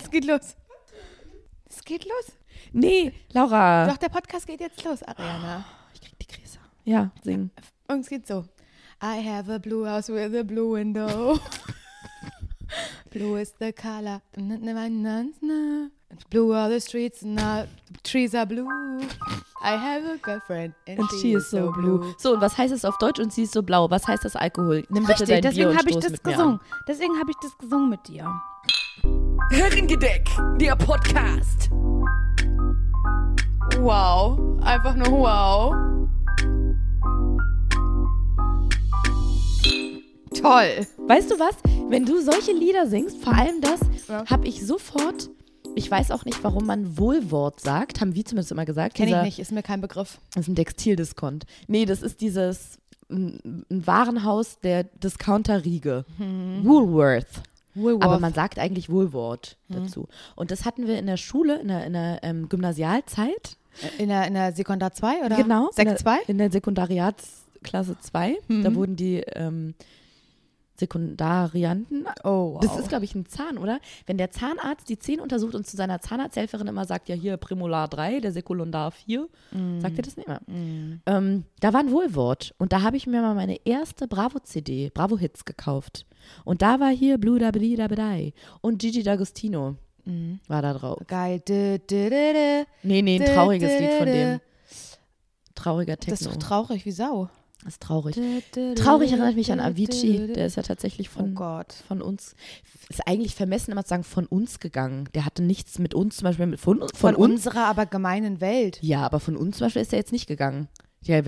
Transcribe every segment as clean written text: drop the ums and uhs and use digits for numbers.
Es geht los. Es geht los. Nee, Laura. Doch, der Podcast geht jetzt los, Ariana. Ich krieg die Krise. Ja, sing. Und es geht so. I have a blue house with a blue window. Blue is the color. Blue are the streets and the trees are blue. I have a girlfriend and she is so blue. So, und was heißt es auf Deutsch und sie ist so blau? Was heißt das Alkohol? Nimm bitte Richtig, dein Bier deswegen und habe ich stoß das mit mir gesungen. an. Deswegen habe ich das gesungen mit dir. Herrengedeck, der Podcast. Wow, einfach nur wow. Toll. Weißt du was? Wenn du solche Lieder singst, vor allem das, Ja. habe ich sofort, ich weiß auch nicht, warum man Wohlwort sagt, haben wir zumindest immer gesagt. Kenn ich nicht, ist mir kein Begriff. Das ist ein Textildiskont. Nee, das ist dieses ein Warenhaus der Discounter-Riege. Woolworth. Aber man sagt eigentlich Wohlwort dazu. Und das hatten wir in der Schule, in der Gymnasialzeit. In der Sekundar 2 oder? Genau. Sek 2? In der Sekundariatsklasse 2. Da wurden die Sekundarianten. Oh, wow. Das ist, glaube ich, ein Zahn, oder? Wenn der Zahnarzt die Zähne untersucht und zu seiner Zahnarzthelferin immer sagt, ja hier Prämolar 3, der Sekundar 4, sagt ihr das nicht mehr? Da war ein Wohlwort und da habe ich mir mal meine erste Bravo-CD, Bravo-Hits gekauft. Und da war hier Blue da Dabadai und Gigi D'Agostino war da drauf. Geil. Nee, ein trauriges Lied von dem. Trauriger Techno. Das ist doch traurig wie Sau. Das ist traurig. Traurig erinnert mich an Avicii. Der ist ja tatsächlich Oh Gott. von uns, ist eigentlich vermessen immer zu sagen, von uns gegangen. Der hatte nichts mit uns, zum Beispiel von uns. Von unserer aber gemeinen Welt. Ja, aber von uns zum Beispiel ist er jetzt nicht gegangen. Ja,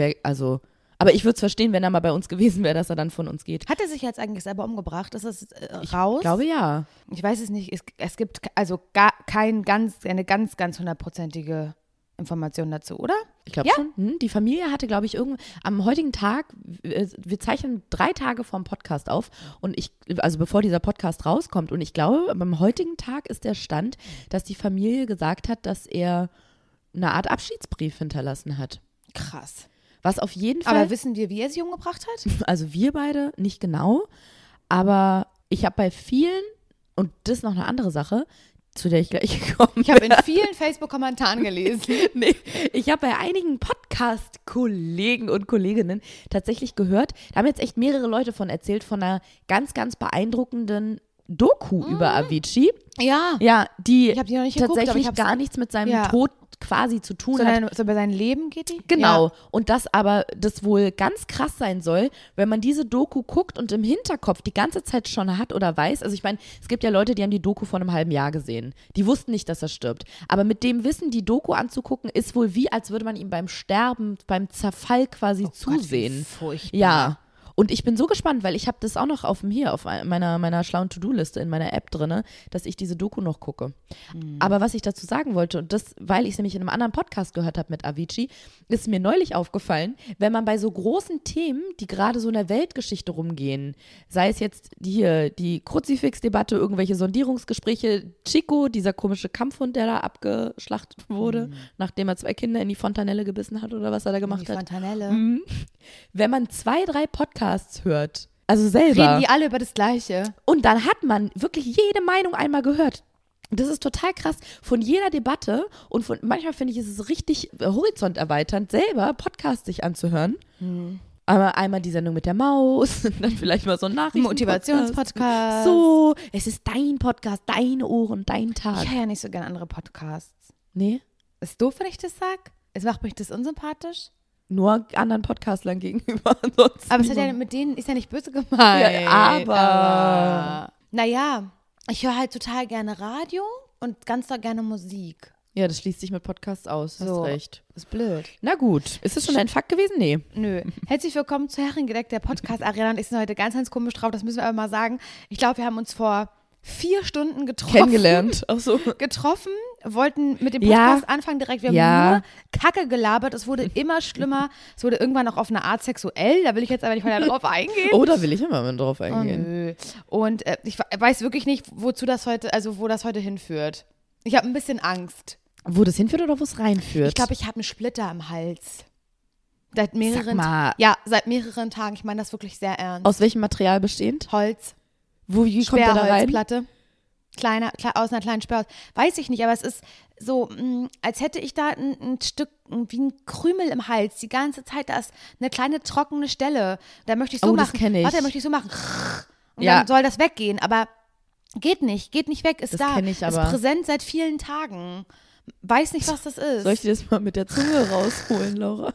aber ich würde es verstehen, wenn er mal bei uns gewesen wäre, dass er dann von uns geht. Hat er sich jetzt eigentlich selber umgebracht? Ist das raus? Ich glaube, ja. Ich weiß es nicht. Es gibt also eine ganz hundertprozentige Information dazu, oder? Ich glaube schon. Die Familie hatte, glaube ich, am heutigen Tag, wir zeichnen 3 Tage vorm Podcast auf und also bevor dieser Podcast rauskommt und ich glaube, beim heutigen Tag ist der Stand, dass die Familie gesagt hat, dass er eine Art Abschiedsbrief hinterlassen hat. Krass. Was auf jeden Fall. Aber wissen wir, wie er sich umgebracht hat? Also wir beide nicht genau, aber ich habe bei vielen, und das ist noch eine andere Sache, zu der ich gleich gekommen bin. Ich habe in vielen Facebook-Kommentaren gelesen. Nee, ich habe bei einigen Podcast-Kollegen und Kolleginnen tatsächlich gehört, da haben jetzt echt mehrere Leute von erzählt, von einer ganz, ganz beeindruckenden Doku über Avicii. Ja. Ja, die Ich habe die noch nicht geguckt, aber tatsächlich ich hab's gar nichts mit seinem Tod quasi zu tun hat. So über sein Leben geht die? Genau. Ja. Und das wohl ganz krass sein soll, wenn man diese Doku guckt und im Hinterkopf die ganze Zeit schon hat oder weiß. Also ich meine, es gibt ja Leute, die haben die Doku vor einem halben Jahr gesehen. Die wussten nicht, dass er stirbt. Aber mit dem Wissen, die Doku anzugucken, ist wohl wie, als würde man ihm beim Sterben, beim Zerfall quasi zusehen. Gott, wie furchtbar. Ja. Und ich bin so gespannt, weil ich habe das auch noch auf meiner schlauen To-Do-Liste in meiner App drin, dass ich diese Doku noch gucke. Aber was ich dazu sagen wollte, und das, weil ich es nämlich in einem anderen Podcast gehört habe mit Avicii, ist mir neulich aufgefallen, wenn man bei so großen Themen, die gerade so in der Weltgeschichte rumgehen, sei es jetzt die Kruzifix-Debatte, irgendwelche Sondierungsgespräche, Chico, dieser komische Kampfhund, der da abgeschlachtet wurde, nachdem er 2 Kinder in die Fontanelle gebissen hat oder was er da gemacht Die hat. Fontanelle. Wenn man 2, 3 Podcasts hört, also selber. Reden die alle über das Gleiche. Und dann hat man wirklich jede Meinung einmal gehört. Das ist total krass. Von jeder Debatte und manchmal finde ich, ist es richtig horizonterweiternd, selber Podcasts sich anzuhören. Aber einmal die Sendung mit der Maus, dann vielleicht mal so ein Motivationspodcast. So, es ist dein Podcast, deine Ohren, dein Tag. Ich höre ja nicht so gerne andere Podcasts. Nee, Ist doof, wenn ich das sage? Es macht mich das unsympathisch. nur anderen Podcastlern gegenüber. Ansonsten Aber es hat ja mit denen ist ja nicht böse gemeint. Ja, aber naja, ich höre halt total gerne Radio und ganz doll gerne Musik. Ja, das schließt sich mit Podcasts aus. So. Hast recht. Ist blöd. Na gut. Ist das schon ein Fakt gewesen? Nee. Nö. Herzlich willkommen zu Herrengedeck, der Podcast. Ariana und ich sind heute ganz, ganz komisch drauf. Das müssen wir aber mal sagen. Ich glaube, wir haben uns vor 4 Stunden Kennengelernt. Ach so. Wollten mit dem Podcast anfangen direkt. Wir haben nur Kacke gelabert. Es wurde immer schlimmer. Es wurde irgendwann auch auf eine Art sexuell. Da will ich jetzt aber nicht weiter drauf eingehen. Oh, da will ich immer mal drauf eingehen. Nö. Und ich weiß wirklich nicht, wo das heute hinführt. Ich habe ein bisschen Angst. Wo das hinführt oder wo es reinführt? Ich glaube, ich habe einen Splitter im Hals. Seit Sag mal. seit mehreren Tagen. Ich meine das wirklich sehr ernst. Aus welchem Material bestehend? Holz. Wie kommt der da rein? Sperrholzplatte. Aus einer kleinen Sperre. Weiß ich nicht, aber es ist so, als hätte ich da ein Stück, wie ein Krümel im Hals, die ganze Zeit. Da ist eine kleine trockene Stelle. Da möchte ich so machen. Das kenn ich. Warte, da möchte ich so machen. Und dann soll das weggehen, aber geht nicht weg, ist das da. Kenn ich aber. Ist präsent seit vielen Tagen. Weiß nicht, was das ist. Soll ich dir das mal mit der Zunge rausholen, Laura?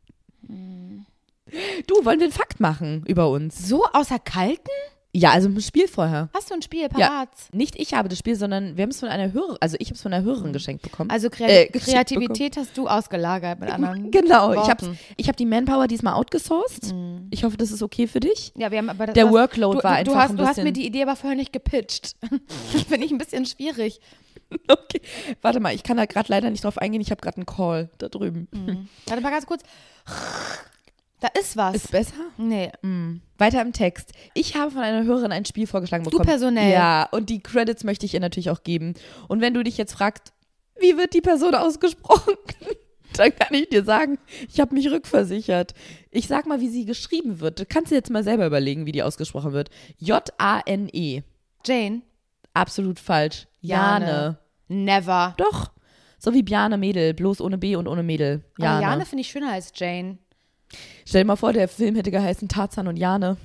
Du, wollen wir einen Fakt machen über uns? So außer Kalten? Ja, also ein Spiel vorher. Hast du ein Spiel parat? Ja, nicht ich habe das Spiel, sondern wir haben es von einer Hörerin, also ich habe es von einer Hörerin geschenkt bekommen. Also Kreativität hast du ausgelagert mit anderen Genau, Worten. ich hab die Manpower diesmal outgesourced. Ich hoffe, das ist okay für dich. Ja, wir haben aber der Workload war einfach ein bisschen. Du hast mir die Idee aber vorher nicht gepitcht. Das finde ich ein bisschen schwierig. Okay, warte mal, ich kann da gerade leider nicht drauf eingehen. Ich habe gerade einen Call da drüben. Warte mal ganz kurz. Da ist was. Ist besser? Nee. Weiter im Text. Ich habe von einer Hörerin ein Spiel vorgeschlagen bekommen. Du personell. Ja, und die Credits möchte ich ihr natürlich auch geben. Und wenn du dich jetzt fragst, wie wird die Person ausgesprochen, dann kann ich dir sagen, ich habe mich rückversichert. Ich sag mal, wie sie geschrieben wird. Du kannst dir jetzt mal selber überlegen, wie die ausgesprochen wird. Jane. Jane? Absolut falsch. Jane. Never. Doch. So wie Bjarne Mädel, bloß ohne B und ohne Mädel. Jane. Aber Jane finde ich schöner als Jane. Stell dir mal vor, der Film hätte geheißen Tarzan und Jane.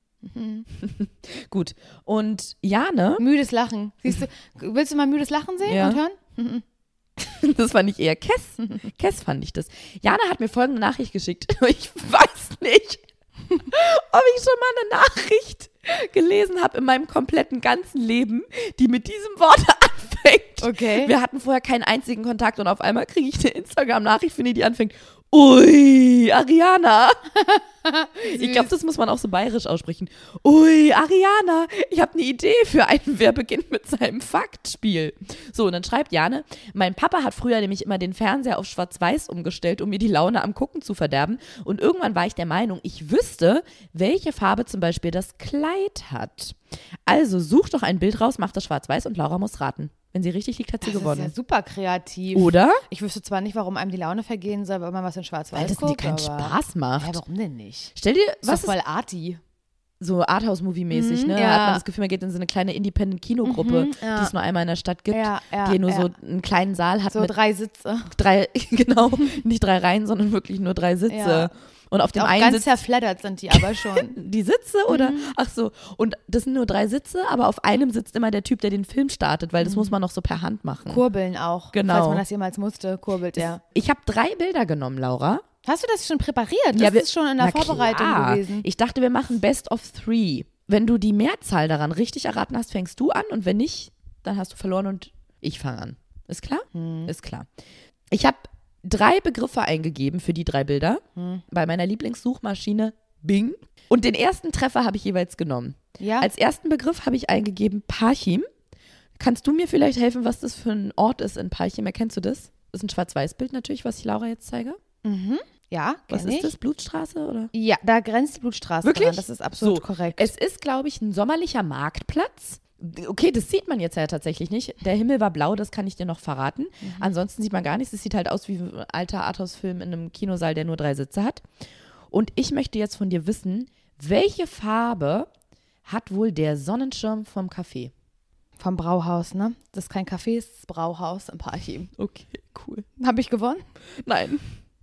Gut. Und Jane. Müdes Lachen. Siehst du, willst du mal müdes Lachen sehen und hören? Das fand ich eher Kess fand ich das. Jane hat mir folgende Nachricht geschickt. Ich weiß nicht, ob ich schon mal eine Nachricht gelesen habe in meinem kompletten ganzen Leben, die mit diesem Wort anfängt. Okay. Wir hatten vorher keinen einzigen Kontakt und auf einmal kriege ich eine Instagram-Nachricht, finde ich, die anfängt. Ui, Ariana. Ich glaube, das muss man auch so bayerisch aussprechen. Ui, Ariana, ich habe eine Idee für einen Wer beginnt mit seinem Faktspiel. So, und dann schreibt Jane, mein Papa hat früher nämlich immer den Fernseher auf Schwarz-Weiß umgestellt, um mir die Laune am Gucken zu verderben. Und irgendwann war ich der Meinung, ich wüsste, welche Farbe zum Beispiel das Kleid hat. Also such doch ein Bild raus, mach das Schwarz-Weiß und Laura muss raten. Wenn sie richtig liegt, hat sie gewonnen. Das ist ja super kreativ. Oder? Ich wüsste zwar nicht, warum einem die Laune vergehen soll, wenn man was in Schwarz-Weiß guckt. Weil das dir keinen Spaß macht. Ja, warum denn nicht? Stell dir, was ist voll arty. So Arthouse-Movie-mäßig, ne? Da hat man das Gefühl, man geht in so eine kleine Independent-Kinogruppe, die es nur einmal in der Stadt gibt, die nur so einen kleinen Saal hat. So mit 3 Sitze. Genau, nicht 3 Reihen, sondern wirklich nur 3 Sitze. Ja. Und auf dem auch einen ganz Sitz, zerfleddert sind die aber schon. Die Sitze oder? Ach so. Und das sind nur 3 Sitze, aber auf einem sitzt immer der Typ, der den Film startet, weil das muss man noch so per Hand machen. Kurbeln auch. Genau. Falls man das jemals musste, kurbelt er. Ich habe 3 Bilder genommen, Laura. Hast du das schon präpariert? Das ist schon in der Vorbereitung gewesen. Ich dachte, wir machen Best of 3. Wenn du die Mehrzahl daran richtig erraten hast, fängst du an und wenn nicht, dann hast du verloren und ich fange an. Ist klar? Ist klar. Ich habe 3 Begriffe eingegeben für die 3 Bilder bei meiner Lieblingssuchmaschine Bing. Und den ersten Treffer habe ich jeweils genommen. Ja. Als ersten Begriff habe ich eingegeben Parchim. Kannst du mir vielleicht helfen, was das für ein Ort ist in Parchim? Erkennst du das? Das ist ein Schwarz-Weiß-Bild natürlich, was ich Laura jetzt zeige. Ja, was ist das? Blutstraße oder? Ja, da grenzt die Blutstraße Wirklich? dran. Das ist absolut korrekt. Es ist, glaube ich, ein sommerlicher Marktplatz. Okay, das sieht man jetzt ja tatsächlich nicht. Der Himmel war blau, das kann ich dir noch verraten. Ansonsten sieht man gar nichts. Es sieht halt aus wie ein alter Arthouse-Film in einem Kinosaal, der nur 3 Sitze hat. Und ich möchte jetzt von dir wissen, welche Farbe hat wohl der Sonnenschirm vom Café? Vom Brauhaus, ne? Das ist kein Café, das ist das Brauhaus im Parchim. Okay, cool. Habe ich gewonnen? Nein.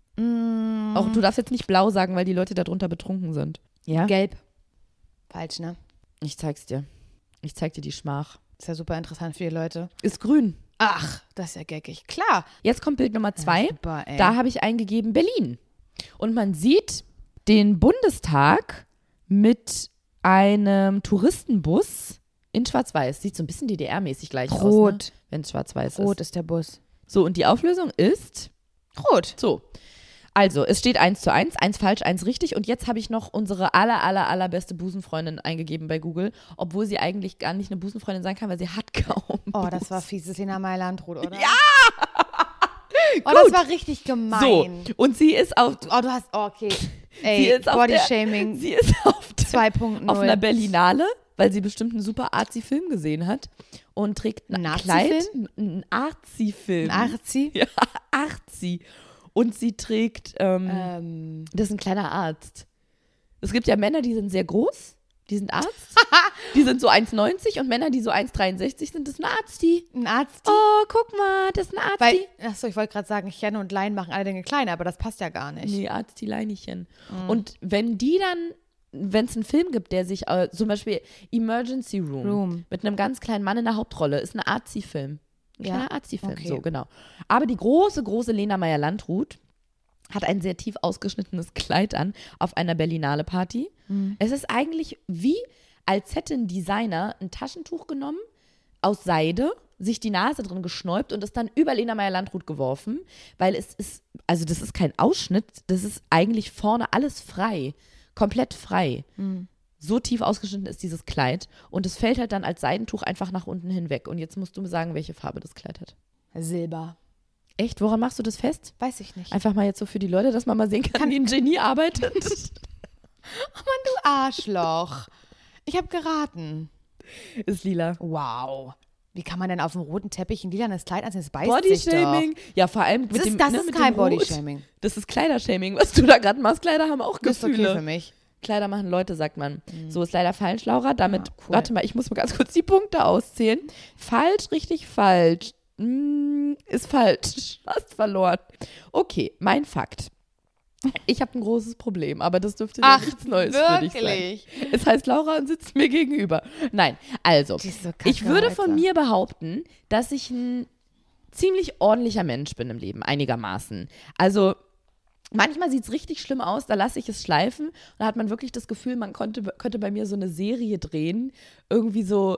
Auch du darfst jetzt nicht blau sagen, weil die Leute darunter betrunken sind. Ja? Gelb. Falsch, ne? Ich zeig's dir. Ich zeig dir die Schmach. Ist ja super interessant für die Leute. Ist grün. Ach, das ist ja geckig. Klar. Jetzt kommt Bild Nummer 2. Ja, super, da habe ich eingegeben Berlin. Und man sieht den Bundestag mit einem Touristenbus in Schwarz-Weiß. Sieht so ein bisschen DDR-mäßig gleich aus, ne? Wenn es schwarz-weiß ist. Rot ist der Bus. So, und die Auflösung ist? Rot. So. Also, es steht 1:1, 1 falsch, 1 richtig. Und jetzt habe ich noch unsere allerbeste Busenfreundin eingegeben bei Google, obwohl sie eigentlich gar nicht eine Busenfreundin sein kann, weil sie hat kaum Oh, das war fies. Lena Meyer-Landrut, oder? Ja! Oh, das war richtig gemein. So, und sie ist auf... Oh, du hast... Oh, okay. Ey, Body-Shaming. Sie ist auf 2.0. Auf einer Berlinale, weil sie bestimmt einen super arzi-Film gesehen hat und trägt ein Kleid. Ein Arzi-Film. Ein Arzi? Ja, Arzi. Und sie trägt, das ist ein kleiner Arzt. Es gibt ja Männer, die sind sehr groß Die sind Arzt. Die sind so 1,90 und Männer, die so 1,63 sind, das ist ein Arzti. Ein Arzt? Oh, guck mal, das ist ein Arzti. Achso, ich wollte gerade sagen, Chen und Lein machen alle Dinge kleiner, aber das passt ja gar nicht. Nee, Arzti-Leinchen. Und wenn die dann, wenn es einen Film gibt, der sich, zum Beispiel Emergency Room mit einem ganz kleinen Mann in der Hauptrolle, ist ein Arzi-Film. Ein kleiner Arzi-Film, okay. so genau. Aber die große Lena Meyer-Landrut hat ein sehr tief ausgeschnittenes Kleid an auf einer Berlinale-Party. Es ist eigentlich wie, als hätte ein Designer ein Taschentuch genommen, aus Seide, sich die Nase drin geschnäubt und es dann über Lena Meyer-Landrut geworfen, weil es ist, also das ist kein Ausschnitt, das ist eigentlich vorne alles frei, komplett frei. So tief ausgeschnitten ist dieses Kleid und es fällt halt dann als Seidentuch einfach nach unten hinweg. Und jetzt musst du mir sagen, welche Farbe das Kleid hat. Silber. Echt? Woran machst du das fest? Weiß ich nicht. Einfach mal jetzt so für die Leute, dass man mal sehen kann, wie ein Genie arbeitet. Oh Mann, du Arschloch. Ich habe geraten. Ist lila. Wow. Wie kann man denn auf dem roten Teppich ein lilanes Kleid anziehen? Das beißt sich doch. Bodyshaming. Ja, vor allem mit dem Das ne, ist mit kein dem Rot. Bodyshaming. Das ist Kleidershaming, was du da gerade machst. Kleider haben auch Das ist Gefühle. okay für mich. Kleider machen Leute, sagt man. So ist leider falsch, Laura. Damit, cool. warte mal, ich muss mal ganz kurz die Punkte auszählen. Falsch, richtig falsch. Ist falsch. Hast verloren. Okay, mein Fakt. Ich habe ein großes Problem, aber das dürfte ja nichts Neues für dich sein. Es heißt Laura und sitzt mir gegenüber. Nein, also, Die ist so kacke, ich würde von Alter. mir behaupten, dass ich ein ziemlich ordentlicher Mensch bin im Leben, einigermaßen. Also, manchmal sieht es richtig schlimm aus, da lasse ich es schleifen. Und da hat man wirklich das Gefühl, man könnte bei mir so eine Serie drehen. Irgendwie so,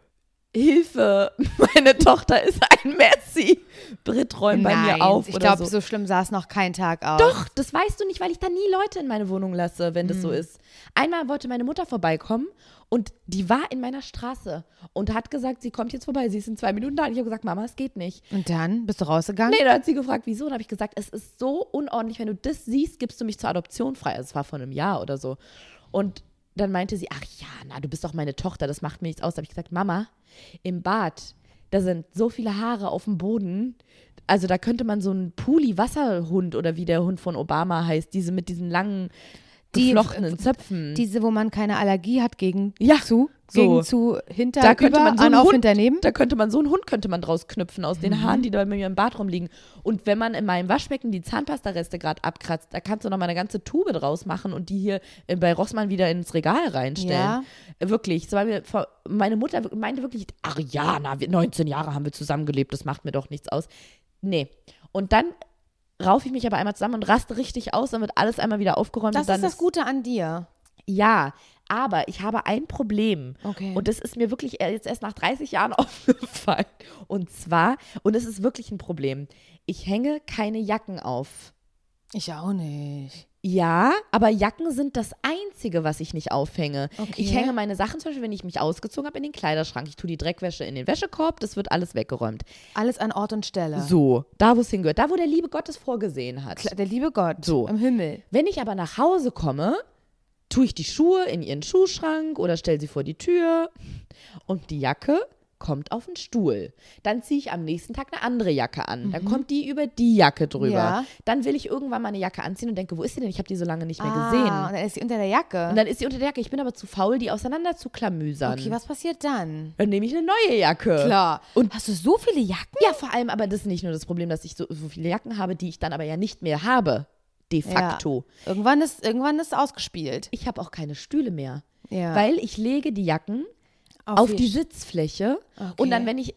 Hilfe, meine Tochter ist ein Messi. Brit räumt bei mir auf ich oder glaube, so. so schlimm sah es noch keinen Tag aus. Doch, das weißt du nicht, weil ich da nie Leute in meine Wohnung lasse, wenn das so ist. Einmal wollte meine Mutter vorbeikommen und die war in meiner Straße und hat gesagt, sie kommt jetzt vorbei, sie ist in 2 Minuten da. Und ich habe gesagt, Mama, es geht nicht. Und dann? Bist du rausgegangen? Nee, da hat sie gefragt, wieso? Und habe ich gesagt, es ist so unordentlich, wenn du das siehst, gibst du mich zur Adoption frei. Also es war vor einem Jahr oder so. Und dann meinte sie, ach ja, na, du bist doch meine Tochter, das macht mir nichts aus. Da habe ich gesagt, Mama, im Bad, da sind so viele Haare auf dem Boden. Also da könnte man so einen Puli-Wasserhund oder wie der Hund von Obama heißt, diese mit diesen langen, geflochtenen Zöpfen. Diese, wo man keine Allergie hat gegen Ja, zu, so. gegen zu, hinter, Da könnte über, man so an, einen auf, Hund, hinter, neben. da könnte man so einen Hund könnte man draus knüpfen aus den Haaren, die da bei mir im Bad rumliegen. Und wenn man in meinem Waschbecken die Zahnpastareste gerade abkratzt, da kannst du noch mal eine ganze Tube draus machen und die hier bei Rossmann wieder ins Regal reinstellen. Ja. Wirklich. Meine Mutter meinte wirklich, ach ja, 19 Jahre haben wir zusammengelebt, das macht mir doch nichts aus. Nee. Und dann raufe ich mich aber einmal zusammen und raste richtig aus, dann wird alles einmal wieder aufgeräumt. Das und dann ist das Gute an dir. Ja, aber ich habe ein Problem. Okay. Und das ist mir wirklich jetzt erst nach 30 Jahren aufgefallen. Und zwar, und es ist wirklich ein Problem, ich hänge keine Jacken auf. Ich auch nicht. Ja, aber Jacken sind das Einzige, was ich nicht aufhänge. Okay. Ich hänge meine Sachen zum Beispiel, wenn ich mich ausgezogen habe, in den Kleiderschrank. Ich tue die Dreckwäsche in den Wäschekorb, das wird alles weggeräumt. Alles an Ort und Stelle. So, da wo es hingehört, da wo der liebe Gott es vorgesehen hat. Der liebe Gott So. im Himmel. Wenn ich aber nach Hause komme, tue ich die Schuhe in ihren Schuhschrank oder stelle sie vor die Tür und die Jacke kommt auf den Stuhl. Dann ziehe ich am nächsten Tag eine andere Jacke an. Dann kommt die über die Jacke drüber. Ja. Dann will ich irgendwann mal eine Jacke anziehen und denke, wo ist sie denn? Ich habe die so lange nicht mehr gesehen. Und dann ist sie unter der Jacke. Und dann ist sie unter der Jacke. Ich bin aber zu faul, die auseinander zu klamüsern. Okay, was passiert dann? Dann nehme ich eine neue Jacke. Klar. Und Hast du so viele Jacken? ja, vor allem, aber das ist nicht nur das Problem, dass ich so viele Jacken habe, die ich dann aber ja nicht mehr habe. De facto. Ja. Irgendwann ist ausgespielt. Ich habe auch keine Stühle mehr. Ja. Weil ich lege die Jacken auf die Sitzfläche und dann, wenn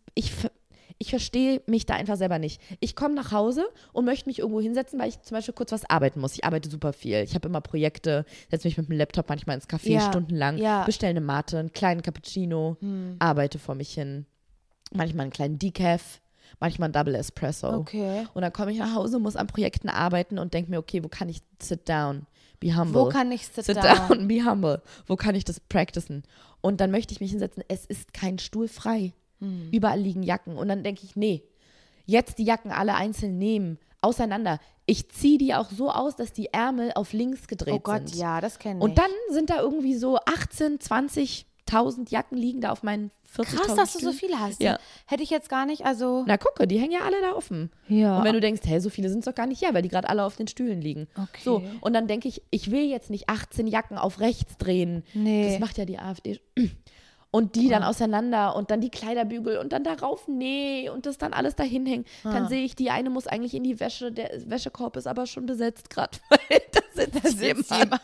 ich verstehe mich da einfach selber nicht. Ich komme nach Hause und möchte mich irgendwo hinsetzen, weil ich zum Beispiel kurz was arbeiten muss. Ich arbeite super viel. Ich habe immer Projekte, setze mich mit dem Laptop manchmal ins Café stundenlang, bestelle eine Mate, einen kleinen Cappuccino, arbeite vor mich hin. Manchmal einen kleinen Decaf, manchmal einen Double Espresso. Okay. Und dann komme ich nach Hause, muss an Projekten arbeiten und denke mir, okay, wo kann ich sit down? Be humble. Wo kann ich sit down? Be humble. Wo kann ich das practicen? Und dann möchte ich mich hinsetzen, es ist kein Stuhl frei. Überall liegen Jacken. Und dann denke ich, nee, jetzt die Jacken alle einzeln nehmen, auseinander. Ich ziehe die auch so aus, dass die Ärmel auf links gedreht sind. Oh Gott, ja, das kenne ich. Und dann sind da irgendwie so 18, 20 1000 Jacken liegen da auf meinen 40.000 Krass, dass du so Stühlen. viele hast. Ja. Hätte ich jetzt gar nicht, also. Na gucke, die hängen ja alle da offen. Ja. Und wenn du denkst, hey, so viele sind es doch gar nicht, ja, weil die gerade alle auf den Stühlen liegen. Okay. So, und dann denke ich will jetzt nicht 18 Jacken auf rechts drehen. Nee. Das macht ja die AfD. Und die dann auseinander und dann die Kleiderbügel und dann darauf, nee, und das dann alles dahin hängen. Dann sehe ich, die eine muss eigentlich in die Wäsche, der Wäschekorb ist aber schon besetzt gerade, weil da sitzt jemand.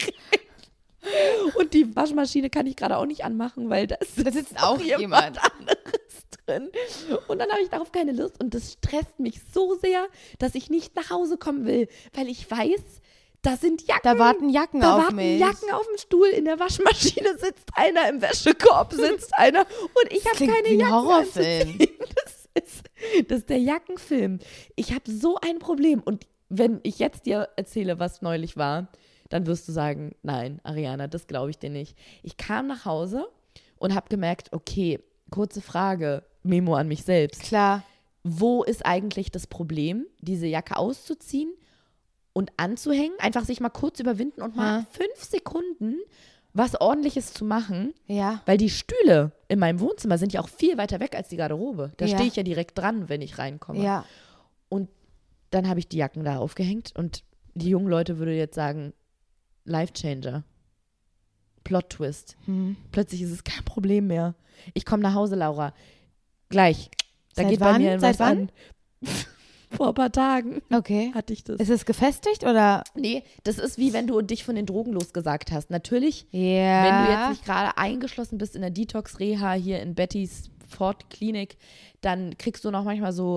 Und die Waschmaschine kann ich gerade auch nicht anmachen, weil da sitzt auch jemand anderes drin. Und dann habe ich darauf keine Lust und das stresst mich so sehr, dass ich nicht nach Hause kommen will, weil ich weiß, da sind Jacken. Da warten Jacken auf mich. Jacken auf dem Stuhl, in der Waschmaschine sitzt einer, im Wäschekorb sitzt einer und ich habe keine wie ein Jacken Horrorfilm. anzuziehen. Das ist der Jackenfilm. Ich habe so ein Problem und wenn ich jetzt dir erzähle, was neulich war, dann wirst du sagen, nein, Ariana, das glaube ich dir nicht. Ich kam nach Hause und habe gemerkt, okay, kurze Frage, Memo an mich selbst. Klar. Wo ist eigentlich das Problem, diese Jacke auszuziehen und anzuhängen, einfach sich mal kurz überwinden und mal 5 Sekunden was Ordentliches zu machen, Ja. weil die Stühle in meinem Wohnzimmer sind ja auch viel weiter weg als die Garderobe. Da Ja. stehe ich ja direkt dran, wenn ich reinkomme. Ja. Und dann habe ich die Jacken da aufgehängt und die jungen Leute würden jetzt sagen, Life Changer, Plot Twist. Plötzlich ist es kein Problem mehr. Ich komme nach Hause, Laura. Gleich. Da Seit geht wann? bei mir Seit was wann? an. Vor ein paar Tagen Okay. hatte ich das. Ist es gefestigt oder? Nee, das ist wie wenn du dich von den Drogen losgesagt hast. Natürlich, Ja. wenn du jetzt nicht gerade eingeschlossen bist in der Detox-Reha hier in Bettys Fort Klinik, dann kriegst du noch manchmal so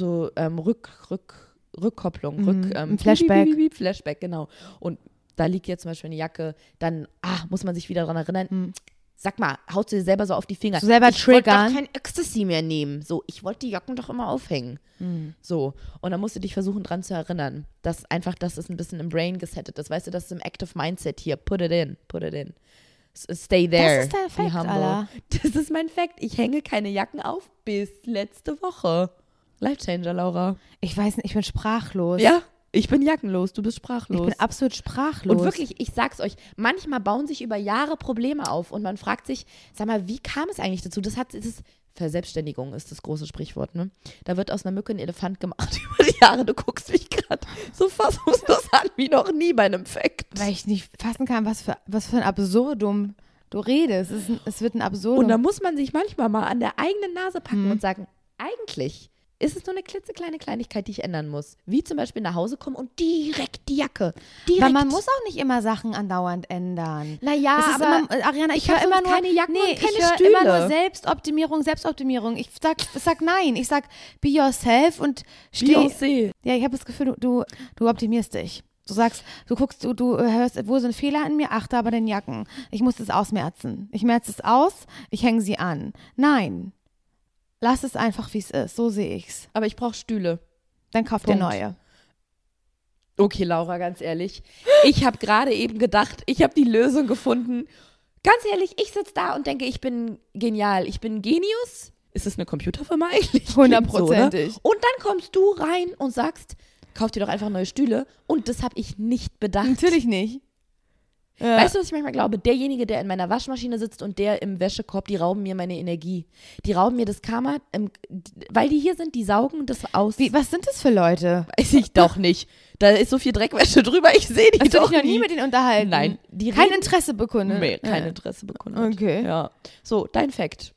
Rückkopplung, ein Flashback. Flashback, genau. Und da liegt jetzt zum Beispiel eine Jacke, dann muss man sich wieder daran erinnern. Sag mal, haust du dir selber so auf die Finger. So selber ich wollte triggern. doch kein Ecstasy mehr nehmen. So, ich wollte die Jacken doch immer aufhängen. So, und dann musst du dich versuchen, dran zu erinnern, dass einfach das ist ein bisschen im Brain gesettet ist. Weißt du, das ist im Active Mindset hier. Put it in. Stay there. Das ist dein Be Fact, humble. Alter. Das ist mein Fact. Ich hänge keine Jacken auf bis letzte Woche. Life Changer, Laura. Ich weiß nicht, ich bin sprachlos. Ja, ich bin jackenlos, du bist Ich sprachlos. bin absolut sprachlos. Und wirklich, ich sag's euch, manchmal bauen sich über Jahre Probleme auf und man fragt sich, sag mal, wie kam es eigentlich dazu? Verselbstständigung ist das große Sprichwort, ne? Da wird aus einer Mücke ein Elefant gemacht über die Jahre. Du guckst mich gerade so fassungslos an wie noch nie bei einem Fact. Weil ich nicht fassen kann, was für ein Absurdum du redest. Es wird ein Absurdum. Und da muss man sich manchmal mal an der eigenen Nase packen und sagen, eigentlich ist es nur eine klitzekleine Kleinigkeit, die ich ändern muss. Wie zum Beispiel nach Hause kommen und direkt die Jacke. Direkt. Aber man muss auch nicht immer Sachen andauernd ändern. Naja, Das ist aber immer, Ariana, ich hab höre immer sonst nur keine Jacken und keine ich höre Stühle. immer nur Selbstoptimierung. Ich sag nein. Ich sag be yourself und Beyoncé. Ja, ich habe das Gefühl, du optimierst dich. Du sagst, du guckst, du hörst, wo sind Fehler in mir? Achte aber den Jacken. Ich muss das ausmerzen. Ich merze es aus, ich hänge sie an. Nein. Lass es einfach, wie es ist. So sehe ich's. Aber ich brauche Stühle. Dann kauf dir neue. Okay, Laura, ganz ehrlich. Ich habe gerade eben gedacht, ich habe die Lösung gefunden. Ganz ehrlich, ich sitze da und denke, ich bin genial. Ich bin Genius. Ist das eine Computerfirma eigentlich? 100%. So, und dann kommst du rein und sagst, kauf dir doch einfach neue Stühle. Und das habe ich nicht bedacht. Natürlich nicht. Ja. Weißt du, was ich manchmal glaube? Derjenige, der in meiner Waschmaschine sitzt und der im Wäschekorb, die rauben mir meine Energie. Die rauben mir das Karma, weil die hier sind, die saugen das aus. Was sind das für Leute? Weiß ich doch nicht. Da ist so viel Dreckwäsche drüber, ich sehe die Hast du doch dich noch nie mit denen unterhalten? Nein. Kein Interesse bekundet? Nee, kein Interesse bekundet. Okay. Ja. So, dein Fact.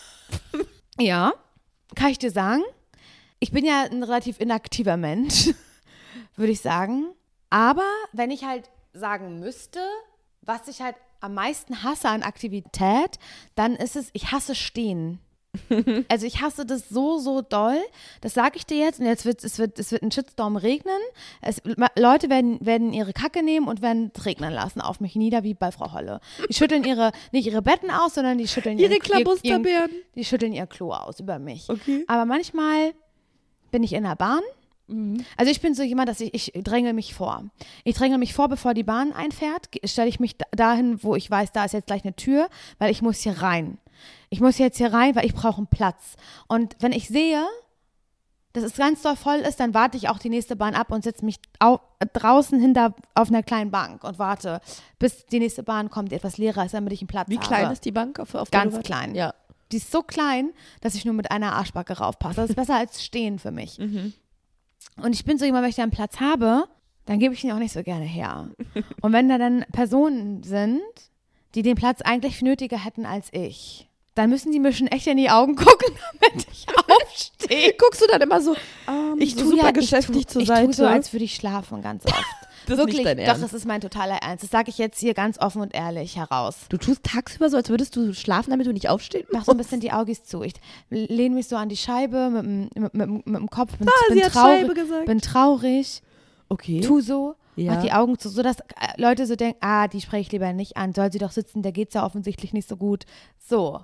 Ja, kann ich dir sagen. Ich bin ja ein relativ inaktiver Mensch, würde ich sagen. Aber wenn ich halt sagen müsste, was ich halt am meisten hasse an Aktivität, dann ist es, ich hasse Stehen. Also ich hasse das so doll. Das sage ich dir jetzt. Und jetzt wird ein Shitstorm regnen. Leute werden ihre Kacke nehmen und werden es regnen lassen auf mich nieder, wie bei Frau Holle. Die schütteln nicht ihre Betten aus, sondern die schütteln Ihre Klabusterbeeren. Die schütteln ihr Klo aus über mich. Okay. Aber manchmal bin ich in der Bahn. Also ich bin so jemand, dass ich dränge mich vor. Ich dränge mich vor, bevor die Bahn einfährt, stelle ich mich dahin, wo ich weiß, da ist jetzt gleich eine Tür, weil ich muss hier rein. Ich muss jetzt hier rein, weil ich brauche einen Platz. Und wenn ich sehe, dass es ganz doll voll ist, dann warte ich auch die nächste Bahn ab und setze mich draußen auf einer kleinen Bank und warte, bis die nächste Bahn kommt, die etwas leerer ist, damit ich einen Platz habe. Wie klein ist die Bank? Auf Ganz klein. Ja. Die ist so klein, dass ich nur mit einer Arschbacke raufpasse. Das ist besser als stehen für mich. Und ich bin so jemand, wenn ich da einen Platz habe, dann gebe ich ihn auch nicht so gerne her. Und wenn da dann Personen sind, die den Platz eigentlich nötiger hätten als ich, dann müssen die mir schon echt in die Augen gucken, damit ich aufstehe. Guckst du dann immer so, Ich so tue super ja, geschäftig zur ich Seite? tue so, als würde ich schlafen, ganz oft. Das Wirklich, ist nicht dein Ernst. doch, das ist mein totaler Ernst. Das sage ich jetzt hier ganz offen und ehrlich heraus. Du tust tagsüber so, als würdest du schlafen, damit du nicht aufstehen Mach so ein bisschen die Augis zu. Ich lehne mich so an die Scheibe mit dem Kopf. sie hat Scheibe gesagt. Bin traurig. Okay. Tu so. Ja. Mach die Augen zu, sodass Leute so denken, die spreche ich lieber nicht an. Soll sie doch sitzen, der geht's ja offensichtlich nicht so gut. So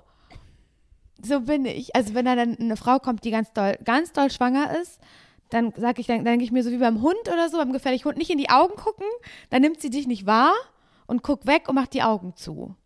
bin ich. Also wenn da dann eine Frau kommt, die ganz doll schwanger ist, dann denke ich mir so wie beim Hund oder so, beim gefährlichen Hund, nicht in die Augen gucken, dann nimmt sie dich nicht wahr und guckt weg und macht die Augen zu.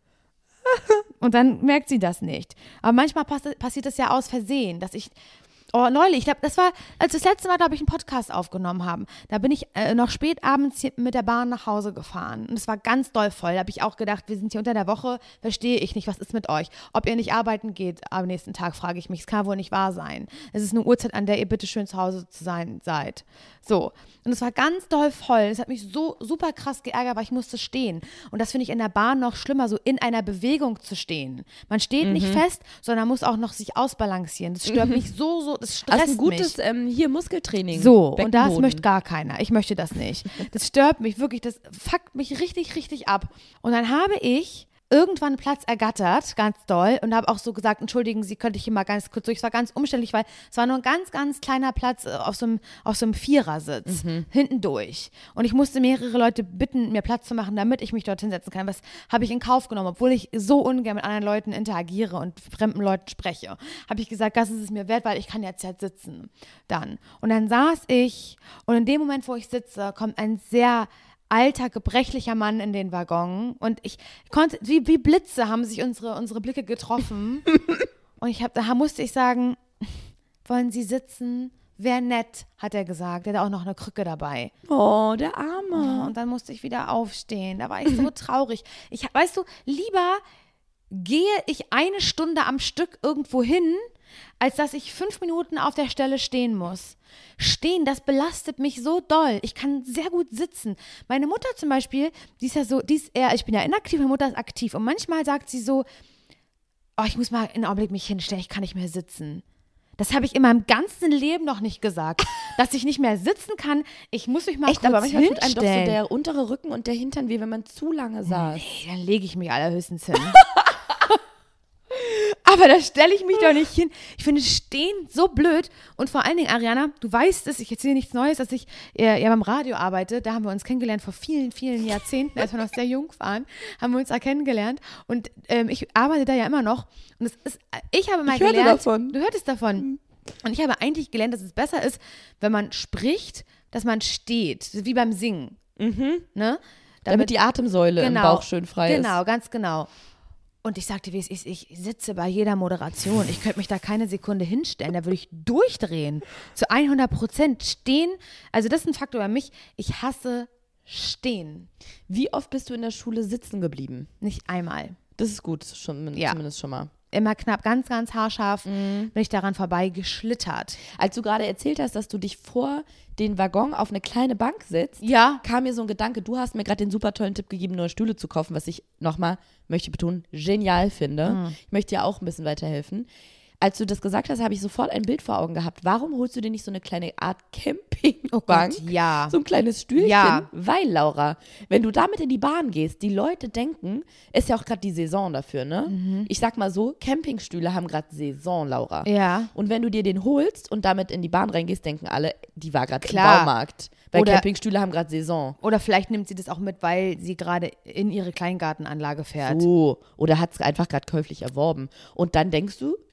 Und dann merkt sie das nicht. Aber manchmal passiert das ja aus Versehen, dass ich neulich, ich glaube, das war, als wir das letzte Mal, glaube ich, einen Podcast aufgenommen haben. Da bin ich noch spät abends hier mit der Bahn nach Hause gefahren. Und es war ganz doll voll. Da habe ich auch gedacht, wir sind hier unter der Woche, verstehe ich nicht, was ist mit euch? Ob ihr nicht arbeiten geht am nächsten Tag, frage ich mich. Es kann wohl nicht wahr sein. Es ist eine Uhrzeit, an der ihr bitte schön zu Hause zu sein seid. So. Und es war ganz doll voll. Es hat mich so super krass geärgert, weil ich musste stehen. Und das finde ich in der Bahn noch schlimmer, so in einer Bewegung zu stehen. Man steht nicht fest, sondern muss auch noch sich ausbalancieren. Das stört mich so, das stresst Hast ein gutes mich. hier Muskeltraining. So, und das Beckenboden. möchte gar keiner. Ich möchte das nicht. Das stört mich wirklich, das fuckt mich richtig, richtig ab. Und dann habe ich irgendwann einen Platz ergattert, ganz doll, und habe auch so gesagt, entschuldigen Sie, könnte ich hier mal ganz kurz durch. Es war ganz umständlich, weil es war nur ein ganz, ganz kleiner Platz auf so einem Vierersitz, hinten durch. Und ich musste mehrere Leute bitten, mir Platz zu machen, damit ich mich dorthin setzen kann. Was habe ich in Kauf genommen, obwohl ich so ungern mit anderen Leuten interagiere und fremden Leuten spreche. Habe ich gesagt, das ist es mir wert, weil ich kann jetzt sitzen. Und dann saß ich, und in dem Moment, wo ich sitze, kommt ein sehr alter, gebrechlicher Mann in den Waggon, und ich konnte, wie Blitze haben sich unsere Blicke getroffen und da musste ich sagen, wollen Sie sitzen? Wäre nett, hat er gesagt. Er hat auch noch eine Krücke dabei. Oh, der Arme. Und dann musste ich wieder aufstehen. Da war ich so traurig. Weißt du, lieber gehe ich eine Stunde am Stück irgendwo hin, als dass ich 5 Minuten auf der Stelle stehen muss. Stehen, das belastet mich so doll. Ich kann sehr gut sitzen. Meine Mutter zum Beispiel, ich bin ja inaktiv, meine Mutter ist aktiv. Und manchmal sagt sie so, ich muss mal einen Augenblick mich hinstellen, ich kann nicht mehr sitzen. Das habe ich in meinem ganzen Leben noch nicht gesagt, dass ich nicht mehr sitzen kann. Ich muss mich mal kurz aber manchmal tut einem doch so hinstellen. der untere Rücken und der Hintern weh, wenn man zu lange saß. Nee, dann lege ich mich allerhöchstens hin. Aber da stelle ich mich doch nicht hin. Ich finde Stehen so blöd. Und vor allen Dingen, Ariana, du weißt es, ich erzähle nichts Neues, dass ich ja beim Radio arbeite. Da haben wir uns kennengelernt vor vielen, vielen Jahrzehnten, als wir noch sehr jung waren, haben wir uns da kennengelernt. Und ich arbeite da ja immer noch. Und ich habe mal gelernt. Davon. Du hörtest davon. Und ich habe eigentlich gelernt, dass es besser ist, wenn man spricht, dass man steht. Wie beim Singen. Ne? Damit die Atemsäule im Bauch schön frei ist. Genau, ganz genau. Und ich sagte, wie es ist, ich sitze bei jeder Moderation. Ich könnte mich da keine Sekunde hinstellen. Da würde ich durchdrehen. Zu 100% stehen. Also das ist ein Faktor bei mich. Ich hasse stehen. Wie oft bist du in der Schule sitzen geblieben? Nicht einmal. Das ist gut, zumindest schon mal. Immer knapp, ganz, ganz haarscharf bin ich daran vorbei geschlittert. Als du gerade erzählt hast, dass du dich vor den Waggon auf eine kleine Bank setzt, Ja. kam mir so ein Gedanke, du hast mir gerade den super tollen Tipp gegeben, neue Stühle zu kaufen, was ich nochmal, möchte betonen, genial finde. Ich möchte dir auch ein bisschen weiterhelfen. Als du das gesagt hast, habe ich sofort ein Bild vor Augen gehabt. Warum holst du dir nicht so eine kleine Art Campingbank? Oh Gott, ja. So ein kleines Stühlchen? Ja. Weil, Laura, wenn du damit in die Bahn gehst, die Leute denken, ist ja auch gerade die Saison dafür, ne? Ich sag mal so, Campingstühle haben gerade Saison, Laura. Ja. Und wenn du dir den holst und damit in die Bahn reingehst, denken alle, die war gerade im Klar. Baumarkt. Weil Oder- Campingstühle haben gerade Saison. Oder vielleicht nimmt sie das auch mit, weil sie gerade in ihre Kleingartenanlage fährt. So. Oder hat es einfach gerade käuflich erworben. Und dann denkst du,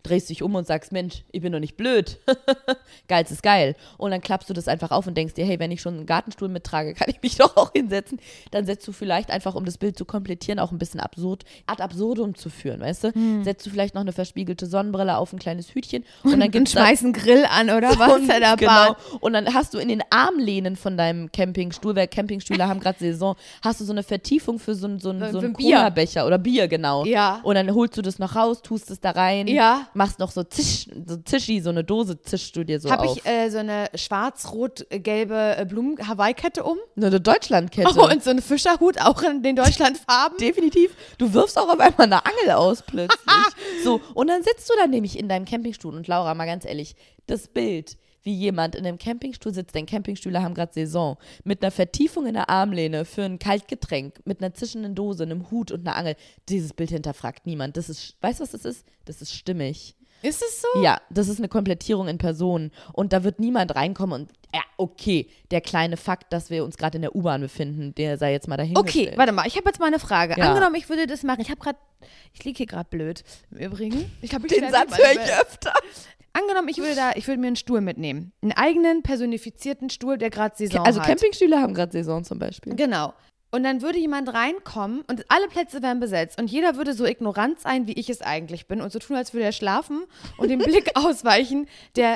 drehst dich um und sagst, Mensch, ich bin doch nicht blöd. Geil ist geil. Und dann klappst du das einfach auf und denkst dir, hey, wenn ich schon einen Gartenstuhl mittrage, kann ich mich doch auch hinsetzen. Dann setzt du vielleicht einfach, um das Bild zu komplettieren, auch ein bisschen ad absurdum zu führen, weißt du? Setzt du vielleicht noch eine verspiegelte Sonnenbrille auf ein kleines Hütchen und dann gibt's schmeiß einen Grill an, oder was? Und, genau. Und dann hast du in den Armlehnen von deinem Campingstuhl, weil Campingstühle haben gerade Saison, hast du so eine Vertiefung für so einen Cola-Becher oder Bier, genau. Ja. Und dann holst du das noch raus, tust es da rein, Ja. machst noch so Zischi, so eine Dose zischst du dir so auf. Habe ich so eine schwarz-rot-gelbe Blumen-Hawaii-Kette um? Eine Deutschlandkette. Oh, und so einen Fischerhut auch in den Deutschlandfarben? Definitiv. Du wirfst auch auf einmal eine Angel aus plötzlich. So, und dann sitzt du dann nämlich in deinem Campingstuhl und Laura, mal ganz ehrlich, das Bild, wie jemand in einem Campingstuhl sitzt, denn Campingstühle haben gerade Saison, mit einer Vertiefung in der Armlehne für ein Kaltgetränk, mit einer zischenden Dose, einem Hut und einer Angel. Dieses Bild hinterfragt niemand. Das ist, weißt du, was das ist? Das ist stimmig. Ist es so? Ja, das ist eine Komplettierung in Person. Und da wird niemand reinkommen und, ja, okay, der kleine Fakt, dass wir uns gerade in der U-Bahn befinden, der sei jetzt mal dahingestellt. Okay, warte mal, ich habe jetzt mal eine Frage. Ja. Angenommen, ich würde das machen. Ich liege hier gerade blöd. Im Übrigen. Den Satz höre ich öfter. Angenommen, ich würde mir einen Stuhl mitnehmen. Einen eigenen, personifizierten Stuhl, der gerade Saison Also hat. Campingstühle haben gerade Saison zum Beispiel. Genau. Und dann würde jemand reinkommen und alle Plätze wären besetzt und jeder würde so ignorant sein, wie ich es eigentlich bin und so tun, als würde er schlafen und den Blick ausweichen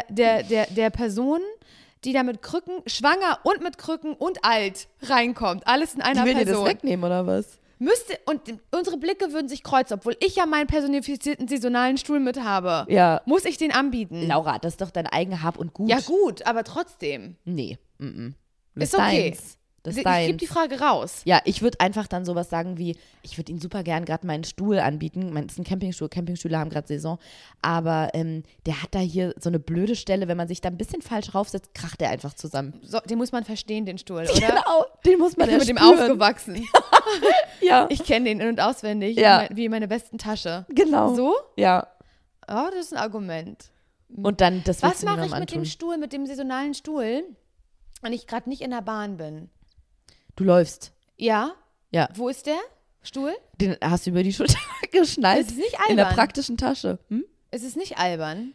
der Person, die da mit Krücken, schwanger und mit Krücken und alt reinkommt. Alles in einer Die will Person. dir das wegnehmen, oder was? Und unsere Blicke würden sich kreuzen, obwohl ich ja meinen personifizierten saisonalen Stuhl mit habe. Ja. Muss ich den anbieten? Laura, das ist doch dein eigen Hab und Gut. Ja gut, aber trotzdem. Nee. Das Ist okay. deins. Das Ich ist deins. gebe die Frage raus. Ja, ich würde einfach dann sowas sagen wie, ich würde Ihnen super gern gerade meinen Stuhl anbieten. Das ist ein Campingstuhl, Campingstühle haben gerade Saison. Aber der hat da hier so eine blöde Stelle, wenn man sich da ein bisschen falsch raufsetzt, kracht der einfach zusammen. So, den muss man verstehen, den Stuhl, oder? Genau, den muss man Ich bin mit dem erspüren. aufgewachsen. Ja, Ich kenne den in- und auswendig, Ja. wie meine besten Tasche. genau. So? Ja. Oh, das ist ein Argument. Und dann, das Was willst du mache ich niemandem mit dem antun. Stuhl, mit dem saisonalen Stuhl, wenn ich gerade nicht in der Bahn bin? Du läufst. Ja? Ja. Wo ist der Stuhl? Den hast du über die Schulter geschnallt. Es ist nicht in der albern. praktischen Tasche. Hm? Es ist nicht albern.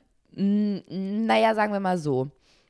Naja, sagen wir mal so.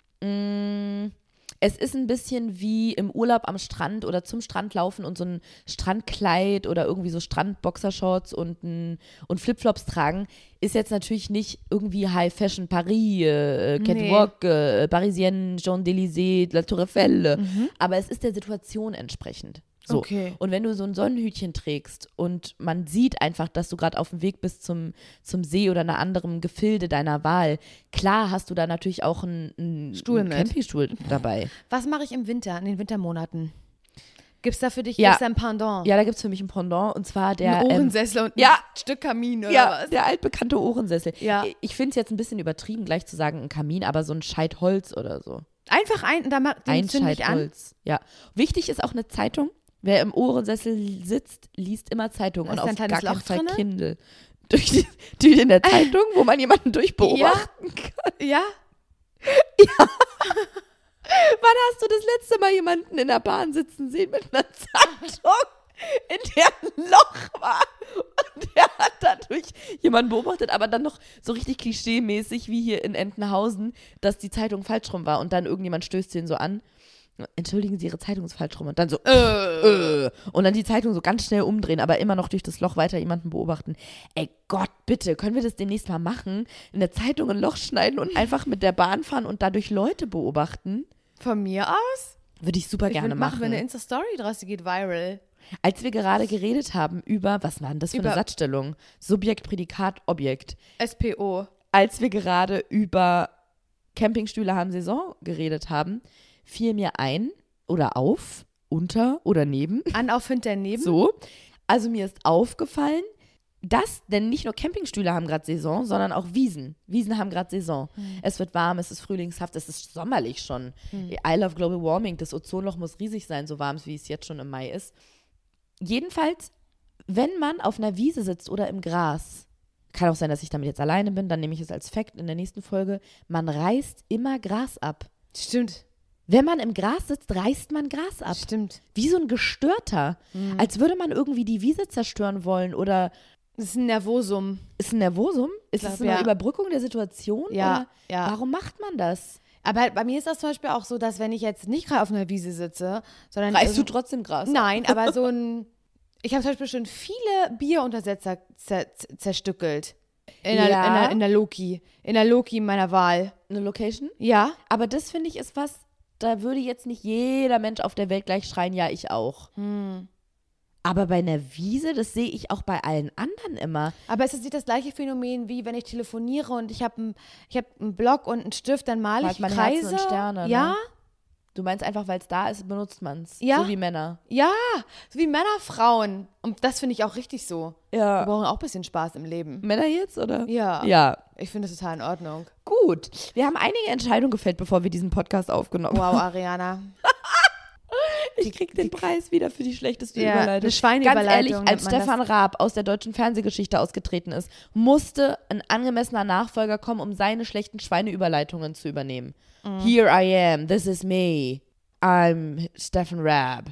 Es ist ein bisschen wie im Urlaub am Strand oder zum Strand laufen und so ein Strandkleid oder irgendwie so Strandboxershorts und Flipflops tragen, ist jetzt natürlich nicht irgendwie High Fashion Paris, Catwalk, Parisienne, Champs-Élysées, La Tour Eiffel, aber es ist der Situation entsprechend. So. Okay. Und wenn du so ein Sonnenhütchen trägst und man sieht einfach, dass du gerade auf dem Weg bist zum See oder einer anderen Gefilde deiner Wahl, klar hast du da natürlich auch einen Stuhl mit. Campingstuhl dabei. Was mache ich im Winter, in den Wintermonaten? Gibt es da für dich Ja. gibt's da ein Pendant? Ja, da gibt es für mich ein Pendant und zwar der Ein Ohrensessel und ein ja. Stück Kamin oder ja, was? der altbekannte Ohrensessel. Ja. Ich finde es jetzt ein bisschen übertrieben, gleich zu sagen ein Kamin, aber so ein Scheit Holz oder so. Einfach den Ein zünde ich Scheit an. Holz. Ja. Wichtig ist auch eine Zeitung. Wer im Ohrensessel sitzt, liest immer Zeitung Ist und da auf ein gar kleines keinen Loch Fall drinne? Kindle. Durch in der Zeitung, wo man jemanden durchbeobachten kann. Ja? Wann hast du das letzte Mal jemanden in der Bahn sitzen sehen mit einer Zeitung, in der ein Loch war? Und der hat dadurch jemanden beobachtet, aber dann noch so richtig klischee-mäßig wie hier in Entenhausen, dass die Zeitung falsch rum war und dann irgendjemand stößt den so an. Entschuldigen Sie, Ihre Zeitung ist falsch rum. Und dann so, und dann die Zeitung so ganz schnell umdrehen, aber immer noch durch das Loch weiter jemanden beobachten. Ey Gott, bitte, können wir das demnächst mal machen? In der Zeitung ein Loch schneiden und einfach mit der Bahn fahren und dadurch Leute beobachten? Von mir aus? Würde ich super gerne Machen wir eine machen. Insta-Story draus, die geht viral. Als wir gerade geredet haben über, was war denn das für eine Über- Satzstellung? Subjekt, Prädikat, Objekt. SPO. Als wir gerade über Campingstühle haben Saison geredet haben, fiel mir ein oder auf, unter oder neben. An, auf, hinter, neben. So. Also mir ist aufgefallen, dass, denn nicht nur Campingstühle haben gerade Saison, sondern auch Wiesen. Wiesen haben gerade Saison. Es wird warm, es ist frühlingshaft, es ist sommerlich schon. I love global warming, das Ozonloch muss riesig sein, so warm wie es jetzt schon im Mai ist. Jedenfalls, wenn man auf einer Wiese sitzt oder im Gras, kann auch sein, dass ich damit jetzt alleine bin, dann nehme ich es als Fact in der nächsten Folge, man reißt immer Gras ab. Stimmt. Wenn man im Gras sitzt, reißt man Gras ab. Stimmt. Wie so ein Gestörter. Als würde man irgendwie die Wiese zerstören wollen oder Das ist ein Nervosum. Ist ein Nervosum? Ist das eine Überbrückung der Situation? Ja, oder ja. Warum macht man das? Aber bei mir ist das zum Beispiel auch so, dass wenn ich jetzt nicht gerade auf einer Wiese sitze, sondern... Reißt du trotzdem Gras? Nein, aber so ein... Ich habe zum Beispiel schon viele Bieruntersetzer zerstückelt. In der Loki. In der Loki meiner Wahl. Eine Location? Ja. Aber das finde ich ist was, da würde jetzt nicht jeder Mensch auf der Welt gleich schreien, ja, ich auch. Aber bei einer Wiese, das sehe ich auch bei allen anderen immer. Aber ist es nicht das gleiche Phänomen, wie wenn ich telefoniere und ich habe einen Block und einen Stift, dann male ich Kreise? Herzen und Sterne, ja. Ne? Du meinst einfach, weil es da ist, benutzt man es. Ja. So wie Männer. Ja, so wie Männer, Frauen. Und das finde ich auch richtig so. Ja. Wir brauchen auch ein bisschen Spaß im Leben. Männer jetzt, oder? Ja. Ja. Ich finde das total in Ordnung. Gut. Wir haben einige Entscheidungen gefällt, bevor wir diesen Podcast aufgenommen haben. Wow, Ariana. Ich krieg den Preis wieder für die schlechteste Überleitung. Eine Schweineüberleitung. Ganz ehrlich, als Stefan Raab aus der deutschen Fernsehgeschichte ausgetreten ist, musste ein angemessener Nachfolger kommen, um seine schlechten Schweineüberleitungen zu übernehmen. Here I am, this is me, I'm Stefan Raab.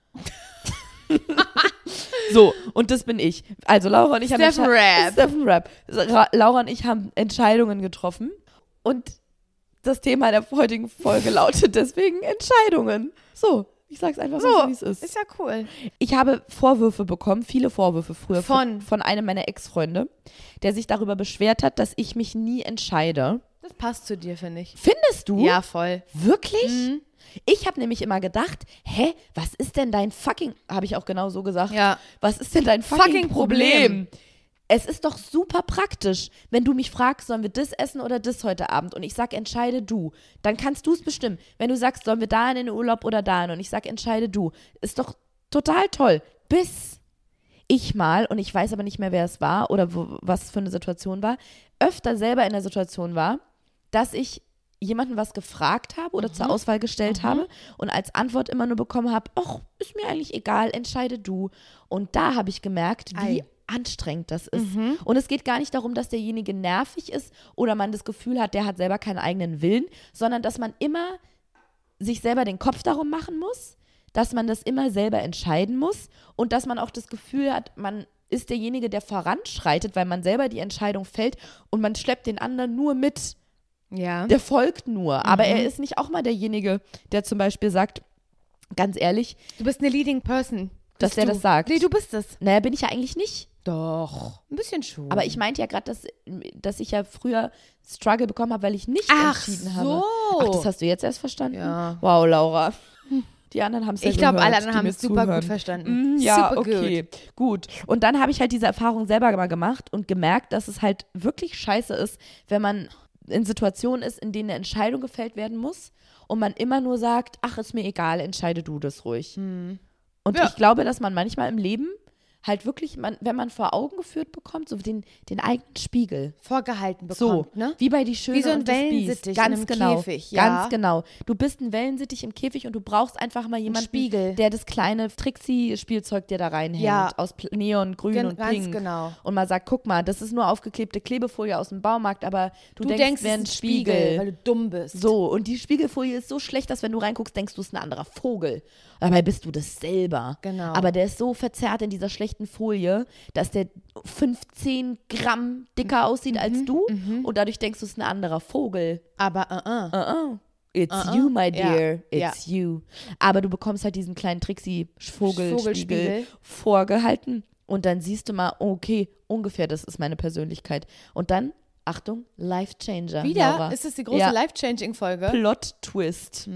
So, und das bin ich. Also Laura und ich haben Laura und ich haben Entscheidungen getroffen und das Thema der heutigen Folge lautet deswegen Entscheidungen. So. Ich sag's einfach so, wie es ist. Ist ja cool. Ich habe Vorwürfe bekommen, viele Vorwürfe früher von einem meiner Ex-Freunde, der sich darüber beschwert hat, dass ich mich nie entscheide. Das passt zu dir, finde ich. Findest du? Ja, voll. Wirklich? Mhm. Ich habe nämlich immer gedacht, was ist denn dein fucking, habe ich auch genau so gesagt, was ist denn dein fucking Problem? Es ist doch super praktisch, wenn du mich fragst, sollen wir das essen oder das heute Abend? Und ich sag, entscheide du. Dann kannst du es bestimmen. Wenn du sagst, sollen wir da in den Urlaub oder da hin? Und ich sag, entscheide du. Ist doch total toll. Bis ich mal, und ich weiß aber nicht mehr, wer es war oder was für eine Situation war, öfter selber in der Situation war, dass ich jemanden was gefragt habe oder zur Auswahl gestellt habe und als Antwort immer nur bekommen habe, ach, ist mir eigentlich egal, entscheide du. Und da habe ich gemerkt, wie anstrengend das ist. Und es geht gar nicht darum, dass derjenige nervig ist oder man das Gefühl hat, der hat selber keinen eigenen Willen, sondern dass man immer sich selber den Kopf darum machen muss, dass man das immer selber entscheiden muss und dass man auch das Gefühl hat, man ist derjenige, der voranschreitet, weil man selber die Entscheidung fällt und man schleppt den anderen nur mit. Ja. Der folgt nur. Aber er ist nicht auch mal derjenige, der zum Beispiel sagt, ganz ehrlich. Du bist eine Leading Person. Dass der das sagt. Nee, du bist es. Naja, bin ich ja eigentlich nicht. Doch. Ein bisschen schon. Aber ich meinte ja gerade, dass ich ja früher Struggle bekommen habe, weil ich nicht entschieden habe. Ach, das hast du jetzt erst verstanden? Ja. Wow, Laura. Die anderen haben es ja Ich glaube, alle anderen haben es super gut verstanden. Ja, super okay, gut. Und dann habe ich halt diese Erfahrung selber mal gemacht und gemerkt, dass es halt wirklich scheiße ist, wenn man in Situationen ist, in denen eine Entscheidung gefällt werden muss und man immer nur sagt, ach, ist mir egal, entscheide du das ruhig. Und ich glaube, dass man manchmal im Leben halt wirklich, wenn man vor Augen geführt bekommt, so den eigenen Spiegel. Vorgehalten bekommt, so, ne? Wie bei Die Schöne wie so ein und das Biest. Wellensittich Ganz in einem genau, Käfig. Ja. Ganz genau. Du bist ein Wellensittich im Käfig und du brauchst einfach mal jemanden, Spiegel. der das kleine Trixie-Spielzeug dir da reinhängt. Aus Neon, Grün und Pink. Ganz genau. Und mal sagt, guck mal, das ist nur aufgeklebte Klebefolie aus dem Baumarkt, aber du denkst, wäre ein Spiegel. Weil du dumm bist. So, und die Spiegelfolie ist so schlecht, dass wenn du reinguckst, denkst du, es ist ein anderer Vogel. Dabei bist du das selber. Genau. Aber der ist so verzerrt in dieser schlechten Folie, dass der 15 Gramm dicker aussieht als du und dadurch denkst du, es ist ein anderer Vogel. Aber It's you, my dear. It's you. Aber du bekommst halt diesen kleinen Trixie-Vogelspiegel vorgehalten und dann siehst du mal, okay, ungefähr das ist meine Persönlichkeit. Und dann, Achtung, Life-Changer. Wieder? Laura. Ist das die große Life-Changing-Folge? Plot-Twist.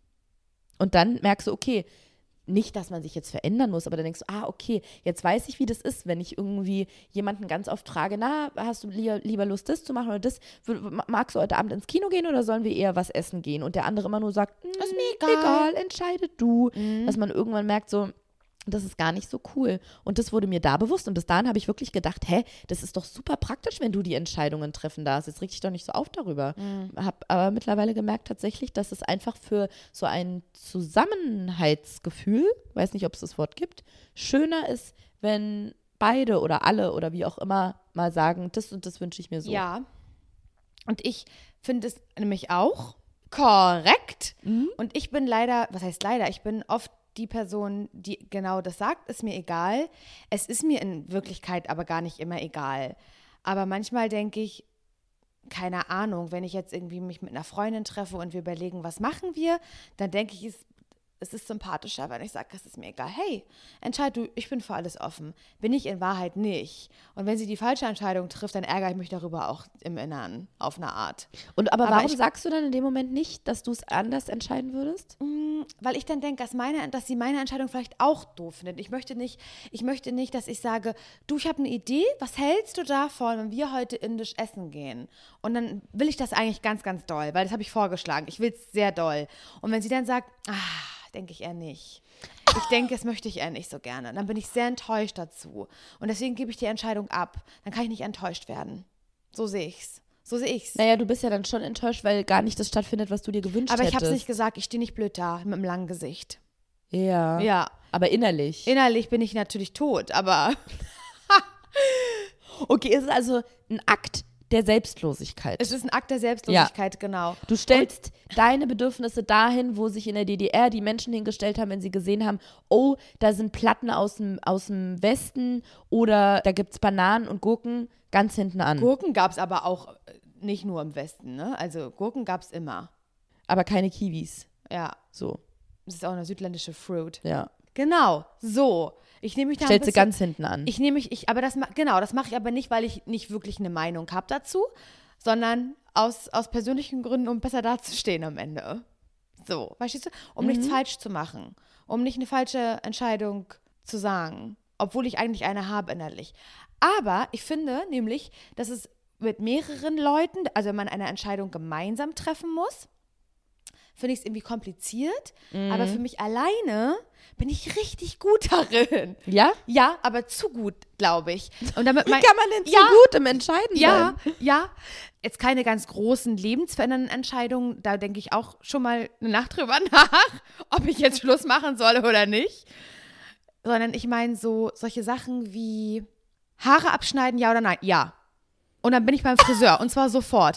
Und dann merkst du, okay, nicht, dass man sich jetzt verändern muss, aber dann denkst du, okay, jetzt weiß ich, wie das ist, wenn ich irgendwie jemanden ganz oft frage, na, hast du lieber Lust, das zu machen oder das? Magst du heute Abend ins Kino gehen oder sollen wir eher was essen gehen? Und der andere immer nur sagt, ist mir egal, entscheide du. Dass man irgendwann merkt so, das ist gar nicht so cool. Und das wurde mir da bewusst. Und bis dahin habe ich wirklich gedacht, das ist doch super praktisch, wenn du die Entscheidungen treffen darfst. Jetzt reg ich doch nicht so auf darüber. Habe aber mittlerweile gemerkt tatsächlich, dass es einfach für so ein Zusammenhaltsgefühl, weiß nicht, ob es das Wort gibt, schöner ist, wenn beide oder alle oder wie auch immer mal sagen, das und das wünsche ich mir so. Ja. Und ich finde es nämlich auch korrekt. Und ich bin leider, was heißt leider, ich bin oft die Person, die genau das sagt, ist mir egal. Es ist mir in Wirklichkeit aber gar nicht immer egal. Aber manchmal denke ich, keine Ahnung, wenn ich jetzt irgendwie mich mit einer Freundin treffe und wir überlegen, was machen wir, dann denke ich, es ist sympathischer, wenn ich sage, es ist mir egal. Hey, entscheid du, ich bin für alles offen. Bin ich in Wahrheit nicht. Und wenn sie die falsche Entscheidung trifft, dann ärgere ich mich darüber auch im Inneren, auf eine Art. Aber warum sagst du dann in dem Moment nicht, dass du es anders entscheiden würdest? Weil ich dann denke, dass sie meine Entscheidung vielleicht auch doof findet. Ich möchte nicht, dass ich sage, du, ich habe eine Idee, was hältst du davon, wenn wir heute indisch essen gehen? Und dann will ich das eigentlich ganz, ganz doll, weil das habe ich vorgeschlagen. Ich will es sehr doll. Und wenn sie dann sagt, denke ich eher nicht. Ich denke, das möchte ich eher nicht so gerne. Dann bin ich sehr enttäuscht dazu. Und deswegen gebe ich die Entscheidung ab. Dann kann ich nicht enttäuscht werden. So sehe ich's. Naja, du bist ja dann schon enttäuscht, weil gar nicht das stattfindet, was du dir gewünscht hättest. Aber ich habe es nicht gesagt. Ich stehe nicht blöd da mit einem langen Gesicht. Ja. Ja. Aber innerlich? Innerlich bin ich natürlich tot, aber okay, es ist also ein Akt der Selbstlosigkeit. Es ist ein Akt der Selbstlosigkeit, genau. Du stellst deine Bedürfnisse dahin, wo sich in der DDR die Menschen hingestellt haben, wenn sie gesehen haben, oh, da sind Platten aus dem Westen oder da gibt es Bananen und Gurken, ganz hinten an. Gurken gab es aber auch nicht nur im Westen, ne? Also Gurken gab es immer. Aber keine Kiwis. Ja. So. Das ist auch eine südländische Fruit. Ja. Genau, so. Ich nehme mich da stellst du ganz hinten an. Das mache ich aber nicht, weil ich nicht wirklich eine Meinung habe dazu, sondern aus persönlichen Gründen, um besser dazustehen am Ende. So, verstehst du? Um nichts falsch zu machen, um nicht eine falsche Entscheidung zu sagen, obwohl ich eigentlich eine habe innerlich. Aber ich finde nämlich, dass es mit mehreren Leuten, also wenn man eine Entscheidung gemeinsam treffen muss, finde ich es irgendwie kompliziert, aber für mich alleine bin ich richtig gut darin. Ja? Ja, aber zu gut, glaube ich. Und damit Wie kann man denn zu gut im Entscheiden sein? Ja. Jetzt keine ganz großen lebensverändernden Entscheidungen, da denke ich auch schon mal eine Nacht drüber nach, ob ich jetzt Schluss machen soll oder nicht. Sondern ich meine so solche Sachen wie Haare abschneiden, ja oder nein? Ja. Und dann bin ich beim Friseur und zwar sofort.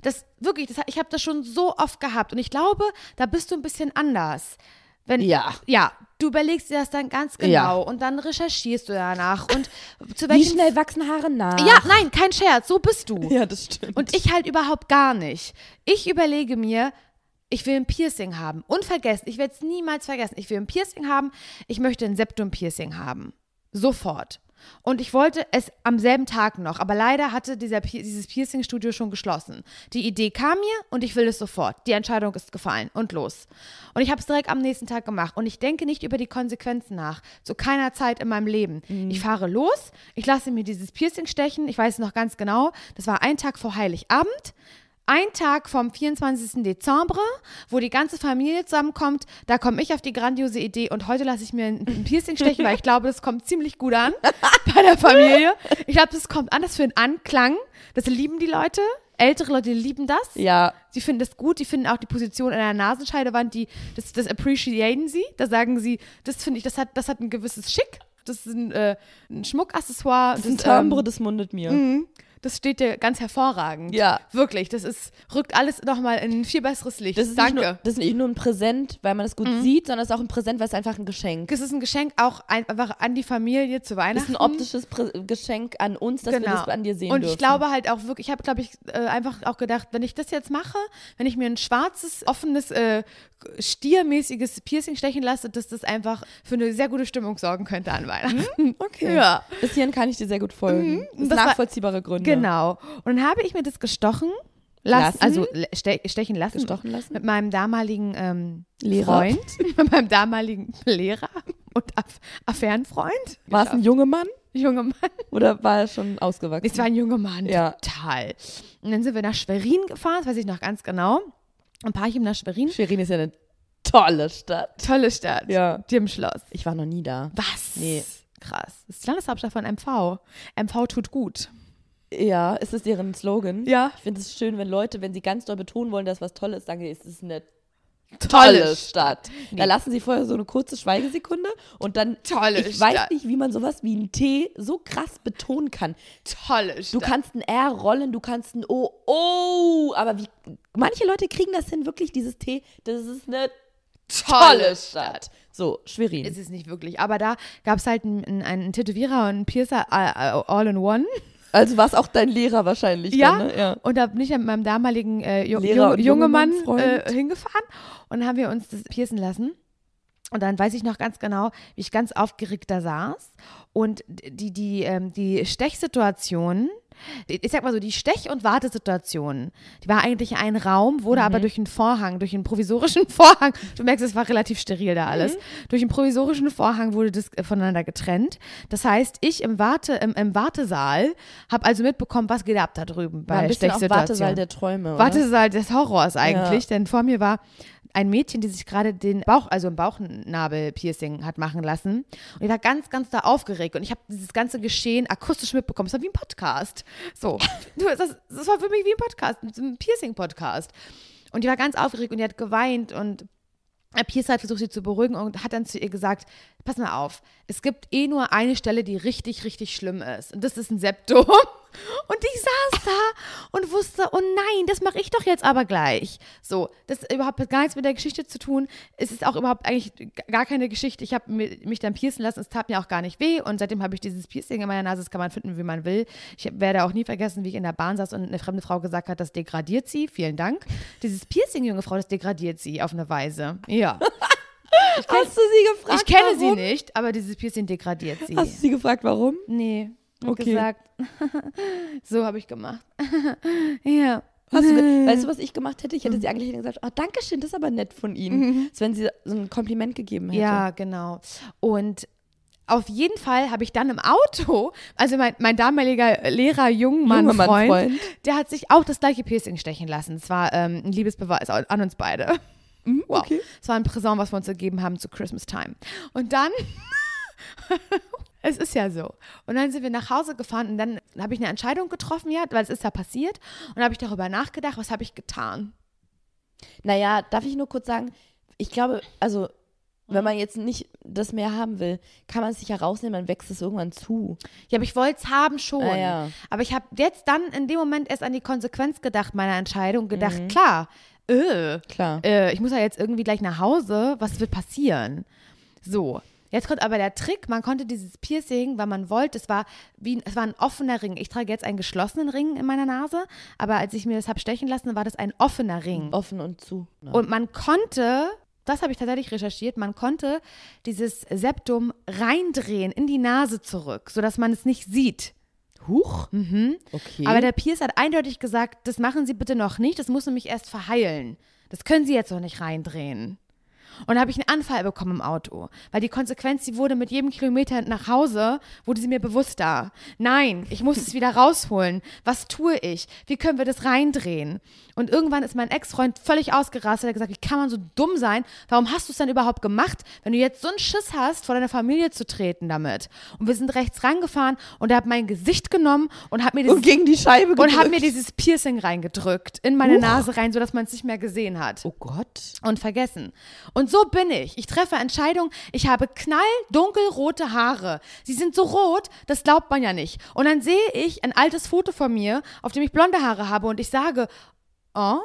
Ich habe das schon so oft gehabt und ich glaube, da bist du ein bisschen anders. Ja, du überlegst dir das dann ganz genau und dann recherchierst du danach und wie schnell wachsen Haare nach? Ja, nein, kein Scherz, so bist du. Ja, das stimmt. Und ich halt überhaupt gar nicht. Ich überlege mir, ich will ein Piercing haben. Unvergessen, ich werde es niemals vergessen. Ich will ein Piercing haben, ich möchte ein Septum-Piercing haben. Sofort. Und ich wollte es am selben Tag noch, aber leider hatte dieses Piercing-Studio schon geschlossen. Die Idee kam mir und ich will es sofort. Die Entscheidung ist gefallen und los. Und ich habe es direkt am nächsten Tag gemacht und ich denke nicht über die Konsequenzen nach. Zu keiner Zeit in meinem Leben. Ich fahre los, ich lasse mir dieses Piercing stechen, ich weiß es noch ganz genau, das war ein Tag vor Heiligabend. Ein Tag vom 24. Dezember, wo die ganze Familie zusammenkommt, da komme ich auf die grandiose Idee und heute lasse ich mir ein Piercing stechen, weil ich glaube, das kommt ziemlich gut an bei der Familie. Ich glaube, das kommt an, das für einen Anklang, das lieben die Leute. Ältere Leute lieben das. Ja. Sie finden das gut, die finden auch die Position in der Nasenscheidewand, das appreciaten sie. Da sagen sie, das finde ich, das hat ein gewisses Schick. Das ist ein Schmuckaccessoire. Das ist ein Timbre, das mundet mir. Das steht dir ganz hervorragend. Ja. Wirklich, rückt alles nochmal in ein viel besseres Licht. Das ist nicht nur ein Präsent, weil man es gut sieht, sondern es ist auch ein Präsent, weil es einfach ein Geschenk. Es ist ein Geschenk auch einfach an die Familie zu Weihnachten. Es ist ein optisches Geschenk an uns, dass wir das an dir sehen dürfen. Und ich glaube halt auch wirklich, ich habe, glaube ich, einfach auch gedacht, wenn ich das jetzt mache, wenn ich mir ein schwarzes, offenes, stiermäßiges Piercing stechen lasse, dass das einfach für eine sehr gute Stimmung sorgen könnte an Weihnachten. Okay. Ja. Bis hierhin kann ich dir sehr gut folgen. Das ist nachvollziehbare Gründe. Genau. Und dann habe ich mir das gestochen lassen. Also stechen lassen. Gestochen lassen. Mit meinem damaligen Lehrer. Freund. Mit meinem damaligen Lehrer und Affärenfreund. War es ein junger Mann? Junger Mann. Oder war er schon ausgewachsen? Es war ein junger Mann. Ja. Total. Und dann sind wir nach Schwerin gefahren, das weiß ich noch ganz genau. Ein paar Jahre nach Schwerin. Schwerin ist ja eine tolle Stadt. Tolle Stadt. Ja. Die im Schloss. Ich war noch nie da. Was? Nee. Krass. Das ist die Landeshauptstadt von MV. MV tut gut. Ja, ist das deren Slogan? Ja. Ich finde es schön, wenn Leute, wenn sie ganz doll betonen wollen, dass was Tolles, sagen, es ist eine tolle Stadt. Nee. Da lassen sie vorher so eine kurze Schweigesekunde und dann, ich weiß nicht, wie man sowas wie einen T so krass betonen kann. Tolle Stadt. Du kannst ein R rollen, du kannst ein O, aber manche Leute kriegen das hin, wirklich dieses T, das ist eine tolle Stadt. So, Schwerin. Ist es nicht wirklich. Aber da gab es halt einen Tätowierer und einen Piercer all in one. Also war es auch dein Lehrer wahrscheinlich. Ja, dann, ne? Ja. Und da bin ich ja mit meinem damaligen junge Mann Freund. hingefahren und dann haben wir uns das piercen lassen. Und dann weiß ich noch ganz genau, wie ich ganz aufgeregt da saß. Und die Stechsituation, ich sag mal so, die Stech- und Wartesituation, die war eigentlich ein Raum, wurde aber durch einen provisorischen Vorhang, du merkst, es war relativ steril da alles, durch einen provisorischen Vorhang wurde das voneinander getrennt. Das heißt, ich im Wartesaal habe also mitbekommen, was geht ab da drüben bei War ein bisschen auch Stechsituation. Wartesaal der Träume, oder? Wartesaal des Horrors eigentlich, Ja. denn vor mir war ein Mädchen, die sich gerade den Bauchnabel-Piercing hat machen lassen. Und ich war ganz, ganz da aufgeregt. Und ich habe dieses ganze Geschehen akustisch mitbekommen. Es war wie ein Podcast. So, das war für mich wie ein Podcast, ein Piercing-Podcast. Und die war ganz aufgeregt und die hat geweint und der Piercer hat versucht, sie zu beruhigen und hat dann zu ihr gesagt, pass mal auf, es gibt nur eine Stelle, die richtig, richtig schlimm ist. Und das ist ein Septum. Und ich saß da und wusste, oh nein, das mache ich doch jetzt aber gleich. So, das hat überhaupt gar nichts mit der Geschichte zu tun. Es ist auch überhaupt eigentlich gar keine Geschichte. Ich habe mich dann piercen lassen, es tat mir auch gar nicht weh. Und seitdem habe ich dieses Piercing in meiner Nase, das kann man finden, wie man will. Ich werde auch nie vergessen, wie ich in der Bahn saß und eine fremde Frau gesagt hat, das degradiert sie. Vielen Dank. Dieses Piercing, junge Frau, das degradiert sie auf eine Weise. Ja. Hast du sie gefragt, Ich kenne warum? Sie nicht, aber dieses Piercing degradiert sie. Hast du sie gefragt, warum? Nee. Und Okay. gesagt, so habe ich gemacht. Ja. Weißt du, was ich gemacht hätte? Ich hätte sie angelächelt und gesagt, oh, danke schön, das ist aber nett von Ihnen. Als wenn sie so ein Kompliment gegeben hätte. Ja, genau. Und auf jeden Fall habe ich dann im Auto, also mein damaliger Lehrer, Jungmann-Freund, der hat sich auch das gleiche Piercing stechen lassen. Es war ein Liebesbeweis an uns beide. Wow. Okay. Es war ein Präsent, was wir uns gegeben haben zu Christmas Time. Und dann, es ist ja so. Und dann sind wir nach Hause gefahren und dann habe ich eine Entscheidung getroffen, ja, weil es ist ja passiert. Und habe ich darüber nachgedacht, was habe ich getan? Naja, darf ich nur kurz sagen, ich glaube, also wenn man jetzt nicht das mehr haben will, kann man es sich ja rausnehmen, dann wächst es irgendwann zu. Ja, aber ich wollte es haben schon. Ah, ja. Aber ich habe jetzt dann in dem Moment erst an die Konsequenz gedacht meiner Entscheidung, gedacht, klar, Klar. ich muss ja jetzt irgendwie gleich nach Hause, was wird passieren? So, jetzt kommt aber der Trick, man konnte dieses Piercing, weil man wollte, es war ein offener Ring. Ich trage jetzt einen geschlossenen Ring in meiner Nase, aber als ich mir das habe stechen lassen, war das ein offener Ring. Offen und zu. Ja. Und man konnte, das habe ich tatsächlich recherchiert, man konnte dieses Septum reindrehen in die Nase zurück, sodass man es nicht sieht. Huch. Okay. Aber der Piercer hat eindeutig gesagt, das machen Sie bitte noch nicht, das muss nämlich erst verheilen. Das können Sie jetzt noch nicht reindrehen. Und da habe ich einen Anfall bekommen im Auto, weil die Konsequenz, sie wurde mit jedem Kilometer nach Hause, wurde sie mir bewusster. Nein, ich muss es wieder rausholen. Was tue ich? Wie können wir das reindrehen? Und irgendwann ist mein Ex-Freund völlig ausgerastet, er hat gesagt, wie kann man so dumm sein? Warum hast du es denn überhaupt gemacht, wenn du jetzt so einen Schiss hast, vor deiner Familie zu treten damit? Und wir sind rechts rangefahren und er hat mein Gesicht genommen und hat mir dieses, und gegen die Scheibe gedrückt. und hat mir dieses Piercing reingedrückt, in meine Nase rein, sodass man es nicht mehr gesehen hat. Oh Gott. Und vergessen. Und so bin ich. Ich treffe Entscheidungen. Ich habe knalldunkelrote Haare. Sie sind so rot, das glaubt man ja nicht. Und dann sehe ich ein altes Foto von mir, auf dem ich blonde Haare habe und ich sage, oh,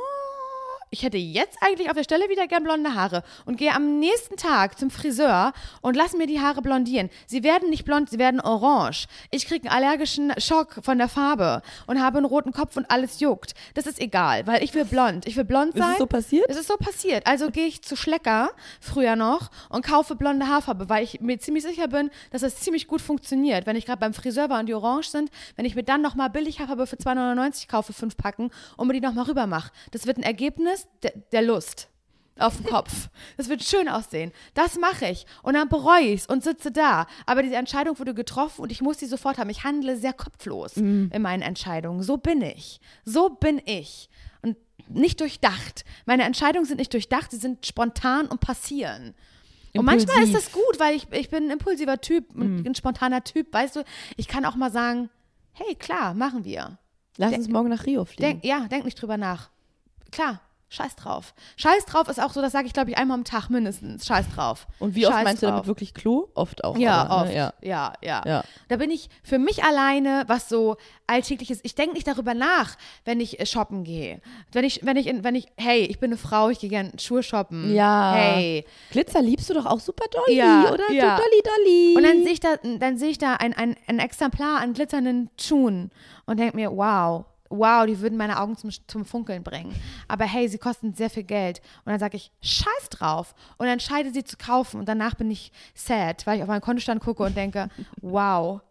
ich hätte jetzt eigentlich auf der Stelle wieder gern blonde Haare und gehe am nächsten Tag zum Friseur und lasse mir die Haare blondieren. Sie werden nicht blond, sie werden orange. Ich kriege einen allergischen Schock von der Farbe und habe einen roten Kopf und alles juckt. Das ist egal, weil ich will blond. Ich will blond sein. Ist es so passiert? Es ist so passiert. Also gehe ich zu Schlecker, früher noch, und kaufe blonde Haarfarbe, weil ich mir ziemlich sicher bin, dass das ziemlich gut funktioniert. Wenn ich gerade beim Friseur war und die orange sind, wenn ich mir dann nochmal billig Haarfarbe für 2,99 kaufe, 5 Packen, und mir die nochmal rüber mache. Das wird ein Ergebnis der Lust auf dem Kopf. Das wird schön aussehen. Das mache ich. Und dann bereue ich es und sitze da. Aber diese Entscheidung wurde getroffen und ich muss sie sofort haben. Ich handle sehr kopflos in meinen Entscheidungen. So bin ich. So bin ich. Und nicht durchdacht. Meine Entscheidungen sind nicht durchdacht, sie sind spontan und passieren. Und manchmal ist das gut, weil ich bin ein impulsiver Typ und ein spontaner Typ. Weißt du, ich kann auch mal sagen, hey, klar, machen wir. Lass uns morgen nach Rio fliegen. Denk nicht drüber nach. Klar. Scheiß drauf. Scheiß drauf ist auch so, das sage ich, glaube ich, einmal am Tag mindestens. Scheiß drauf. Und wie oft meinst du damit wirklich Klo? Oft auch. Ja, aber, oft. Ne? Ja. Da bin ich für mich alleine, was so alltäglich ist. Ich denke nicht darüber nach, wenn ich shoppen gehe. Hey, ich bin eine Frau, ich gehe gerne Schuhe shoppen. Ja. Hey. Glitzer liebst du doch auch super Dolly, Ja, oder? ja. Dolly. Und dann sehe ich da ein Exemplar an glitzernden Schuhen und denke mir, wow, die würden meine Augen zum Funkeln bringen. Aber hey, sie kosten sehr viel Geld. Und dann sage ich, scheiß drauf. Und entscheide sie zu kaufen. Und danach bin ich sad, weil ich auf meinen Kontostand gucke und denke, wow,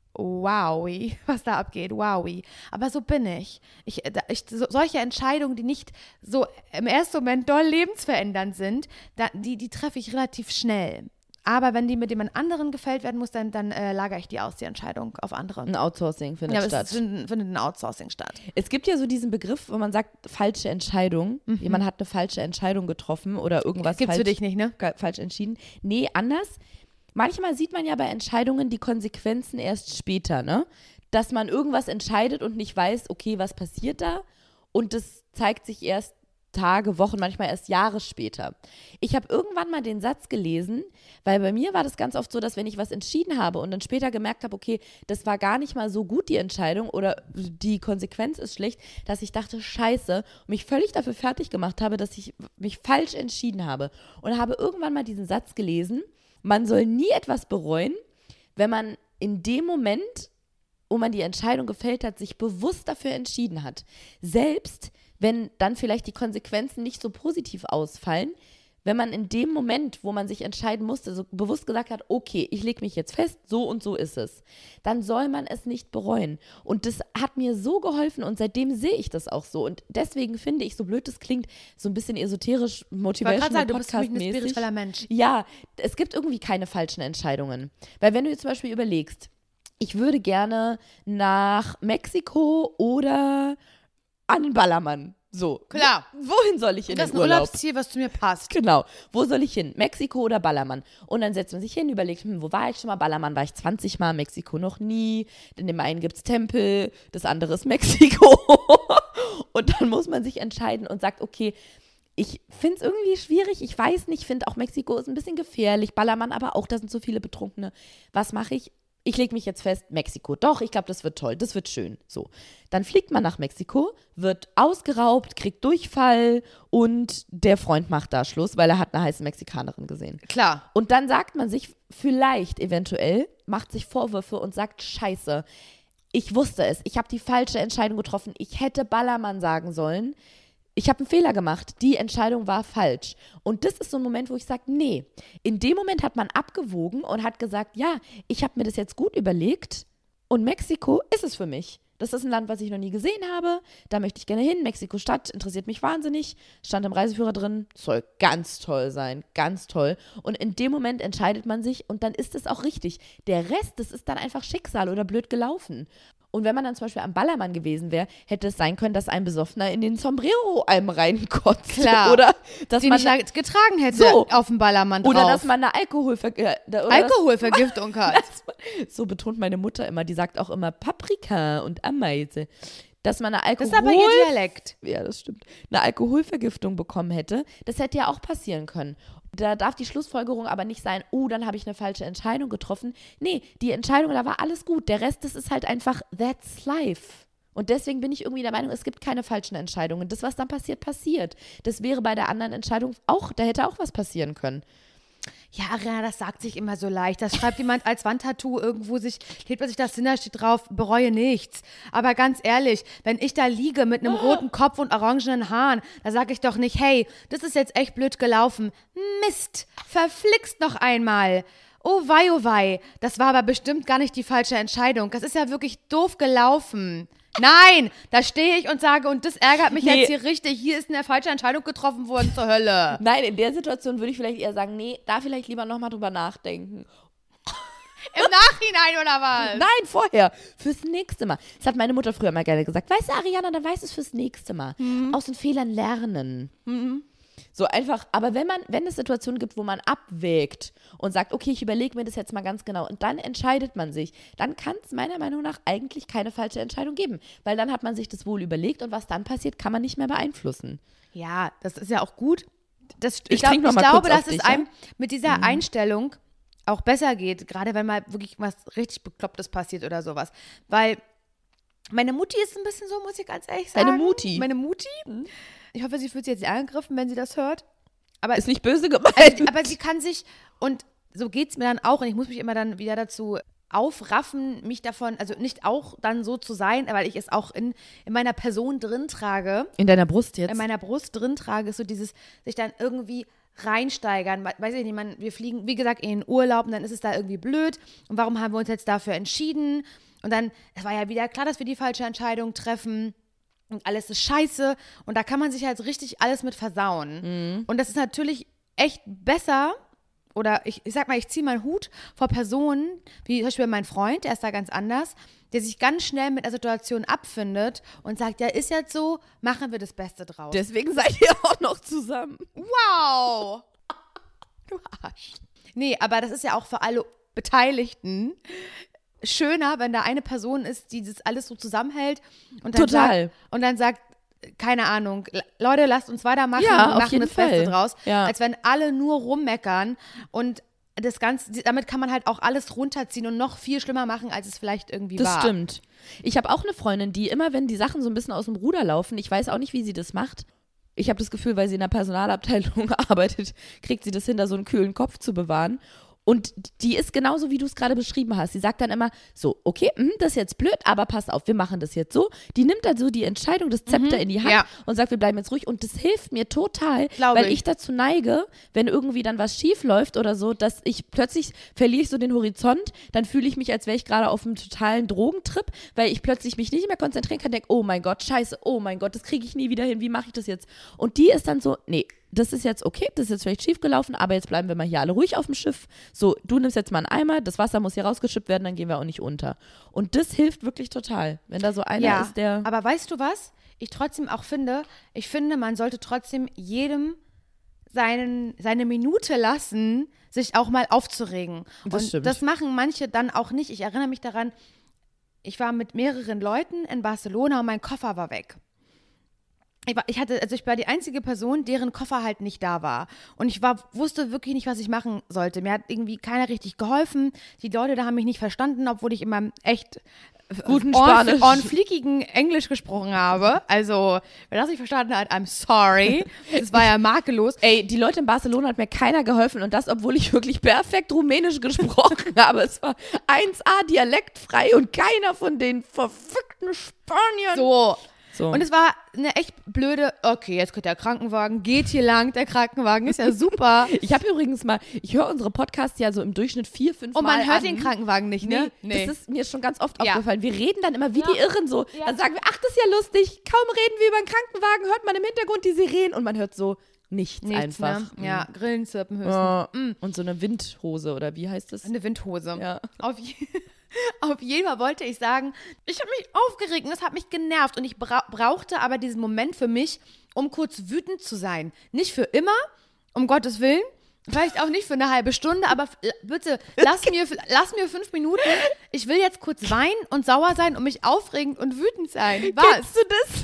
was da abgeht, wowi. Aber so bin ich. Solche Entscheidungen, die nicht so im ersten Moment doll lebensverändernd sind, die treffe ich relativ schnell. Aber wenn die mit jemand anderen gefällt werden muss, dann lagere ich die Entscheidung auf andere. Ein Outsourcing findet statt. Es findet ein Outsourcing statt. Es gibt ja so diesen Begriff, wo man sagt, falsche Entscheidung. Jemand hat eine falsche Entscheidung getroffen oder irgendwas Gibt's für dich nicht, ne? Falsch entschieden. Nee, anders. Manchmal sieht man ja bei Entscheidungen die Konsequenzen erst später, ne? Dass man irgendwas entscheidet und nicht weiß, okay, was passiert da? Und das zeigt sich erst Tage, Wochen, manchmal erst Jahre später. Ich habe irgendwann mal den Satz gelesen, weil bei mir war das ganz oft so, dass wenn ich was entschieden habe und dann später gemerkt habe, okay, das war gar nicht mal so gut, die Entscheidung oder die Konsequenz ist schlecht, dass ich dachte, scheiße, und mich völlig dafür fertig gemacht habe, dass ich mich falsch entschieden habe. Und habe irgendwann mal diesen Satz gelesen, man soll nie etwas bereuen, wenn man in dem Moment, wo man die Entscheidung gefällt hat, sich bewusst dafür entschieden hat. Selbst wenn dann vielleicht die Konsequenzen nicht so positiv ausfallen, wenn man in dem Moment, wo man sich entscheiden musste, so bewusst gesagt hat, okay, ich lege mich jetzt fest, so und so ist es, dann soll man es nicht bereuen. Und das hat mir so geholfen und seitdem sehe ich das auch so. Und deswegen finde ich, so blöd das klingt, so ein bisschen esoterisch, motivational, du bist für mich ein Podcast-mäßig. spiritueller Mensch. Ja, es gibt irgendwie keine falschen Entscheidungen. Weil wenn du jetzt zum Beispiel überlegst, ich würde gerne nach Mexiko oder an den Ballermann. So. Klar. Wohin soll ich in das den ist ein Urlaub? Urlaubsziel, was zu mir passt. Genau. Wo soll ich hin? Mexiko oder Ballermann? Und dann setzt man sich hin, überlegt, wo war ich schon mal? Ballermann war ich 20 Mal, Mexiko noch nie. In dem einen gibt es Tempel, das andere ist Mexiko. Und dann muss man sich entscheiden und sagt, okay, ich finde es irgendwie schwierig, ich weiß nicht, ich finde auch Mexiko ist ein bisschen gefährlich, Ballermann aber auch, da sind so viele Betrunkene. Was mache ich? Ich lege mich jetzt fest, Mexiko. Doch, ich glaube, das wird toll, das wird schön. So, dann fliegt man nach Mexiko, wird ausgeraubt, kriegt Durchfall und der Freund macht da Schluss, weil er hat eine heiße Mexikanerin gesehen. Klar. Und dann sagt man sich vielleicht eventuell, macht sich Vorwürfe und sagt, scheiße, ich wusste es, ich habe die falsche Entscheidung getroffen, ich hätte Ballermann sagen sollen. Ich habe einen Fehler gemacht, die Entscheidung war falsch. Und das ist so ein Moment, wo ich sage, nee, in dem Moment hat man abgewogen und hat gesagt, ja, ich habe mir das jetzt gut überlegt und Mexiko ist es für mich. Das ist ein Land, was ich noch nie gesehen habe, da möchte ich gerne hin. Mexiko-Stadt interessiert mich wahnsinnig, stand im Reiseführer drin, soll ganz toll sein, ganz toll. Und in dem Moment entscheidet man sich und dann ist es auch richtig. Der Rest, das ist dann einfach Schicksal oder blöd gelaufen. Und wenn man dann zum Beispiel am Ballermann gewesen wäre, hätte es sein können, dass ein Besoffener in den Sombrero einem reinkotzt. Klar. Oder dass die man nicht getragen hätte so auf dem Ballermann drauf. Oder dass man eine Alkoholvergiftung hat. So betont meine Mutter immer. Die sagt auch immer Paprika und Ameise. Dass man eine Das ist aber ihr Dialekt. Ja, das stimmt. Eine Alkoholvergiftung bekommen hätte. Das hätte ja auch passieren können. Da darf die Schlussfolgerung aber nicht sein, dann habe ich eine falsche Entscheidung getroffen. Nee, die Entscheidung, da war alles gut. Der Rest, das ist halt einfach, that's life. Und deswegen bin ich irgendwie der Meinung, es gibt keine falschen Entscheidungen. Das, was dann passiert, passiert. Das wäre bei der anderen Entscheidung auch, da hätte auch was passieren können. Ja, Ariana, das sagt sich immer so leicht. Das schreibt jemand als Wandtattoo irgendwo klebt man sich das hin, da steht drauf, bereue nichts. Aber ganz ehrlich, wenn ich da liege mit einem roten Kopf und orangenen Haaren, da sage ich doch nicht, hey, das ist jetzt echt blöd gelaufen. Mist, verflixt noch einmal. Oh wei, das war aber bestimmt gar nicht die falsche Entscheidung. Das ist ja wirklich doof gelaufen. Nein, da stehe ich und sage, und das ärgert mich jetzt hier richtig, hier ist eine falsche Entscheidung getroffen worden zur Hölle. Nein, in der Situation würde ich vielleicht eher sagen, nee, da vielleicht lieber nochmal drüber nachdenken. Im Nachhinein oder was? Nein, vorher. Fürs nächste Mal. Das hat meine Mutter früher mal gerne gesagt. Weißt du, Ariana, dann weißt du es fürs nächste Mal. Aus den Fehlern lernen. So einfach, aber wenn es Situationen gibt, wo man abwägt und sagt, okay, ich überlege mir das jetzt mal ganz genau und dann entscheidet man sich, dann kann es meiner Meinung nach eigentlich keine falsche Entscheidung geben, weil dann hat man sich das wohl überlegt und was dann passiert, kann man nicht mehr beeinflussen. Ja, das ist ja auch gut. Ich glaube, dass es einem mit dieser Einstellung auch besser geht, gerade wenn mal wirklich was richtig Beklopptes passiert oder sowas. Weil meine Mutti ist ein bisschen so, muss ich ganz ehrlich sagen. Deine Mutti? Meine Mutti. Ich hoffe, sie fühlt sich jetzt nicht angegriffen, wenn sie das hört. Aber ist nicht böse gemeint. Aber sie kann sich, und so geht es mir dann auch, und ich muss mich immer dann wieder dazu aufraffen, mich davon, also nicht auch dann so zu sein, weil ich es auch in meiner Person drin trage. In deiner Brust jetzt? In meiner Brust drin trage, ist so dieses, sich dann irgendwie reinsteigern. Weiß ich nicht, wir fliegen, wie gesagt, in den Urlaub und dann ist es da irgendwie blöd. Und warum haben wir uns jetzt dafür entschieden? Und dann, es war ja wieder klar, dass wir die falsche Entscheidung treffen. Und alles ist scheiße. Und da kann man sich halt richtig alles mit versauen. Und das ist natürlich echt besser, oder ich sag mal, ich ziehe meinen Hut vor Personen, wie zum Beispiel mein Freund, der ist da ganz anders, der sich ganz schnell mit der Situation abfindet und sagt, ja, ist jetzt so, machen wir das Beste draus. Deswegen seid ihr auch noch zusammen. Wow! Du Arsch. Nee, aber das ist ja auch für alle Beteiligten schöner, wenn da eine Person ist, die das alles so zusammenhält und dann sagt, keine Ahnung, Leute, lasst uns weitermachen ja, und machen das Beste draus, ja. Als wenn alle nur rummeckern und das Ganze, damit kann man halt auch alles runterziehen und noch viel schlimmer machen, als es vielleicht irgendwie war. Das stimmt. Ich habe auch eine Freundin, die immer, wenn die Sachen so ein bisschen aus dem Ruder laufen, ich weiß auch nicht, wie sie das macht. Ich habe das Gefühl, weil sie in der Personalabteilung arbeitet, kriegt sie das hin, da so einen kühlen Kopf zu bewahren. Und die ist genauso, wie du es gerade beschrieben hast. Sie sagt dann immer so, okay, das ist jetzt blöd, aber pass auf, wir machen das jetzt so. Die nimmt dann so die Entscheidung, das Zepter in die Hand und sagt, wir bleiben jetzt ruhig. Und das hilft mir total, weil ich dazu neige, wenn irgendwie dann was schief läuft oder so, dass ich plötzlich verliere ich so den Horizont, dann fühle ich mich, als wäre ich gerade auf einem totalen Drogentrip, weil ich plötzlich mich nicht mehr konzentrieren kann, denke, oh mein Gott, scheiße, oh mein Gott, das kriege ich nie wieder hin, wie mache ich das jetzt? Und die ist dann so, nee, das ist jetzt okay, das ist jetzt vielleicht schief gelaufen, aber jetzt bleiben wir mal hier alle ruhig auf dem Schiff. So, du nimmst jetzt mal einen Eimer, das Wasser muss hier rausgeschippt werden, dann gehen wir auch nicht unter. Und das hilft wirklich total, wenn da so einer ist, der... Aber weißt du was? Ich finde, man sollte trotzdem jedem seine Minute lassen, sich auch mal aufzuregen. Das stimmt. Das machen manche dann auch nicht. Ich erinnere mich daran, ich war mit mehreren Leuten in Barcelona und mein Koffer war weg. Ich war die einzige Person, deren Koffer halt nicht da war. Und ich wusste wirklich nicht, was ich machen sollte. Mir hat irgendwie keiner richtig geholfen. Die Leute da haben mich nicht verstanden, obwohl ich immer echt guten Spanisch, fliegigen Englisch gesprochen habe. Also, wer das nicht verstanden hat, I'm sorry. Das war ja makellos. Ey, die Leute in Barcelona hat mir keiner geholfen und das, obwohl ich wirklich perfekt Rumänisch gesprochen habe. Es war 1A dialektfrei und keiner von den verfickten Spaniern. So. Und es war eine echt blöde, okay, jetzt kommt der Krankenwagen, geht hier lang, der Krankenwagen ist ja super. Ich höre unsere Podcasts ja so im Durchschnitt 4-5 Mal und man hört den Krankenwagen nicht, ne? Nee. Das ist mir schon ganz oft aufgefallen. Wir reden dann immer wie die Irren so. Ja. Dann sagen wir, ach, das ist ja lustig, kaum reden wir über den Krankenwagen, hört man im Hintergrund die Sirenen und man hört so nichts einfach. Ne? Ja, Grillen zirpen höchstens. Und so eine Windhose oder wie heißt das? Eine Windhose. Ja. Auf jeden Fall wollte ich sagen, ich habe mich aufgeregt und das hat mich genervt und ich brauchte aber diesen Moment für mich, um kurz wütend zu sein. Nicht für immer, um Gottes Willen, vielleicht auch nicht für eine halbe Stunde, aber bitte, lass mir 5 Minuten. Ich will jetzt kurz weinen und sauer sein und mich aufregen und wütend sein. Was?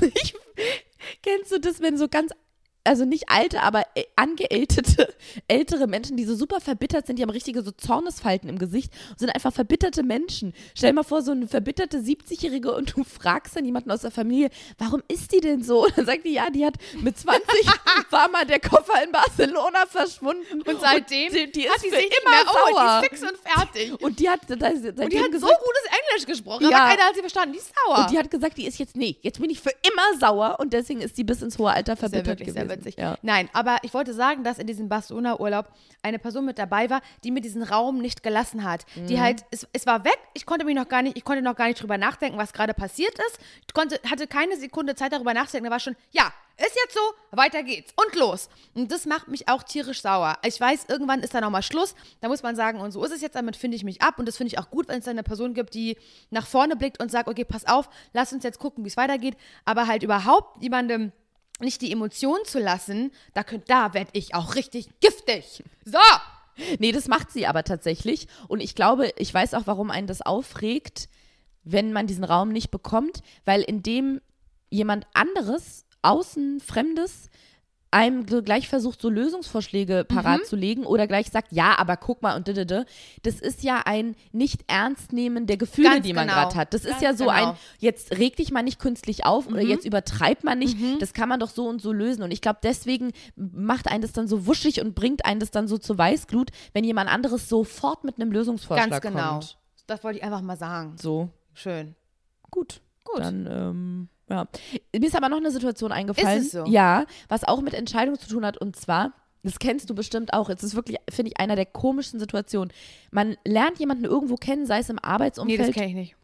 Kennst du das, wenn so ganz... Also nicht alte, aber angeältete, ältere Menschen, die so super verbittert sind, die haben richtige so Zornesfalten im Gesicht und sind einfach verbitterte Menschen. Stell dir mal vor, so eine verbitterte 70-Jährige und du fragst dann jemanden aus der Familie, warum ist die denn so? Und dann sagt die, ja, die hat mit 20 war mal der Koffer in Barcelona verschwunden. Und seitdem die ist hat sie für sich immer sauer. Die ist fix und fertig. Und die hat so gutes Englisch gesprochen, aber keiner hat sie verstanden, die ist sauer. Und die hat gesagt, jetzt bin ich für immer sauer und deswegen ist die bis ins hohe Alter verbittert gewesen. Ja. Nein, aber ich wollte sagen, dass in diesem Barcelona-Urlaub eine Person mit dabei war, die mir diesen Raum nicht gelassen hat. Die halt, es war weg, ich konnte noch gar nicht drüber nachdenken, was gerade passiert ist. Ich hatte keine Sekunde Zeit darüber nachzudenken, da war schon, ja, ist jetzt so, weiter geht's und los. Und das macht mich auch tierisch sauer. Ich weiß, irgendwann ist da nochmal Schluss, da muss man sagen, und so ist es jetzt, damit finde ich mich ab und das finde ich auch gut, wenn es dann eine Person gibt, die nach vorne blickt und sagt, okay, pass auf, lass uns jetzt gucken, wie es weitergeht, aber halt überhaupt jemandem nicht die Emotionen zu lassen, da werde ich auch richtig giftig. So. Nee, das macht sie aber tatsächlich. Und ich glaube, ich weiß auch, warum einen das aufregt, wenn man diesen Raum nicht bekommt, weil indem jemand anderes, außen, Fremdes, einem gleich versucht, so Lösungsvorschläge parat zu legen oder gleich sagt, ja, aber guck mal und das ist ja ein Nicht-Ernst-Nehmen der Gefühle, Ganz die man genau. gerade hat. Das ist Ganz ja so genau. jetzt reg dich mal nicht künstlich auf oder jetzt übertreibt man nicht, das kann man doch so und so lösen. Und ich glaube, deswegen macht einen das dann so wuschig und bringt einen das dann so zur Weißglut, wenn jemand anderes sofort mit einem Lösungsvorschlag Ganz genau. kommt. Das wollte ich einfach mal sagen. So, Schön. gut. Gut. Dann, ja. Mir ist aber noch eine Situation eingefallen. Ist es so? Ja, was auch mit Entscheidungen zu tun hat. Und zwar, das kennst du bestimmt auch. Es ist wirklich, finde ich, einer der komischsten Situationen. Man lernt jemanden irgendwo kennen, sei es im Nee, Arbeitsumfeld das kenne ich nicht.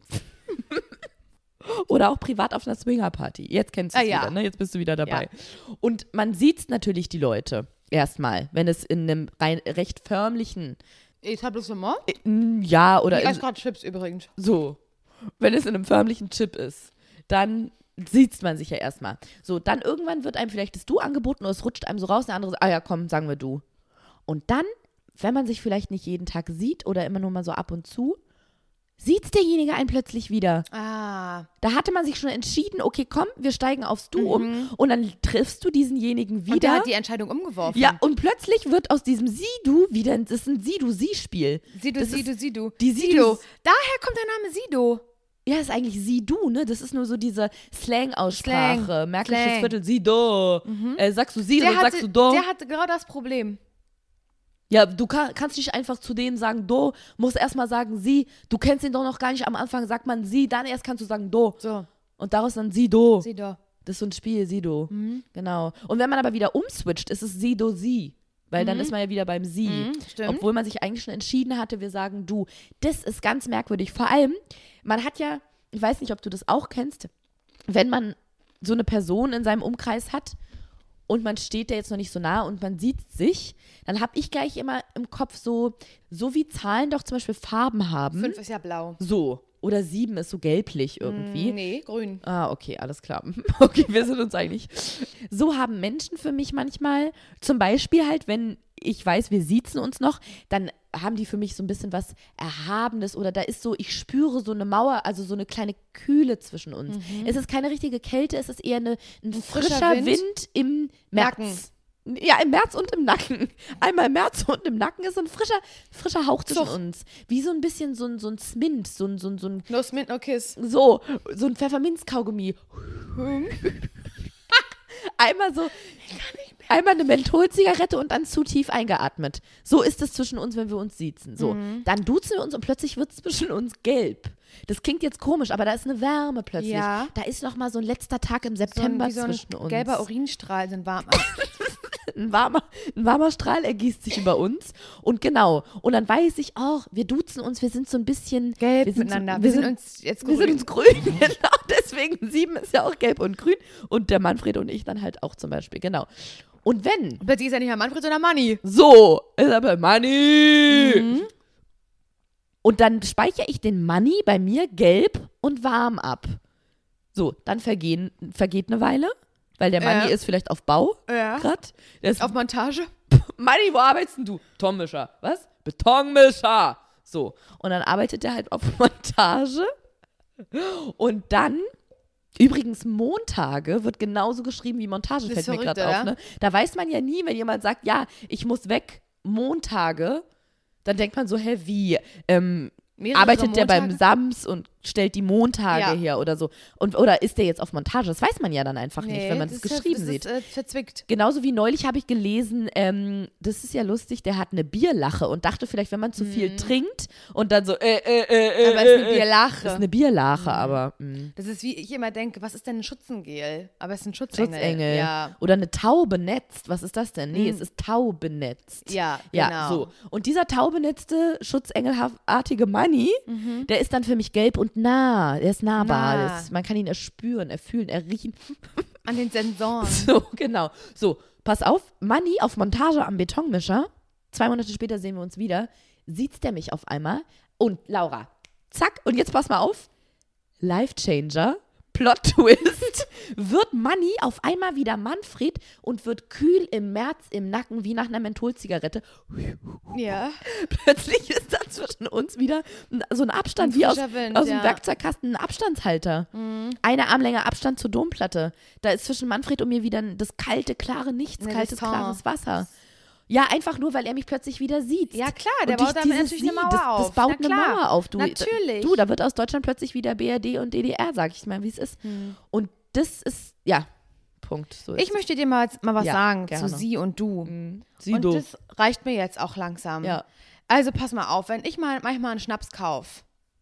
oder auch privat auf einer Swingerparty. Jetzt kennst du es ja. wieder, ne? Jetzt bist du wieder dabei. Und man sieht natürlich die Leute erstmal, wenn es in einem recht förmlichen, Etablissement? ja, oder Ich esse gerade Chips übrigens. so, wenn es in einem förmlichen Chip ist, dann sieht man sich ja erstmal. So, dann irgendwann wird einem vielleicht das Du angeboten oder es rutscht einem so raus, der andere sagt, ah ja, komm, sagen wir Du. Und dann, wenn man sich vielleicht nicht jeden Tag sieht oder immer nur mal so ab und zu, sieht derjenige einen plötzlich wieder. Ah. Da hatte man sich schon entschieden, okay, komm, wir steigen aufs Du um und dann triffst du diesenjenigen wieder. Und der hat die Entscheidung umgeworfen. Ja, und plötzlich wird aus diesem Sie-Du wieder, das ist ein Sie-Du-Sie-Spiel. Sido, Das Sido, ist Sido. die Sido. Daher kommt der Name Sido. Ja, ist eigentlich Sie-Du, ne? Das ist nur so diese Slang-Aussprache. Slang. Märkisches Slang. Viertel, Sie-Do. Sagst du Sie oder sagst du Do? Der hatte genau das Problem. Ja, du kannst nicht einfach zu denen sagen Do, musst erstmal sagen Sie. Du kennst ihn doch noch gar nicht. Am Anfang sagt man Sie, dann erst kannst du sagen Do. So, Und daraus dann Sie-Do. Sido. Das ist so ein Spiel, Sido. Genau. Und wenn man aber wieder umswitcht, ist es Sido-Sie. Weil dann ist man ja wieder beim Sie. stimmt. Obwohl man sich eigentlich schon entschieden hatte, wir sagen Du. Das ist ganz merkwürdig. Vor allem, man hat ja, ich weiß nicht, ob du das auch kennst, wenn man so eine Person in seinem Umkreis hat und man steht da jetzt noch nicht so nah und man sieht sich, dann habe ich gleich immer im Kopf so wie Zahlen doch zum Beispiel Farben haben. 5 ist ja blau. So. Oder 7 ist so gelblich irgendwie. Nee, grün. Ah, okay, alles klar. Okay, wir sind uns einig. So haben Menschen für mich manchmal, zum Beispiel halt, wenn ich weiß, wir siezen uns noch, dann haben die für mich so ein bisschen was Erhabenes oder da ist so, ich spüre so eine Mauer, also so eine kleine Kühle zwischen uns. Es ist keine richtige Kälte, es ist eher ein frischer Wind im März. Nacken. Ja, im März und im Nacken. Einmal im März und im Nacken ist so ein frischer Hauch zwischen uns. Wie so ein bisschen so ein Smint, so ein No Smint, no Kiss. so ein Pfefferminzkaugummi. Einmal eine Mentholzigarette und dann zu tief eingeatmet. So ist es zwischen uns, wenn wir uns siezen. So, dann duzen wir uns und plötzlich wird es zwischen uns gelb. Das klingt jetzt komisch, aber da ist eine Wärme plötzlich. Ja. Da ist noch mal so ein letzter Tag im September so ein zwischen uns. gelber Urinstrahl sind warm. Ein warmer Strahl ergießt sich über uns. Und genau. Und dann weiß ich auch, wir duzen uns, wir sind so ein bisschen Gelb wir sind miteinander. So, Wir sind uns jetzt grün. Wir sind uns grün, genau. Deswegen 7 ist ja auch gelb und grün. Und der Manfred und ich dann halt auch zum Beispiel, genau. Und wenn, Plötzlich ist er nicht mehr Manfred, sondern Manni. so, ist aber Money. Und dann speichere ich den Money bei mir gelb und warm ab. So, dann vergeht eine Weile, weil der Money ist vielleicht auf Bau Ja. grad. Der ist Auf Montage. Money, wo arbeitest denn du? Betonmischer. Was? Betonmischer. So. Und dann arbeitet er halt auf Montage. Und dann, übrigens, Montage wird genauso geschrieben wie Montage, Das ist fällt mir verrückt, gerade auf. oder? Ne? Da weiß man ja nie, wenn jemand sagt, ja, ich muss weg, Montage, dann denkt man so, hä, wie? Mehrere Arbeitet der beim Montage? Sams und stellt die Montage Ja. her oder so? Oder ist der jetzt auf Montage? Das weiß man ja dann einfach nicht, wenn man das geschrieben sieht. Das ist verzwickt. Genauso wie neulich habe ich gelesen, das ist ja lustig, der hat eine Bierlache und dachte vielleicht, wenn man zu viel trinkt und dann so, Aber es ist eine Bierlache. Das ist eine Bierlache, aber Das ist wie ich immer denke, was ist denn ein Schutzengel? Aber es ist ein Schutzengel. Schutzengel. Ja. Oder eine Taube netzt. Was ist das denn? Nee, es ist taubenetzt. Ja, Ja, genau. so. Und dieser taubenetzte, schutzengelartige Money, der ist dann für mich gelb und nah. Der ist nahbar. Nah. Man kann ihn erspüren, erfühlen, erriechen. An den Sensoren. So, genau. So, pass auf, Money auf Montage am Betonmischer. 2 Monate später sehen wir uns wieder. Sieht der mich auf einmal. Und Laura, zack, und jetzt pass mal auf. Life Changer. Plot-Twist, wird Manni auf einmal wieder Manfred und wird kühl im März im Nacken wie nach einer Mentholzigarette. Ja. Plötzlich ist da zwischen uns wieder so ein Abstand, wie aus dem Werkzeugkasten, ein Abstandshalter. Eine Armlänge Abstand zur Domplatte. Da ist zwischen Manfred und mir wieder das kalte, klare Nichts, kaltes, klares Wasser. Ja, einfach nur, weil er mich plötzlich wieder sieht. Ja klar, der baut damit natürlich eine Mauer auf. Das baut eine Mauer auf. Natürlich. Da wird aus Deutschland plötzlich wieder BRD und DDR, sag ich mal, wie es ist. Und das ist, ja, Punkt. So ich möchte dir mal was sagen gerne. zu sie und du. Und das reicht mir jetzt auch langsam. Ja. Also pass mal auf, wenn ich mal manchmal einen Schnaps kaufe,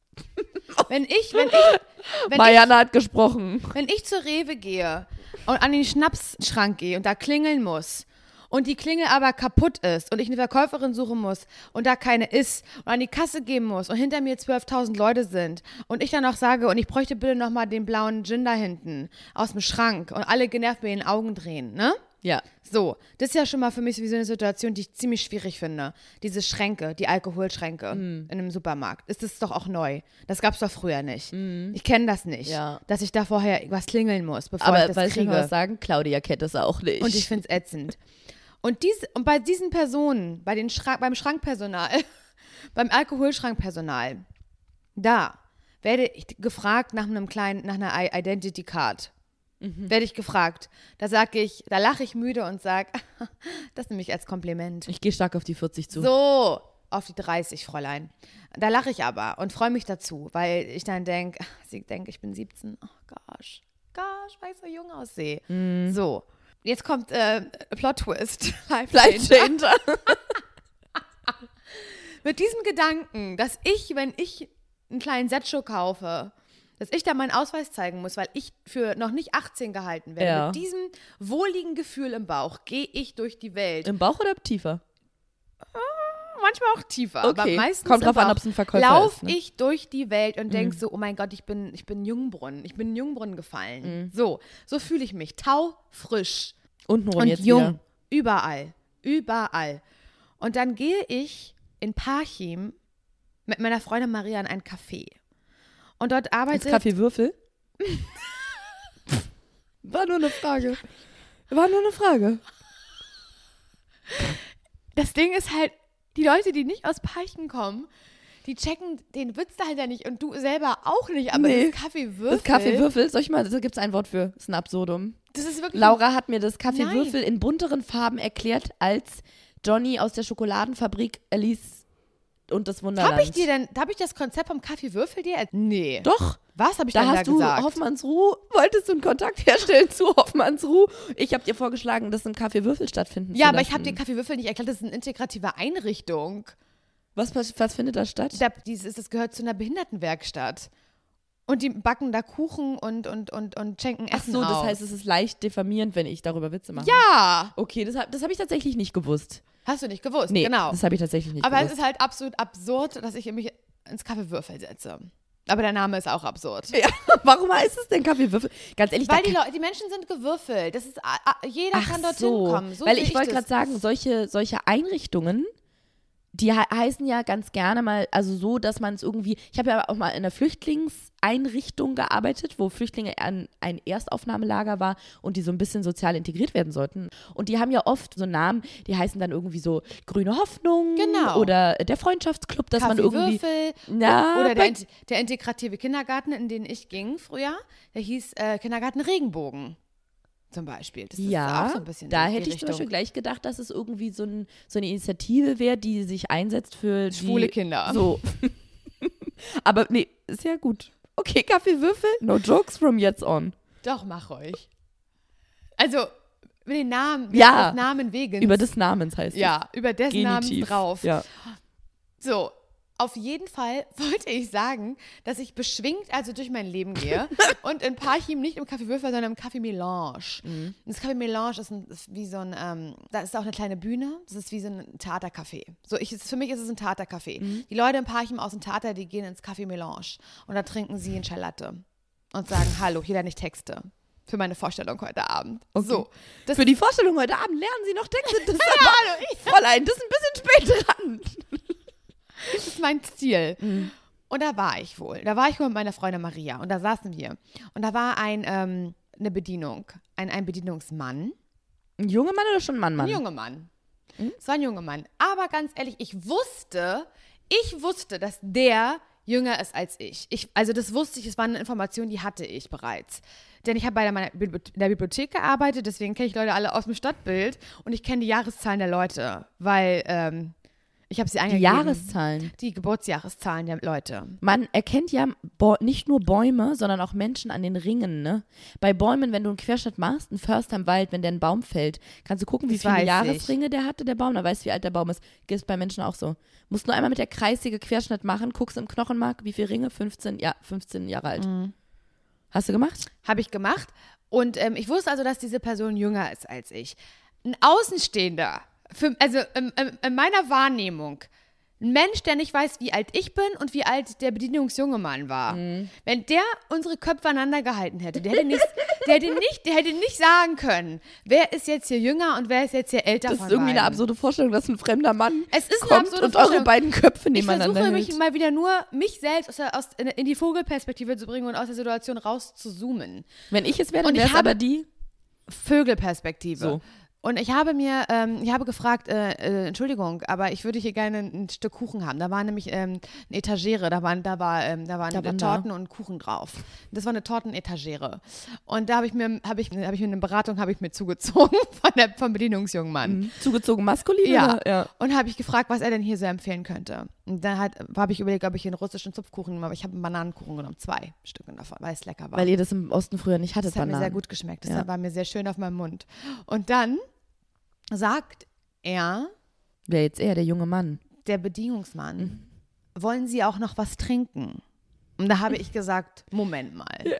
Marianne hat gesprochen. Wenn ich zur Rewe gehe und an den Schnapsschrank gehe und da klingeln muss und die Klingel aber kaputt ist und ich eine Verkäuferin suchen muss und da keine ist und an die Kasse gehen muss und hinter mir 12.000 Leute sind und ich dann noch sage, und ich bräuchte bitte nochmal den blauen Gin da hinten aus dem Schrank und alle genervt mir in den Augen drehen, ne? Ja. So, das ist ja schon mal für mich so eine Situation, die ich ziemlich schwierig finde. Diese Schränke, die Alkoholschränke in einem Supermarkt. Ist das doch auch neu. Das gab's doch früher nicht. Ich kenne das nicht, dass ich da vorher was klingeln muss, bevor ich das kriege. Aber soll ich mal sagen, Claudia kennt das auch nicht. Und ich finde es ätzend. Und bei diesen Personen, beim Schrankpersonal, beim Alkoholschrankpersonal, da werde ich gefragt nach einer Identity Card. Werde ich gefragt. Da lache ich müde und sage, das nehme ich als Kompliment. Ich gehe stark auf die 40 zu. So, auf die 30, Fräulein. Da lache ich aber und freue mich dazu, weil ich dann denke, ich bin 17. Oh gosh, weil ich so jung aussehe. So, jetzt kommt Plot-Twist. Life-Changer. Mit diesem Gedanken, dass wenn ich einen kleinen Setcho kaufe, dass ich da meinen Ausweis zeigen muss, weil ich für noch nicht 18 gehalten werde. Ja. Mit diesem wohligen Gefühl im Bauch gehe ich durch die Welt. Im Bauch oder tiefer? Manchmal auch tiefer, okay. Aber meistens kommt drauf an, ob es ein Verkäufer lauf ist. Ne? Ich durch die Welt und denke so, oh mein Gott, ich bin Jungbrunnen. Ich bin in Jungbrunnen gefallen. So fühle ich mich. Taufrisch. Untenrum und jetzt jung. Wieder. Überall. Und dann gehe ich in Parchim mit meiner Freundin Maria in ein Café. Und dort arbeitet... Als Kaffeewürfel? War nur eine Frage. Das Ding ist halt, die Leute, die nicht aus Parchim kommen, die checken den Witz dahinter nicht und du selber auch nicht, aber das Kaffeewürfel, da gibt es ein Wort für, das ist ein Absurdum. Das ist wirklich... Laura hat mir das Kaffeewürfel in bunteren Farben erklärt, als Johnny aus der Schokoladenfabrik Alice und das Wunderland. Habe ich das Konzept vom Kaffeewürfel dir? Nee. Doch. Was habe ich denn da gesagt? Da hast du Hoffmannsruh, wolltest du einen Kontakt herstellen zu Hoffmannsruh? Ich habe dir vorgeschlagen, dass ein Kaffeewürfel stattfinden Ja, aber ich habe dir Kaffeewürfel nicht erklärt, das ist eine integrative Einrichtung. Was findet da statt? Das gehört zu einer Behindertenwerkstatt. Und die backen da Kuchen und schenken Essen aus. Ach so, das heißt, es ist leicht diffamierend, wenn ich darüber Witze mache. Ja. Okay, das hab ich tatsächlich nicht gewusst. Hast du nicht gewusst? Nee, genau. Das habe ich tatsächlich nicht gewusst. Aber es ist halt absolut absurd, dass ich mich ins Kaffeewürfel setze. Aber der Name ist auch absurd. Ja, warum heißt es denn Kaffeewürfel? Ganz ehrlich. Weil die Menschen sind gewürfelt. Das ist, jeder kann dorthin kommen. So weil ich wollte gerade sagen, solche Einrichtungen, die heißen ja ganz gerne mal, also so, dass man es irgendwie, ich habe ja auch mal in einer Flüchtlingseinrichtung gearbeitet, wo Flüchtlinge ein Erstaufnahmelager war und die so ein bisschen sozial integriert werden sollten. Und die haben ja oft so Namen, die heißen dann irgendwie so Grüne Hoffnung oder der Freundschaftsclub, dass man irgendwie... Oder der integrative Kindergarten, in den ich ging früher, der hieß Kindergarten Regenbogen. Zum Beispiel. Das ist auch so ein bisschen da hätte ich zum Beispiel gleich gedacht, dass es irgendwie so eine Initiative wäre, die sich einsetzt für schwule Kinder. So. Aber nee, ist ja gut. Okay, Kaffeewürfel, no jokes from jetzt on. Doch, mach euch. Also, über den Namen, des Namen wegen. Über des Namens heißt es. Ja, über des Namens drauf. Ja. So, auf jeden Fall wollte ich sagen, dass ich beschwingt durch mein Leben gehe und in Parchim nicht im Kaffeewürfel, sondern im Café Melange. Das Café Melange ist wie so ein, da ist auch eine kleine Bühne, das ist wie so ein Theatercafé. Für mich ist es ein Theatercafé. Die Leute in Parchim aus dem Theater, die gehen ins Café Melange und da trinken sie ein Chai Latte und sagen, hallo, hier lerne ich Texte. Für meine Vorstellung heute Abend. Okay. So, für die Vorstellung heute Abend lernen Sie noch Texte. Das Fräulein, das ist ein bisschen spät dran. Das ist mein Ziel. Und da war ich wohl. Da war ich wohl mit meiner Freundin Maria. Und da saßen wir. Und da war eine Bedienung. Ein Bedienungsmann. Ein junger Mann oder schon ein Mann? Ein junger Mann. Es war ein junger Mann. Aber ganz ehrlich, ich wusste, dass der jünger ist als ich. Also das wusste ich, es war eine Information, die hatte ich bereits. Denn ich habe bei in der Bibliothek gearbeitet, deswegen kenne ich Leute alle aus dem Stadtbild und ich kenne die Jahreszahlen der Leute, weil ich habe sie eingegeben. Die Jahreszahlen? Die Geburtsjahreszahlen der Leute. Man erkennt ja nicht nur Bäume, sondern auch Menschen an den Ringen, ne? Bei Bäumen, wenn du einen Querschnitt machst, einen Förster im Wald, wenn der ein Baum fällt, kannst du gucken, wie viele Jahresringe der hatte, der Baum, dann weißt du, wie alt der Baum ist. Ist bei Menschen auch so. Musst nur einmal mit der Kreissäge Querschnitt machen, guckst im Knochenmark, wie viele Ringe? 15 Jahre alt. Mhm. Hast du gemacht? Habe ich gemacht. Und ich wusste also, dass diese Person jünger ist als ich. Ein Außenstehender, in meiner Wahrnehmung, ein Mensch, der nicht weiß, wie alt ich bin und wie alt der Bedienungsjunge Mann war. Mhm. Wenn der unsere Köpfe aneinander gehalten hätte, der hätte nicht sagen können, wer ist jetzt hier jünger und wer ist jetzt hier älter. Das ist irgendwie eine absurde Vorstellung, dass ein fremder Mann kommt eine absurde und eure beiden Köpfe nebeneinander hält. Ich versuche mich mal wieder nur, mich selbst in die Vogelperspektive zu bringen und aus der Situation raus zu zoomen. Wenn ich es wäre, dann wäre es aber die Vögelperspektive. So. Und ich habe gefragt, Entschuldigung, aber ich würde hier gerne ein Stück Kuchen haben. Da war nämlich eine Etagere, da waren Torten und Kuchen drauf. Das war eine Tortenetagere. Und da habe ich mir eine Beratung zugezogen vom Bedienungsjungen Mann. Mhm. Zugezogen maskulin? Ja. Oder? Ja. Und habe ich gefragt, was er denn hier so empfehlen könnte. Und dann habe ich überlegt, ob ich hier einen russischen Zupfkuchen nehme, aber ich habe einen Bananenkuchen genommen, 2 Stücke davon, weil es lecker war. Weil ihr das im Osten früher nicht hattet, Das hat mir sehr gut geschmeckt. Das war mir sehr schön auf meinem Mund. Und dann sagt er, wer jetzt eher, der junge Mann? Der Bedienungsmann, wollen Sie auch noch was trinken? Und da habe ich gesagt, Moment mal. Ja.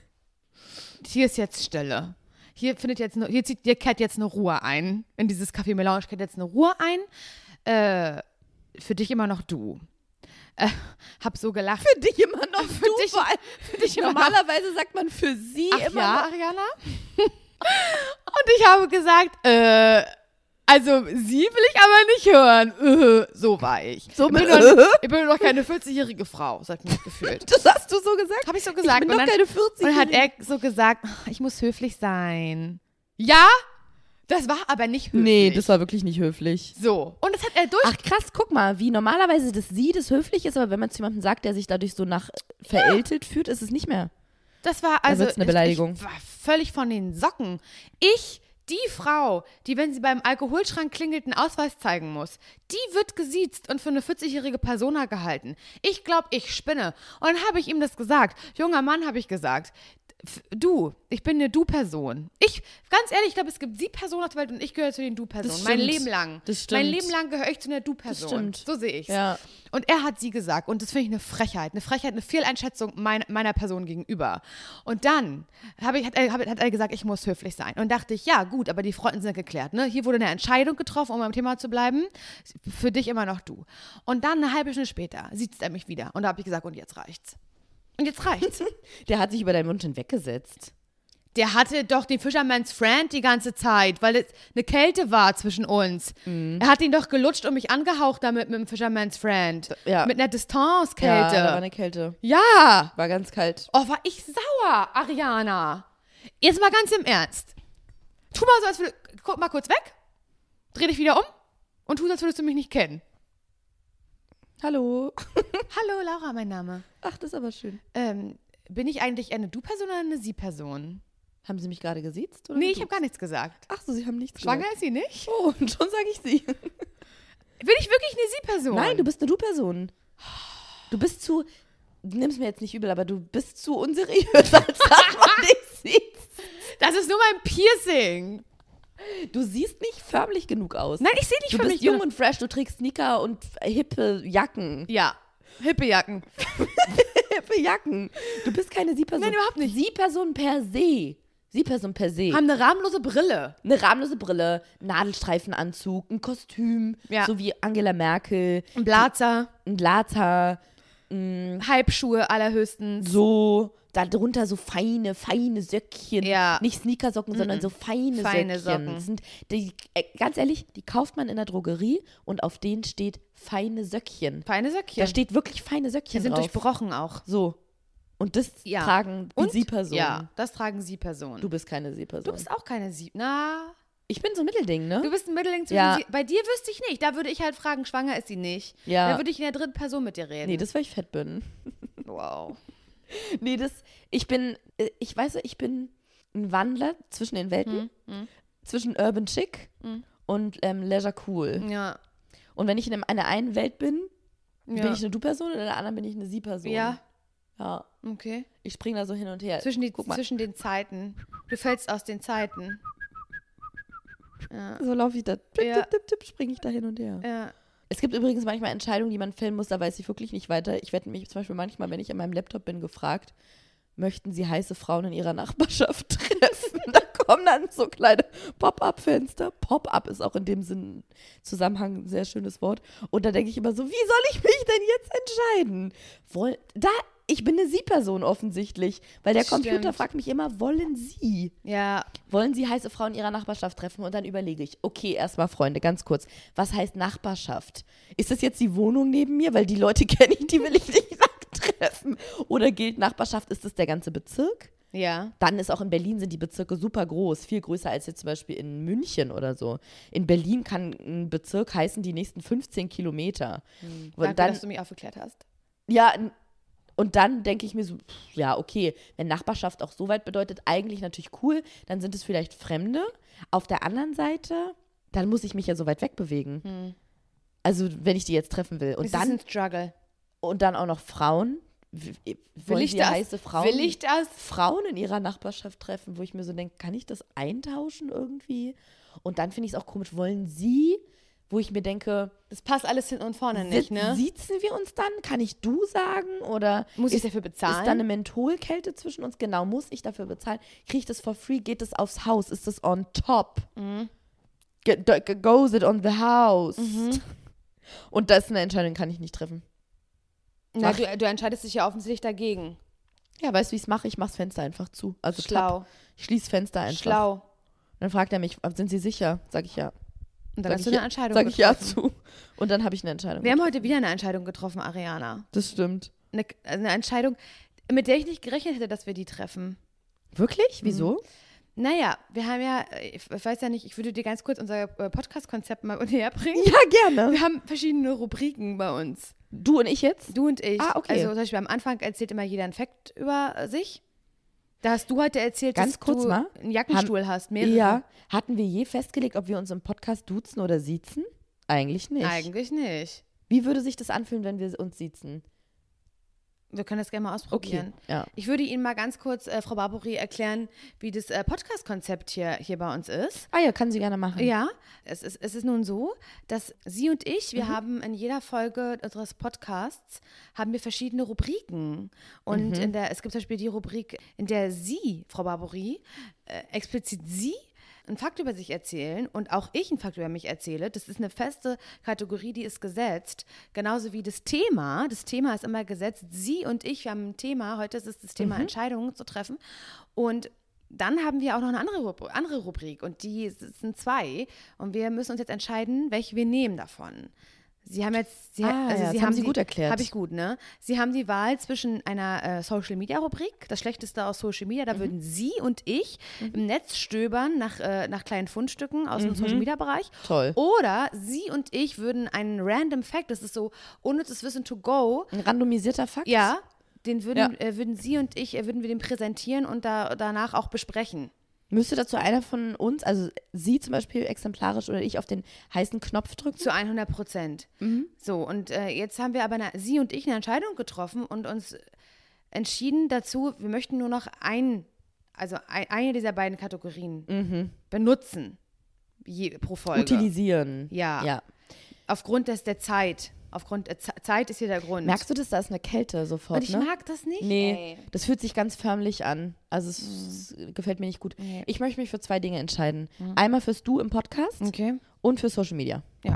Hier ist jetzt Stille. Hier kehrt jetzt eine Ruhe ein. In dieses Café Melange kehrt jetzt eine Ruhe ein. Für dich immer noch du. Hab so gelacht. Für dich immer noch für dich normalerweise sagt man für sie Ach immer ja, noch. Ariana? Und ich habe gesagt, also sie will ich aber nicht hören. So war ich. Ich bin noch keine 40-jährige Frau, so hat mich gefühlt. Das hast du so gesagt? Habe ich so gesagt. Ich bin doch keine 40-jährige. Und dann hat er so gesagt, ich muss höflich sein. Ja, das war aber nicht höflich. Nee, das war wirklich nicht höflich. So. Und das hat er Ach krass, guck mal, wie normalerweise das höflich ist, aber wenn man zu jemandem sagt, der sich dadurch so verältet fühlt, ist es nicht mehr. Das war also eine Beleidigung. Ich war völlig von den Socken. Die Frau, die, wenn sie beim Alkoholschrank klingelt, einen Ausweis zeigen muss, die wird gesiezt und für eine 40-jährige Persona gehalten. Ich glaube, ich spinne. Und dann habe ich ihm das gesagt. Junger Mann, habe ich gesagt, du, ich bin eine Du-Person. Ganz ehrlich, ich glaube, es gibt Sie-Personen auf der Welt und ich gehöre zu den Du-Personen. Mein Leben lang. Das stimmt. Mein Leben lang gehöre ich zu einer Du-Person. Das stimmt. So sehe ich es. Ja. Und er hat sie gesagt. Und das finde ich eine Frechheit. Eine Fehleinschätzung meiner Person gegenüber. Und dann hat er gesagt, ich muss höflich sein. Und dachte ich, ja gut, aber die Fronten sind geklärt. Ne? Hier wurde eine Entscheidung getroffen, um beim Thema zu bleiben. Für dich immer noch du. Und dann eine halbe Stunde später sieht er mich wieder. Und da habe ich gesagt, und jetzt reicht's. Und jetzt reicht's. Der hat sich über deinen Mund hinweggesetzt. Der hatte doch den Fisherman's Friend die ganze Zeit, weil es eine Kälte war zwischen uns. Er hat ihn doch gelutscht und mich angehaucht damit mit dem Fisherman's Friend. Ja. Mit einer Distanz-Kälte. Ja, da war eine Kälte. Ja. War ganz kalt. Oh, war ich sauer, Ariana. Jetzt mal ganz im Ernst. Tu mal so, als würdest du, guck mal kurz weg, dreh dich wieder um und tu so, als würdest du mich nicht kennen. Hallo. Hallo, Laura, mein Name. Ach, das ist aber schön. Bin ich eigentlich eine Du-Person oder eine Sie-Person? Haben Sie mich gerade gesiezt? Oder nee, ich habe gar nichts gesagt. Ach so, Sie haben nichts gesagt. Schwanger ist sie nicht? Oh, und schon sage ich Sie. Bin ich wirklich eine Sie-Person? Nein, du bist eine Du-Person. Du nimm's mir jetzt nicht übel, aber du bist zu unseriös, als dass man dich sieht. Das ist nur mein Piercing. Du siehst nicht förmlich genug aus. Nein, ich sehe nicht förmlich genug. Du bist jung und fresh, du trägst Sneaker und hippe Jacken. Ja, hippe Jacken. Hippe Jacken. Du bist keine Sie-Person. Nein, überhaupt nicht. Sie-Person per se. Sie-Person per se. Haben eine rahmenlose Brille. Eine rahmenlose Brille, Nadelstreifenanzug, ein Kostüm, so wie Angela Merkel. Ein Blazer. Ein Blazer. Halbschuhe allerhöchstens. So darunter so feine Söckchen. Ja. Nicht Sneakersocken, sondern so feine Söckchen. Socken. Das sind ganz ehrlich, die kauft man in der Drogerie und auf denen steht feine Söckchen. Feine Söckchen. Da steht wirklich feine Söckchen Die sind drauf. durchbrochen auch. So. Und das tragen die Sie-Personen. Ja, das tragen Sie-Personen. Du bist keine Sie-Person. Du bist auch keine Na, Ich bin so ein Mittelding, ne? du bist ein Mittelding zwischen Ja. Bei dir wüsste ich nicht. Da würde ich halt fragen, schwanger ist sie nicht. Ja. Dann würde ich in der dritten Person mit dir reden. Nee, das, weil ich fett bin. Wow. Nee, ich bin ein Wandler zwischen den Welten. Zwischen Urban Chic und Leisure Cool. Ja. Und wenn ich in einer einen Welt bin Ja. ich eine Du-Person und in der anderen bin ich eine Sie-Person. Ja. Ja. Okay. Ich springe da so hin und her. Zwischen den Zeiten. Du fällst aus den Zeiten. Ja. So laufe ich da. Ja. Tipp, springe ich da hin und her. Ja. Es gibt übrigens manchmal Entscheidungen, die man fällen muss, da weiß ich wirklich nicht weiter. Ich werde mich zum Beispiel manchmal, wenn ich an meinem Laptop bin, gefragt, möchten Sie heiße Frauen in Ihrer Nachbarschaft treffen? Da kommen dann so kleine Pop-up-Fenster. Pop-up ist auch in dem Zusammenhang ein sehr schönes Wort. Und da denke ich immer so, wie soll ich mich denn jetzt entscheiden? Ich bin eine Sie-Person offensichtlich, weil der Computer Stimmt. fragt mich immer, wollen Sie? Ja. Wollen Sie heiße Frauen in Ihrer Nachbarschaft treffen? Und dann überlege ich, okay, erstmal Freunde, ganz kurz, was heißt Nachbarschaft? Ist das jetzt die Wohnung neben mir? Weil die Leute kenne ich, die will ich nicht treffen. Oder gilt Nachbarschaft, ist das der ganze Bezirk? Ja. Dann ist auch in Berlin sind die Bezirke super groß, viel größer als jetzt zum Beispiel in München oder so. In Berlin kann ein Bezirk heißen die nächsten 15 Kilometer. Danke, dann, dass du mich aufgeklärt hast. ja, und dann denke ich mir so, ja, okay, wenn Nachbarschaft auch so weit bedeutet, eigentlich natürlich cool, dann sind es vielleicht Fremde. Auf der anderen Seite, dann muss ich mich ja so weit wegbewegen. Also, wenn ich die jetzt treffen will. Das ist ein Struggle. Und dann auch noch Frauen. Wollen ich Sie das? heiße Frauen, Will ich das? Frauen in ihrer Nachbarschaft treffen, wo ich mir so denke, kann ich das eintauschen irgendwie? Und dann finde ich es auch komisch, wollen Sie, wo ich mir denke, Das passt alles hinten und vorne nicht, ne? siezen wir uns dann? Kann ich du sagen? Oder Muss ich dafür bezahlen? Ist da eine Mentholkälte zwischen uns? Genau, muss ich dafür bezahlen? Kriege ich das for free? Geht das aufs Haus? Ist das on top? Goes it on the house? Und das ist eine Entscheidung, kann ich nicht treffen. Na, du entscheidest dich ja offensichtlich dagegen. Ja, weißt du, wie ich es mache? Ich mache das Fenster einfach zu. Also Schlau. Ich schließe Fenster einfach. Schlau. Dann fragt er mich, sind Sie sicher? Sag ich ja. Und dann hast du eine Entscheidung Sag ich ja getroffen. zu. Und dann habe ich eine Entscheidung. Wir haben heute wieder eine Entscheidung getroffen, Ariana. Das stimmt. Eine Entscheidung, mit der ich nicht gerechnet hätte, dass wir die treffen. Wirklich? Wieso? Naja, wir haben ja, ich weiß ja nicht, ich würde dir ganz kurz unser Podcast-Konzept mal näher bringen. Ja, gerne. Wir haben verschiedene Rubriken bei uns. Du und ich jetzt? Du und ich. Ah, okay. Also zum Beispiel am Anfang erzählt immer jeder einen Fact über sich. Da hast du heute erzählt, Ganz dass kurz du mal. einen Jackenstuhl hast, mehrere. Ja. Hatten wir je festgelegt, ob wir uns im Podcast duzen oder siezen? Eigentlich nicht. Eigentlich nicht. Wie würde sich das anfühlen, wenn wir uns siezen? Wir können das gerne mal ausprobieren. Okay, ja. Ich würde Ihnen mal ganz kurz, Frau Barbouri, erklären, wie das Podcast-Konzept hier bei uns ist. Ah ja, kann sie gerne machen. Ja, es ist nun so, dass Sie und ich, wir haben in jeder Folge unseres Podcasts, haben wir verschiedene Rubriken. Und es gibt zum Beispiel die Rubrik, in der Sie, Frau Barbouri, explizit Sie einen Fakt über sich erzählen und auch ich einen Fakt über mich erzähle. Das ist eine feste Kategorie, die ist gesetzt. Genauso wie das Thema. Das Thema ist immer gesetzt. Sie und ich, wir haben ein Thema. Heute ist es das Thema Entscheidungen zu treffen. Und dann haben wir auch noch eine andere Rubrik und die sind 2. Und wir müssen uns jetzt entscheiden, welche wir nehmen davon. Sie haben jetzt, Sie haben Sie gut erklärt. Habe ich gut, ne? Sie haben die Wahl zwischen einer Social-Media-Rubrik, das Schlechteste aus Social Media, da würden Sie und ich im Netz stöbern nach kleinen Fundstücken aus dem Social-Media-Bereich. Toll. Oder Sie und ich würden einen Random Fact, das ist so unnützes Wissen to go. Ein randomisierter Fakt? Ja, den würden Sie und ich, würden wir den präsentieren und danach auch besprechen. Müsste dazu einer von uns, also Sie zum Beispiel exemplarisch oder ich, auf den heißen Knopf drücken? Zu 100%. So, und jetzt haben wir aber Sie und ich eine Entscheidung getroffen und uns entschieden dazu, wir möchten nur noch eine dieser beiden Kategorien benutzen pro Folge. Utilisieren. Ja. Aufgrund der Zeit. Zeit ist hier der Grund. Merkst du das? Da ist eine Kälte sofort, und ich mag das nicht, Nee, ey. das fühlt sich ganz förmlich an. Also es gefällt mir nicht gut. Nee. Ich möchte mich für 2 Dinge entscheiden. Einmal fürs Du im Podcast Okay. und für Social Media. Ja.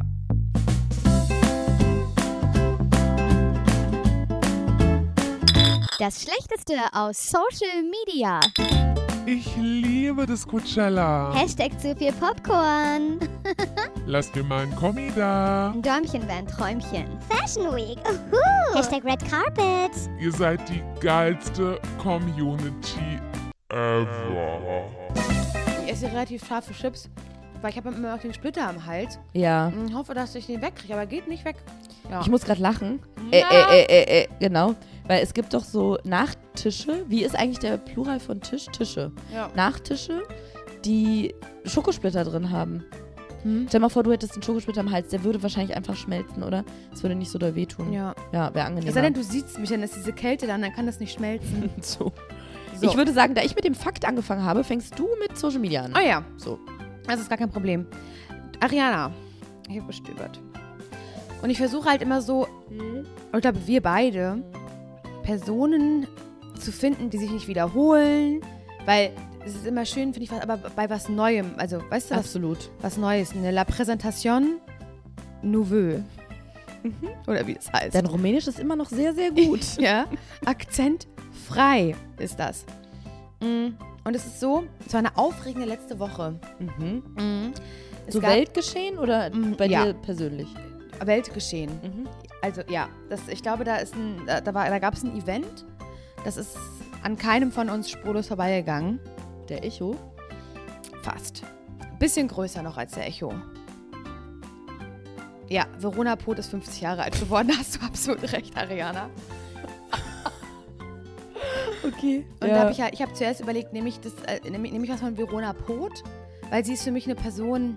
Das Schlechteste aus Social Media. Ich liebe das Coachella. Hashtag zu viel Popcorn. Lasst mir mal ein Kommi da. Ein Däumchen wäre ein Träumchen. Fashion Week. Hashtag Red Carpet. Ihr seid die geilste Community ever. Ich esse relativ scharfe Chips, weil ich habe immer noch den Splitter am Hals. Ja. Ich hoffe, dass ich den wegkriege, aber geht nicht weg. Ja. Ich muss gerade lachen. Genau. Weil es gibt doch so Nachtische. Wie ist eigentlich der Plural von Tisch? Tische. Ja. Nachtische, die Schokosplitter drin haben. Stell mal vor, du hättest einen Schokosplitter am Hals. Der würde wahrscheinlich einfach schmelzen, oder? Das würde nicht so doll wehtun. Ja. Ja, wäre angenehm. Es sei denn, du siehst mich, dann ist diese Kälte dann kann das nicht schmelzen. So. So. Ich würde sagen, da ich mit dem Fakt angefangen habe, fängst du mit Social Media an. Oh ja, So. das ist gar kein Problem. Ariana, ich habe gestöbert. Und ich versuche halt immer so, ich glaube, wir beide, Personen zu finden, die sich nicht wiederholen, weil es ist immer schön, finde ich, aber bei was Neuem, also weißt du, Absolut. was Neues, eine La Présentation Nouvelle. Oder wie das heißt. Dein Rumänisch ist immer noch sehr, sehr gut. Ja, akzentfrei ist das. Und es ist so, es war eine aufregende letzte Woche. Es So gab Weltgeschehen oder bei ja. dir persönlich? Weltgeschehen. Also ja, ich glaube, da gab es ein Event, das ist an keinem von uns spurlos vorbeigegangen. Der Echo? Fast. Bisschen größer noch als der Echo. Ja, Verona Poth ist 50 Jahre alt geworden, da hast du absolut recht, Ariana. Okay. Und da ich habe zuerst überlegt, nehme ich was von Verona Poth, weil sie ist für mich eine Person,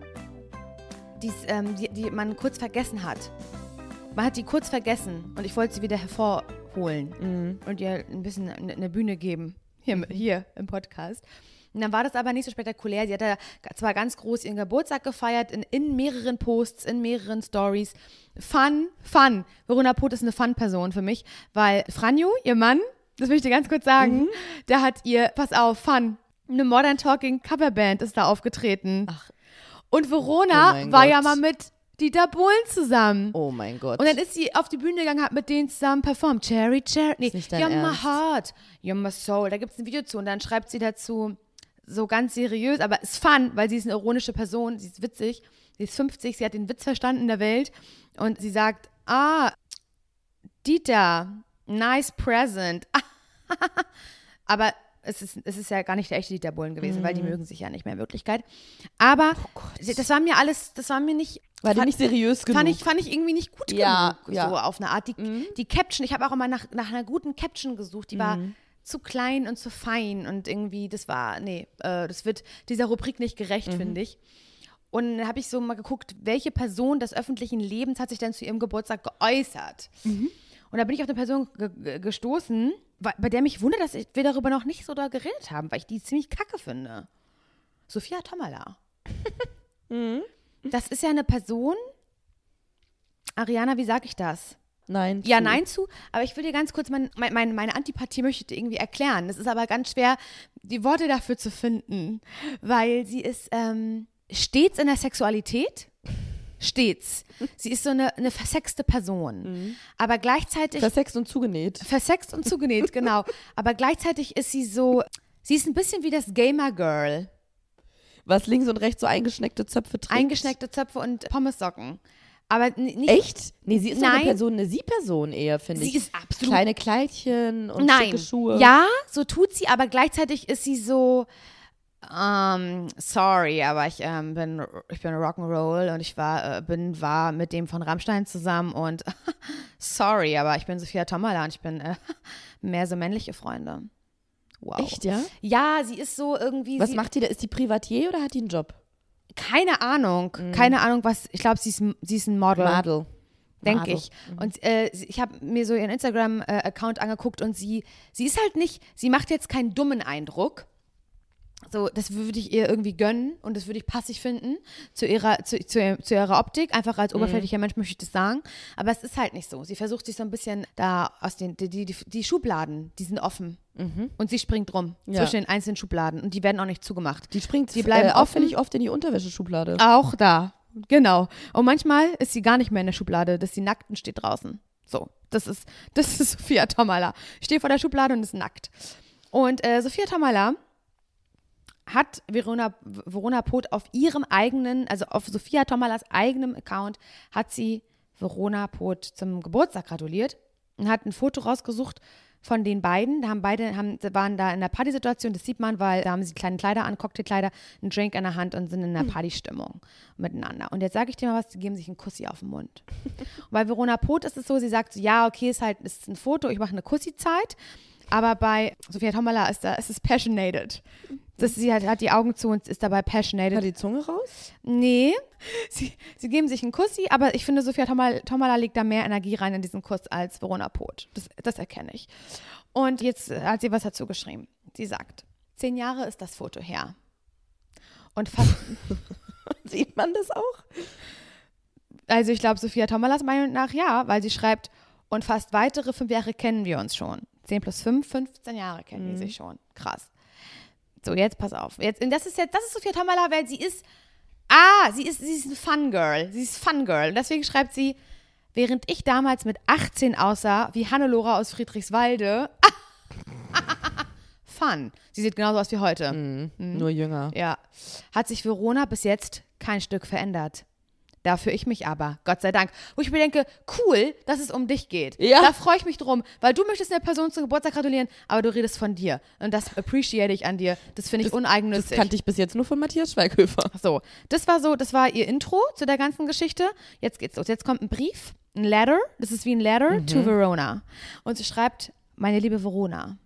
die man kurz vergessen hat. Man hat die kurz vergessen und ich wollte sie wieder hervorholen und ihr ein bisschen eine Bühne geben, hier im Podcast. Und dann war das aber nicht so spektakulär. Sie hat ja zwar ganz groß ihren Geburtstag gefeiert, in mehreren Posts, in mehreren Stories. Fun. Verona Poth ist eine Fun-Person für mich, weil Franjo, ihr Mann, das will ich dir ganz kurz sagen, der hat ihr, pass auf, Fun, eine Modern Talking Coverband ist da aufgetreten. Ach. Und Verona Oh mein war Gott. ja mal mit Dieter Bohlen zusammen. Oh mein Gott. Und dann ist sie auf die Bühne gegangen, hat mit denen zusammen performt. Cherry, nee, Ist nicht dein You're my Ernst? heart, you're my soul. Da gibt es ein Video zu und dann schreibt sie dazu so ganz seriös, aber ist fun, weil sie ist eine ironische Person, sie ist witzig, sie ist 50, sie hat den Witz verstanden in der Welt und sie sagt, Dieter, nice present. Aber es ist ja gar nicht der echte Dieter Bohlen gewesen, weil die mögen sich ja nicht mehr in Wirklichkeit. Aber das war mir nicht. War die nicht seriös genug? Fand ich irgendwie nicht gut Ja, genug, ja. so auf eine Art. Die Caption, ich habe auch immer nach einer guten Caption gesucht, die war zu klein und zu fein und irgendwie, das wird dieser Rubrik nicht gerecht, finde ich. Und dann habe ich so mal geguckt, welche Person des öffentlichen Lebens hat sich denn zu ihrem Geburtstag geäußert. Und da bin ich auf eine Person gestoßen, bei der mich wundert, dass wir darüber noch nicht so da geredet haben, weil ich die ziemlich kacke finde. Sophia Tomala. Das ist ja eine Person. Ariana, wie sag ich das? Nein. Ja, nein zu, aber ich will dir ganz kurz meine Antipathie möchte ich dir irgendwie erklären. Es ist aber ganz schwer, die Worte dafür zu finden, weil sie ist stets in der Sexualität. Stets. Sie ist so eine versexte Person. Aber gleichzeitig. Versext und zugenäht. Versext und zugenäht, genau. Aber gleichzeitig ist sie ist ein bisschen wie das Gamer-Girl. Was links und rechts so eingeschneckte Zöpfe trägt. Eingeschneckte Zöpfe und Pommessocken. Aber nicht. Echt? Nee, sie ist doch Nein. eine Sie-Person eher, finde ich. Sie ist absolut. Kleine Kleidchen und Nein. schicke Schuhe. Ja, so tut sie, aber gleichzeitig ist sie so. Sorry, aber ich bin Rock'n'Roll und ich war mit dem von Rammstein zusammen und sorry, aber ich bin Sophia Tomala und ich bin mehr so männliche Freunde. Wow. Echt, ja? Ja, sie ist so irgendwie. Was macht die da? Ist die Privatier oder hat die einen Job? Keine Ahnung. Keine Ahnung, was. Ich glaube, sie ist ein Model. Denke ich. Und ich habe mir so ihren Instagram-Account angeguckt und sie ist halt nicht. Sie macht jetzt keinen dummen Eindruck. So, das würde ich ihr irgendwie gönnen und das würde ich passig finden zu ihrer Optik. Einfach als oberflächlicher Mensch möchte ich das sagen. Aber es ist halt nicht so. Sie versucht sich so ein bisschen da aus die Schubladen, die sind offen. Und sie springt rum zwischen den einzelnen Schubladen und die werden auch nicht zugemacht. Die bleiben auffällig oft in die Unterwäscheschublade. Auch da, genau. Und manchmal ist sie gar nicht mehr in der Schublade, dass sie nackt und steht draußen. So, das ist Sophia Tomala. Ich stehe vor der Schublade und ist nackt. Und Sophia Tomala hat Verona Pot auf ihrem eigenen, also auf Sophia Tomalas eigenem Account, hat sie Verona Pot zum Geburtstag gratuliert und hat ein Foto rausgesucht von den beiden. Waren da in einer Partysituation, das sieht man, weil da haben sie kleine Kleider an, Cocktailkleider, einen Drink in der Hand und sind in einer Partystimmung miteinander. Und jetzt sage ich dir mal was, die geben sich einen Kussi auf den Mund. Und bei Verona Pot ist es so, sie sagt so, ja, okay, ist ein Foto, ich mache eine Kussi-Zeit. Aber bei Sophia Tomala ist es passionated. Sie hat die Augen zu und ist dabei passionated. Hat die Zunge raus? Nee, sie geben sich einen Kussi, aber ich finde, Sophia Tomala legt da mehr Energie rein in diesen Kuss als Verona Pot. Das erkenne ich. Und jetzt hat sie was dazu geschrieben. Sie sagt, 10 Jahre ist das Foto her. Und fast Sieht man das auch? Also ich glaube, Sophia Tomalas Meinung nach ja, weil sie schreibt, und fast weitere 5 Jahre kennen wir uns schon. 10 plus 5, 15 Jahre kennen die sich schon. Krass. So, jetzt pass auf. Das ist Sophia Tomala, weil sie ist ein Fangirl. Sie ist Fangirl. Und deswegen schreibt sie, während ich damals mit 18 aussah wie Hannelore aus Friedrichswalde. Fun. Sie sieht genauso aus wie heute. Nur jünger. Ja. Hat sich Verona bis jetzt kein Stück verändert. Dafür ich mich aber, Gott sei Dank. Wo ich mir denke, cool, dass es um dich geht. Ja. Da freue ich mich drum, weil du möchtest einer Person zum Geburtstag gratulieren, aber du redest von dir. Und das appreciate ich an dir. Das finde ich uneigennützig. Das kannte ich bis jetzt nur von Matthias Schweighöfer. So, das war ihr Intro zu der ganzen Geschichte. Jetzt geht's los. Jetzt kommt ein Brief, ein Letter. Das ist wie ein Letter to Verona. Und sie schreibt, meine liebe Verona,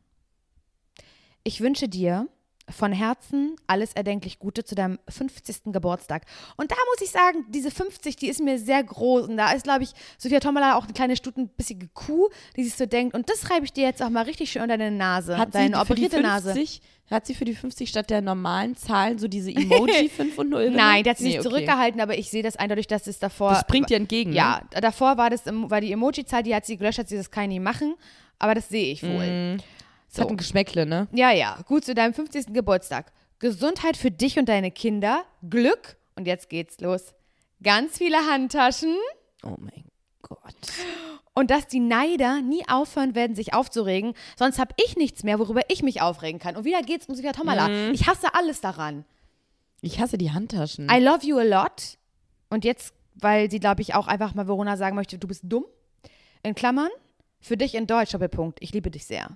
ich wünsche dir von Herzen alles erdenklich Gute zu deinem 50. Geburtstag. Und da muss ich sagen, diese 50, die ist mir sehr groß. Und da ist, glaube ich, Sophia Tomala auch eine kleine stutenbissige Kuh, die sich so denkt. Und das schreibe ich dir jetzt auch mal richtig schön unter deine Nase. Deine operierte Nase. Hat sie für die 50 statt der normalen Zahlen so diese Emoji 5 und 0 genommen? Nein, die hat sie nicht zurückgehalten, aber ich sehe das eindeutig, dass es davor... Das springt dir entgegen. Ja, davor war die Emoji-Zahl, die hat sie gelöscht, das kann ich nie machen. Aber das sehe ich wohl. Das hat ein Geschmäckle, ne? Ja. Gut, zu deinem 50. Geburtstag. Gesundheit für dich und deine Kinder. Glück. Und jetzt geht's los. Ganz viele Handtaschen. Oh mein Gott. Und dass die Neider nie aufhören werden, sich aufzuregen. Sonst habe ich nichts mehr, worüber ich mich aufregen kann. Und wieder geht's um Sophia Tomala. Ich hasse alles daran. Ich hasse die Handtaschen. I love you a lot. Und jetzt, weil sie, glaube ich, auch einfach mal Verona sagen möchte, du bist dumm. In Klammern. Für dich in Deutsch, Doppelpunkt. Ich liebe dich sehr.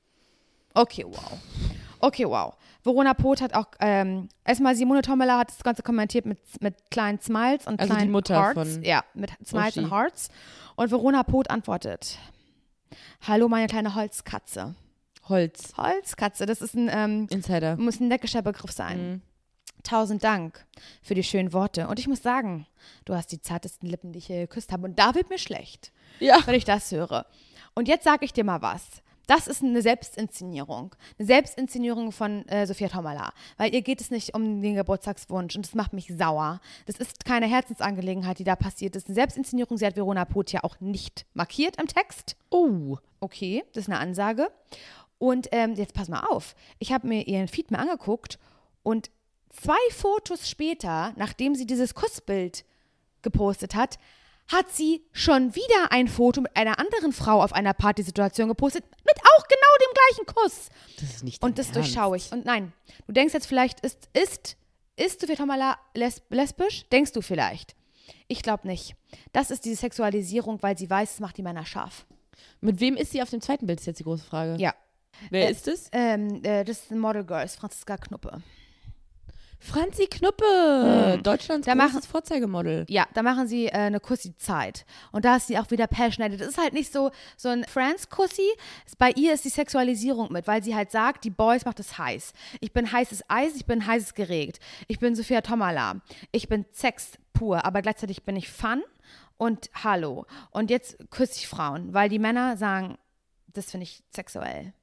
Okay, wow. Verona Pot hat auch, erstmal Simone Tomala hat das Ganze kommentiert mit kleinen Smiles und also kleinen die Mutter Hearts. Von ja, mit Smiles Uschi. und Hearts. Und Verona Pot antwortet, hallo meine kleine Holzkatze. Holzkatze, das ist ein, Insider. muss ein neckischer Begriff sein. 1000 Dank für die schönen Worte. Und ich muss sagen, du hast die zartesten Lippen, die ich je geküsst habe. Und da wird mir schlecht, wenn ich das höre. Und jetzt sage ich dir mal was. Das ist eine Selbstinszenierung. Eine Selbstinszenierung von Sophia Tomala. Weil ihr geht es nicht um den Geburtstagswunsch und das macht mich sauer. Das ist keine Herzensangelegenheit, die da passiert. Das ist eine Selbstinszenierung. Sie hat Verona Pot ja auch nicht markiert im Text. Oh. Okay, das ist eine Ansage. Und jetzt pass mal auf. Ich habe mir ihren Feed mal angeguckt und 2 Fotos später, nachdem sie dieses Kussbild gepostet hat sie schon wieder ein Foto mit einer anderen Frau auf einer Partysituation gepostet, mit auch genau dem gleichen Kuss. Das ist nicht Und das durchschaue ich. Und nein, du denkst jetzt vielleicht, ist Sophia Tomala lesbisch? Denkst du vielleicht? Ich glaube nicht. Das ist diese Sexualisierung, weil sie weiß, es macht die Männer scharf. Mit wem ist sie auf dem zweiten Bild, ist jetzt die große Frage. Ja. Wer ist es? Das ist ein Model Girl, ist Franziska Knuppe. Franzi Knuppe, Deutschlands großes Vorzeigemodel. Ja, da machen sie eine Kussi-Zeit. Und da ist sie auch wieder passionate. Das ist halt nicht so ein Friends-Kussi. Bei ihr ist die Sexualisierung mit, weil sie halt sagt, die Boys macht es heiß. Ich bin heißes Eis, ich bin heißes Gerät. Ich bin Sophia Tomala. Ich bin Sex pur, aber gleichzeitig bin ich Fun und Hallo. Und jetzt küsse ich Frauen, weil die Männer sagen, das finde ich sexuell.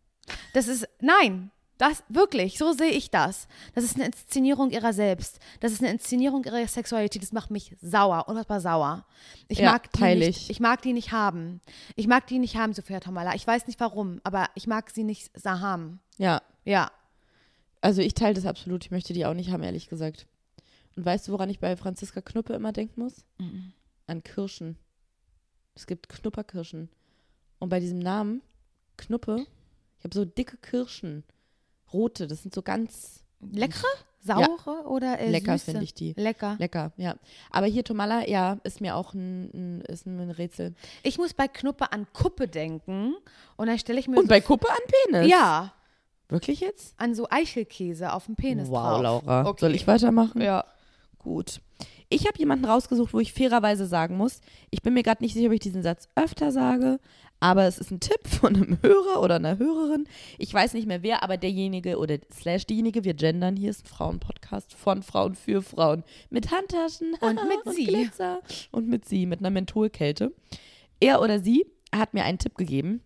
Nein. Das, wirklich, so sehe ich das. Das ist eine Inszenierung ihrer selbst. Das ist eine Inszenierung ihrer Sexualität. Das macht mich sauer, unfassbar sauer. Ich mag die nicht haben. Ich mag die nicht haben, Sophia Tomala. Ich weiß nicht warum, aber ich mag sie nicht haben. Ja. Ja. Also ich teile das absolut. Ich möchte die auch nicht haben, ehrlich gesagt. Und weißt du, woran ich bei Franziska Knuppe immer denken muss? An Kirschen. Es gibt Knupperkirschen. Und bei diesem Namen, Knuppe, ich habe so dicke Kirschen. Rote, das sind so ganz Leckere? Saure oder lecker, süße? finde ich die. Lecker. Lecker, ja. Aber hier Tomala, ja, ist mir auch ein Rätsel. Ich muss bei Knuppe an Kuppe denken und dann stelle ich mir Und so bei Kuppe an Penis? ja, Wirklich jetzt? an so Eichelkäse auf dem Penis Wow, drauf. Laura. Okay. Soll ich weitermachen? Ja. Gut. Ich habe jemanden rausgesucht, wo ich fairerweise sagen muss, ich bin mir gerade nicht sicher, ob ich diesen Satz öfter sage, aber es ist ein Tipp von einem Hörer oder einer Hörerin. Ich weiß nicht mehr wer, aber derjenige oder / diejenige, wir gendern, hier ist ein Frauenpodcast von Frauen für Frauen mit Handtaschen Und mit und sie. Glitzer und mit sie, mit einer Mentholkälte. Er oder sie hat mir einen Tipp gegeben.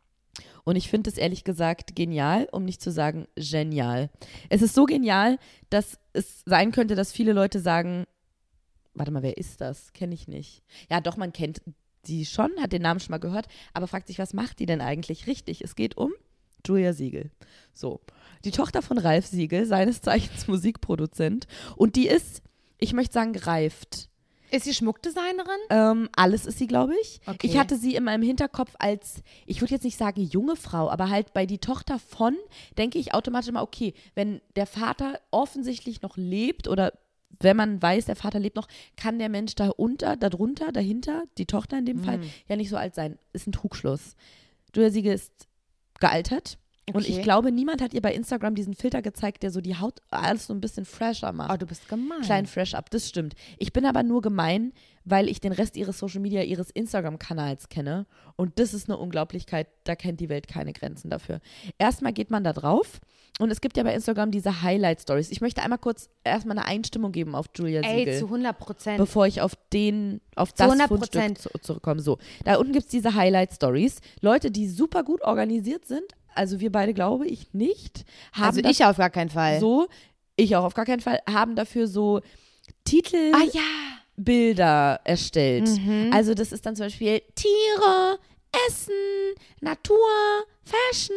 Und ich finde es ehrlich gesagt genial, um nicht zu sagen genial. Es ist so genial, dass es sein könnte, dass viele Leute sagen, warte mal, wer ist das? Kenne ich nicht. Ja, doch, man kennt sie schon, hat den Namen schon mal gehört, aber fragt sich, was macht die denn eigentlich? Richtig, es geht um Julia Siegel. So, die Tochter von Ralf Siegel, seines Zeichens Musikproduzent. Und die ist, ich möchte sagen, gereift. Ist sie Schmuckdesignerin? Alles ist sie, glaube ich. Okay. Ich hatte sie in meinem Hinterkopf als, ich würde jetzt nicht sagen junge Frau, aber halt bei die Tochter von, denke ich automatisch immer, okay, wenn der Vater offensichtlich noch lebt oder wenn man weiß, der Vater lebt noch, kann der Mensch dahinter, die Tochter in dem Fall, ja nicht so alt sein. Ist ein Trugschluss. Julia Siegel ist gealtert. Und Okay. ich glaube, niemand hat ihr bei Instagram diesen Filter gezeigt, der so die Haut alles so ein bisschen fresher macht. Oh, du bist gemein. Klein fresh up, das stimmt. Ich bin aber nur gemein, weil ich den Rest ihres Social Media, ihres Instagram-Kanals kenne. Und das ist eine Unglaublichkeit, da kennt die Welt keine Grenzen dafür. Erstmal geht man da drauf und es gibt ja bei Instagram diese Highlight-Stories. Ich möchte einmal kurz erstmal eine Einstimmung geben auf Julia Siegel. Ey, zu 100%. Bevor ich auf das 100%. Fundstück zurückkomme. So, da unten gibt es diese Highlight-Stories. Leute, die super gut organisiert sind, also wir beide glaube ich nicht, haben Also ich auf gar keinen Fall. so, ich auch auf gar keinen Fall, haben dafür so Titel, Ah ja. Bilder erstellt. Also das ist dann zum Beispiel Tiere, Essen, Natur, Fashion,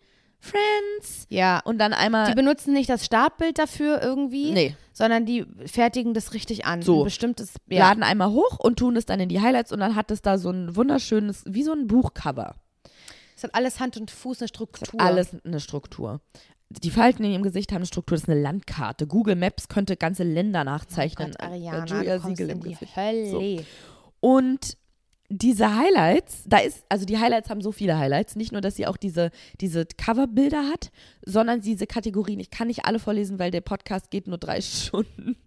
Friends Ja. und dann einmal, Die benutzen nicht das Startbild dafür irgendwie, nee, sondern die fertigen das richtig an. So. Ein bestimmtes, ja. laden einmal hoch und tun es dann in die Highlights und dann hat es da so ein wunderschönes, wie so ein Buchcover. Es hat alles Hand und Fuß, eine Struktur. Alles eine Struktur. Die Falten in ihrem Gesicht haben eine Struktur, das ist eine Landkarte. Google Maps könnte ganze Länder nachzeichnen. Gott, Ariana, Julia du kommst Siegel in im die Gesicht. Hölle. So. Und diese Highlights, also die Highlights haben so viele Highlights. Nicht nur, dass sie auch diese Coverbilder hat, sondern diese Kategorien. Ich kann nicht alle vorlesen, weil der Podcast geht nur 3 Stunden.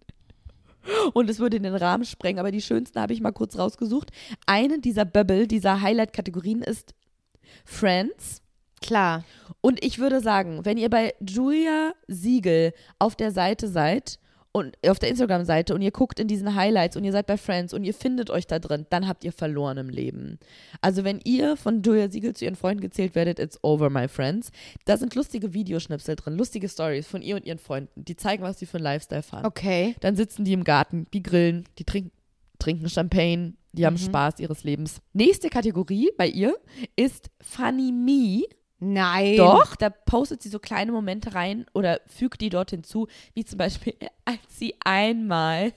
Und es würde den Rahmen sprengen, aber die schönsten habe ich mal kurz rausgesucht. Eine dieser Bubble, dieser Highlight-Kategorien ist Friends. Klar. Und ich würde sagen, wenn ihr bei Julia Siegel auf der Seite seid und auf der Instagram-Seite und ihr guckt in diesen Highlights und ihr seid bei Friends und ihr findet euch da drin, dann habt ihr verloren im Leben. Also wenn ihr von Julia Siegel zu ihren Freunden gezählt werdet, it's over, my friends. Da sind lustige Videoschnipsel drin, lustige Stories von ihr und ihren Freunden, die zeigen, was sie für einen Lifestyle fahren. Okay. Dann sitzen die im Garten, die grillen, die trinken Champagne, die haben Spaß ihres Lebens. Nächste Kategorie bei ihr ist Funny Me. Nein. Doch, da postet sie so kleine Momente rein oder fügt die dort hinzu, wie zum Beispiel, als sie einmal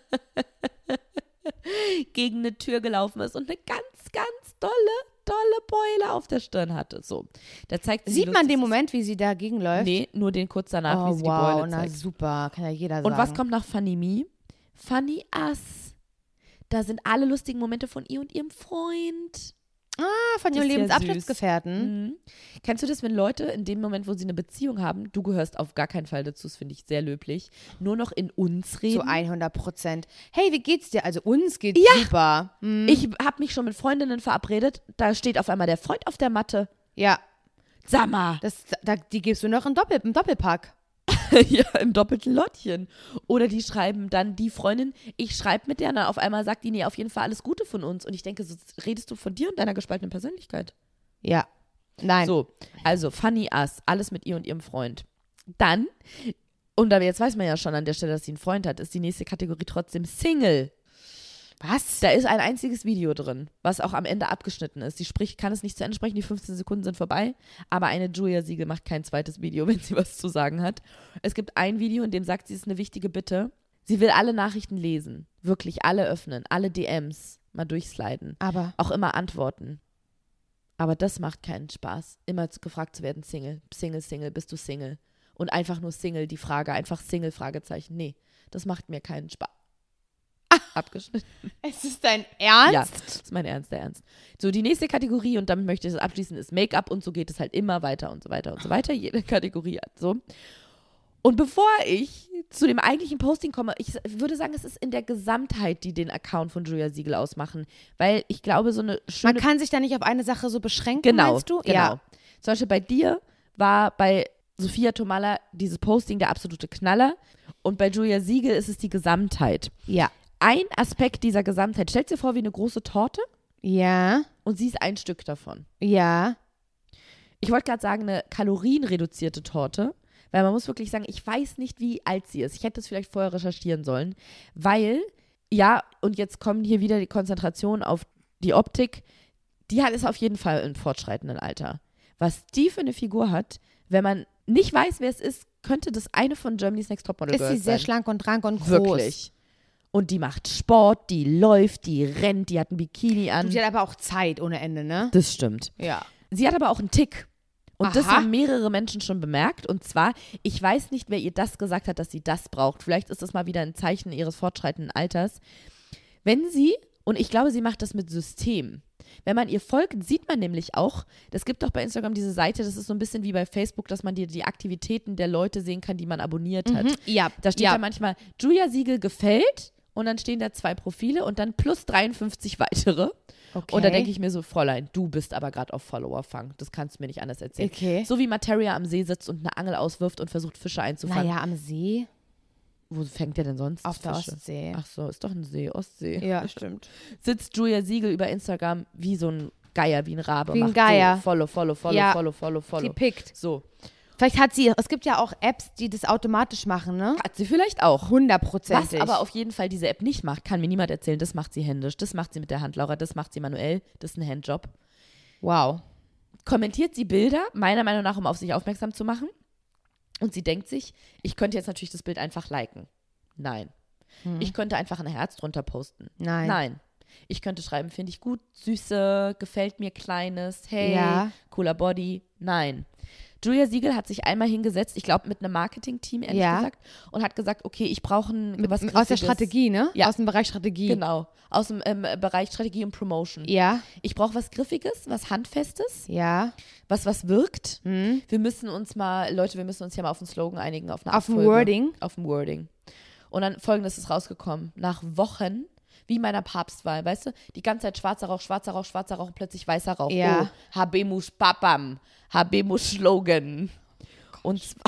gegen eine Tür gelaufen ist und eine ganz, ganz dolle Beule auf der Stirn hatte. So, da zeigt sie, Sieht man den Moment, wie sie dagegen läuft? Nee, nur den kurz danach, Oh, wie sie wow, die Beule na zeigt. super, kann ja jeder sagen. Und was kommt nach Funny Me? Funny Us. Da sind alle lustigen Momente von ihr und ihrem Freund. Von Das ihrem ist ja Lebensabschnittsgefährten. Mhm. Kennst du das, wenn Leute in dem Moment, wo sie eine Beziehung haben, du gehörst auf gar keinen Fall dazu, das finde ich sehr löblich, nur noch in uns reden? Zu 100%. Hey, wie geht's dir? Also uns geht's super. Hm. Ich habe mich schon mit Freundinnen verabredet, da steht auf einmal der Freund auf der Matte. Ja, Sag mal. die gibst du noch im Doppelpack. Ja, im doppelten Lottchen. Oder die schreiben dann, die Freundin, ich schreibe mit der, und auf einmal sagt die, nee, auf jeden Fall alles Gute von uns. Und ich denke, so redest du von dir und deiner gespaltenen Persönlichkeit. Ja. Nein. So, also Funny Us, alles mit ihr und ihrem Freund. Dann, und aber jetzt weiß man ja schon an der Stelle, dass sie einen Freund hat, ist die nächste Kategorie trotzdem Single. Was? Da ist ein einziges Video drin, was auch am Ende abgeschnitten ist. Sie kann es nicht zu Ende sprechen, die 15 Sekunden sind vorbei, aber eine Julia Siegel macht kein zweites Video, wenn sie was zu sagen hat. Es gibt ein Video, in dem sagt sie, es ist eine wichtige Bitte. Sie will alle Nachrichten lesen, wirklich alle öffnen, alle DMs, mal durchsliden. Aber Auch immer antworten. Aber das macht keinen Spaß. Immer gefragt zu werden, Single, bist du Single? Und einfach nur Single, die Frage, einfach Single, Fragezeichen. Nee, das macht mir keinen Spaß. Abgeschnitten. ist es dein Ernst? Ja, das ist mein Ernst, der Ernst. So, die nächste Kategorie, und damit möchte ich das abschließen, ist Make-up, und so geht es halt immer weiter und so weiter und so weiter. Jede Kategorie hat so. Und bevor ich zu dem eigentlichen Posting komme, ich würde sagen, es ist in der Gesamtheit, die den Account von Julia Siegel ausmachen. Weil ich glaube, so eine schöne... Man kann sich da nicht auf eine Sache so beschränken, meinst du? Genau. Ja. Zum Beispiel bei dir war bei Sophia Tomalla dieses Posting der absolute Knaller. Und bei Julia Siegel ist es die Gesamtheit. Ja. Ein Aspekt dieser Gesamtheit, stellt dir vor wie eine große Torte Ja. und sie ist ein Stück davon. Ja. Ich wollte gerade sagen, eine kalorienreduzierte Torte, weil man muss wirklich sagen, ich weiß nicht, wie alt sie ist. Ich hätte es vielleicht vorher recherchieren sollen, weil, ja, und jetzt kommt hier wieder die Konzentration auf die Optik, ist auf jeden Fall im fortschreitenden Alter. Was die für eine Figur hat, wenn man nicht weiß, wer es ist, könnte das eine von Germany's Next Topmodel Ist sie Girls sehr sein. schlank und rank und groß. Wirklich. Und die macht Sport, die läuft, die rennt, die hat ein Bikini an. Die hat aber auch Zeit ohne Ende, ne? Das stimmt. Ja. Sie hat aber auch einen Tick. Und das Aha. haben mehrere Menschen schon bemerkt. Und zwar, ich weiß nicht, wer ihr das gesagt hat, dass sie das braucht. Vielleicht ist das mal wieder ein Zeichen ihres fortschreitenden Alters. Wenn sie, und ich glaube, sie macht das mit System. Wenn man ihr folgt, sieht man nämlich auch, es gibt auch bei Instagram diese Seite, das ist so ein bisschen wie bei Facebook, dass man die Aktivitäten der Leute sehen kann, die man abonniert hat. Ja. Da steht ja manchmal, Julia Siegel gefällt, und dann stehen da 2 Profile und dann plus 53 weitere. Okay. Und da denke ich mir so, Fräulein, du bist aber gerade auf Followerfang. Das kannst du mir nicht anders erzählen. Okay. So wie Materia am See sitzt und eine Angel auswirft und versucht, Fische einzufangen. Naja, am See. Wo fängt der denn sonst Auf der Fische? Ostsee. Ach so, ist doch ein See, Ostsee. Ja, stimmt. Sitzt Julia Siegel über Instagram wie so ein Geier, wie ein Rabe. Wie ein macht Geier. So, follow, Ja. follow. Sie pickt. So. Vielleicht hat sie, es gibt ja auch Apps, die das automatisch machen, ne? Hat sie vielleicht auch. 100%. Was aber auf jeden Fall diese App nicht macht, kann mir niemand erzählen. Das macht sie händisch, das macht sie mit der Hand, Laura, das macht sie manuell. Das ist ein Handjob. Wow. Kommentiert sie Bilder, meiner Meinung nach, um auf sich aufmerksam zu machen. Und sie denkt sich, ich könnte jetzt natürlich das Bild einfach liken. Nein. Ich könnte einfach ein Herz drunter posten. Nein. Ich könnte schreiben, finde ich gut, süße, gefällt mir, kleines, hey, Ja. cooler Body. Nein. Julia Siegel hat sich einmal hingesetzt, ich glaube mit einem Marketing-Team, ehrlich gesagt, und hat gesagt, okay, ich brauche was Aus der Griffiges. Strategie, ne? Ja. Aus dem Bereich Strategie. Genau, aus dem Bereich Strategie und Promotion. Ja. Ich brauche was Griffiges, was Handfestes, Ja. was wirkt. Hm. Wir müssen uns hier mal auf einen Slogan einigen, auf eine Auf ein Abfolge. Wording. Auf ein Wording. Und dann Folgendes ist rausgekommen. Nach Wochen, wie meiner Papstwahl, weißt du, die ganze Zeit schwarzer Rauch, plötzlich weißer Rauch. Ja. Oh, Habemus Papam, Habemus Slogan. Und zwar,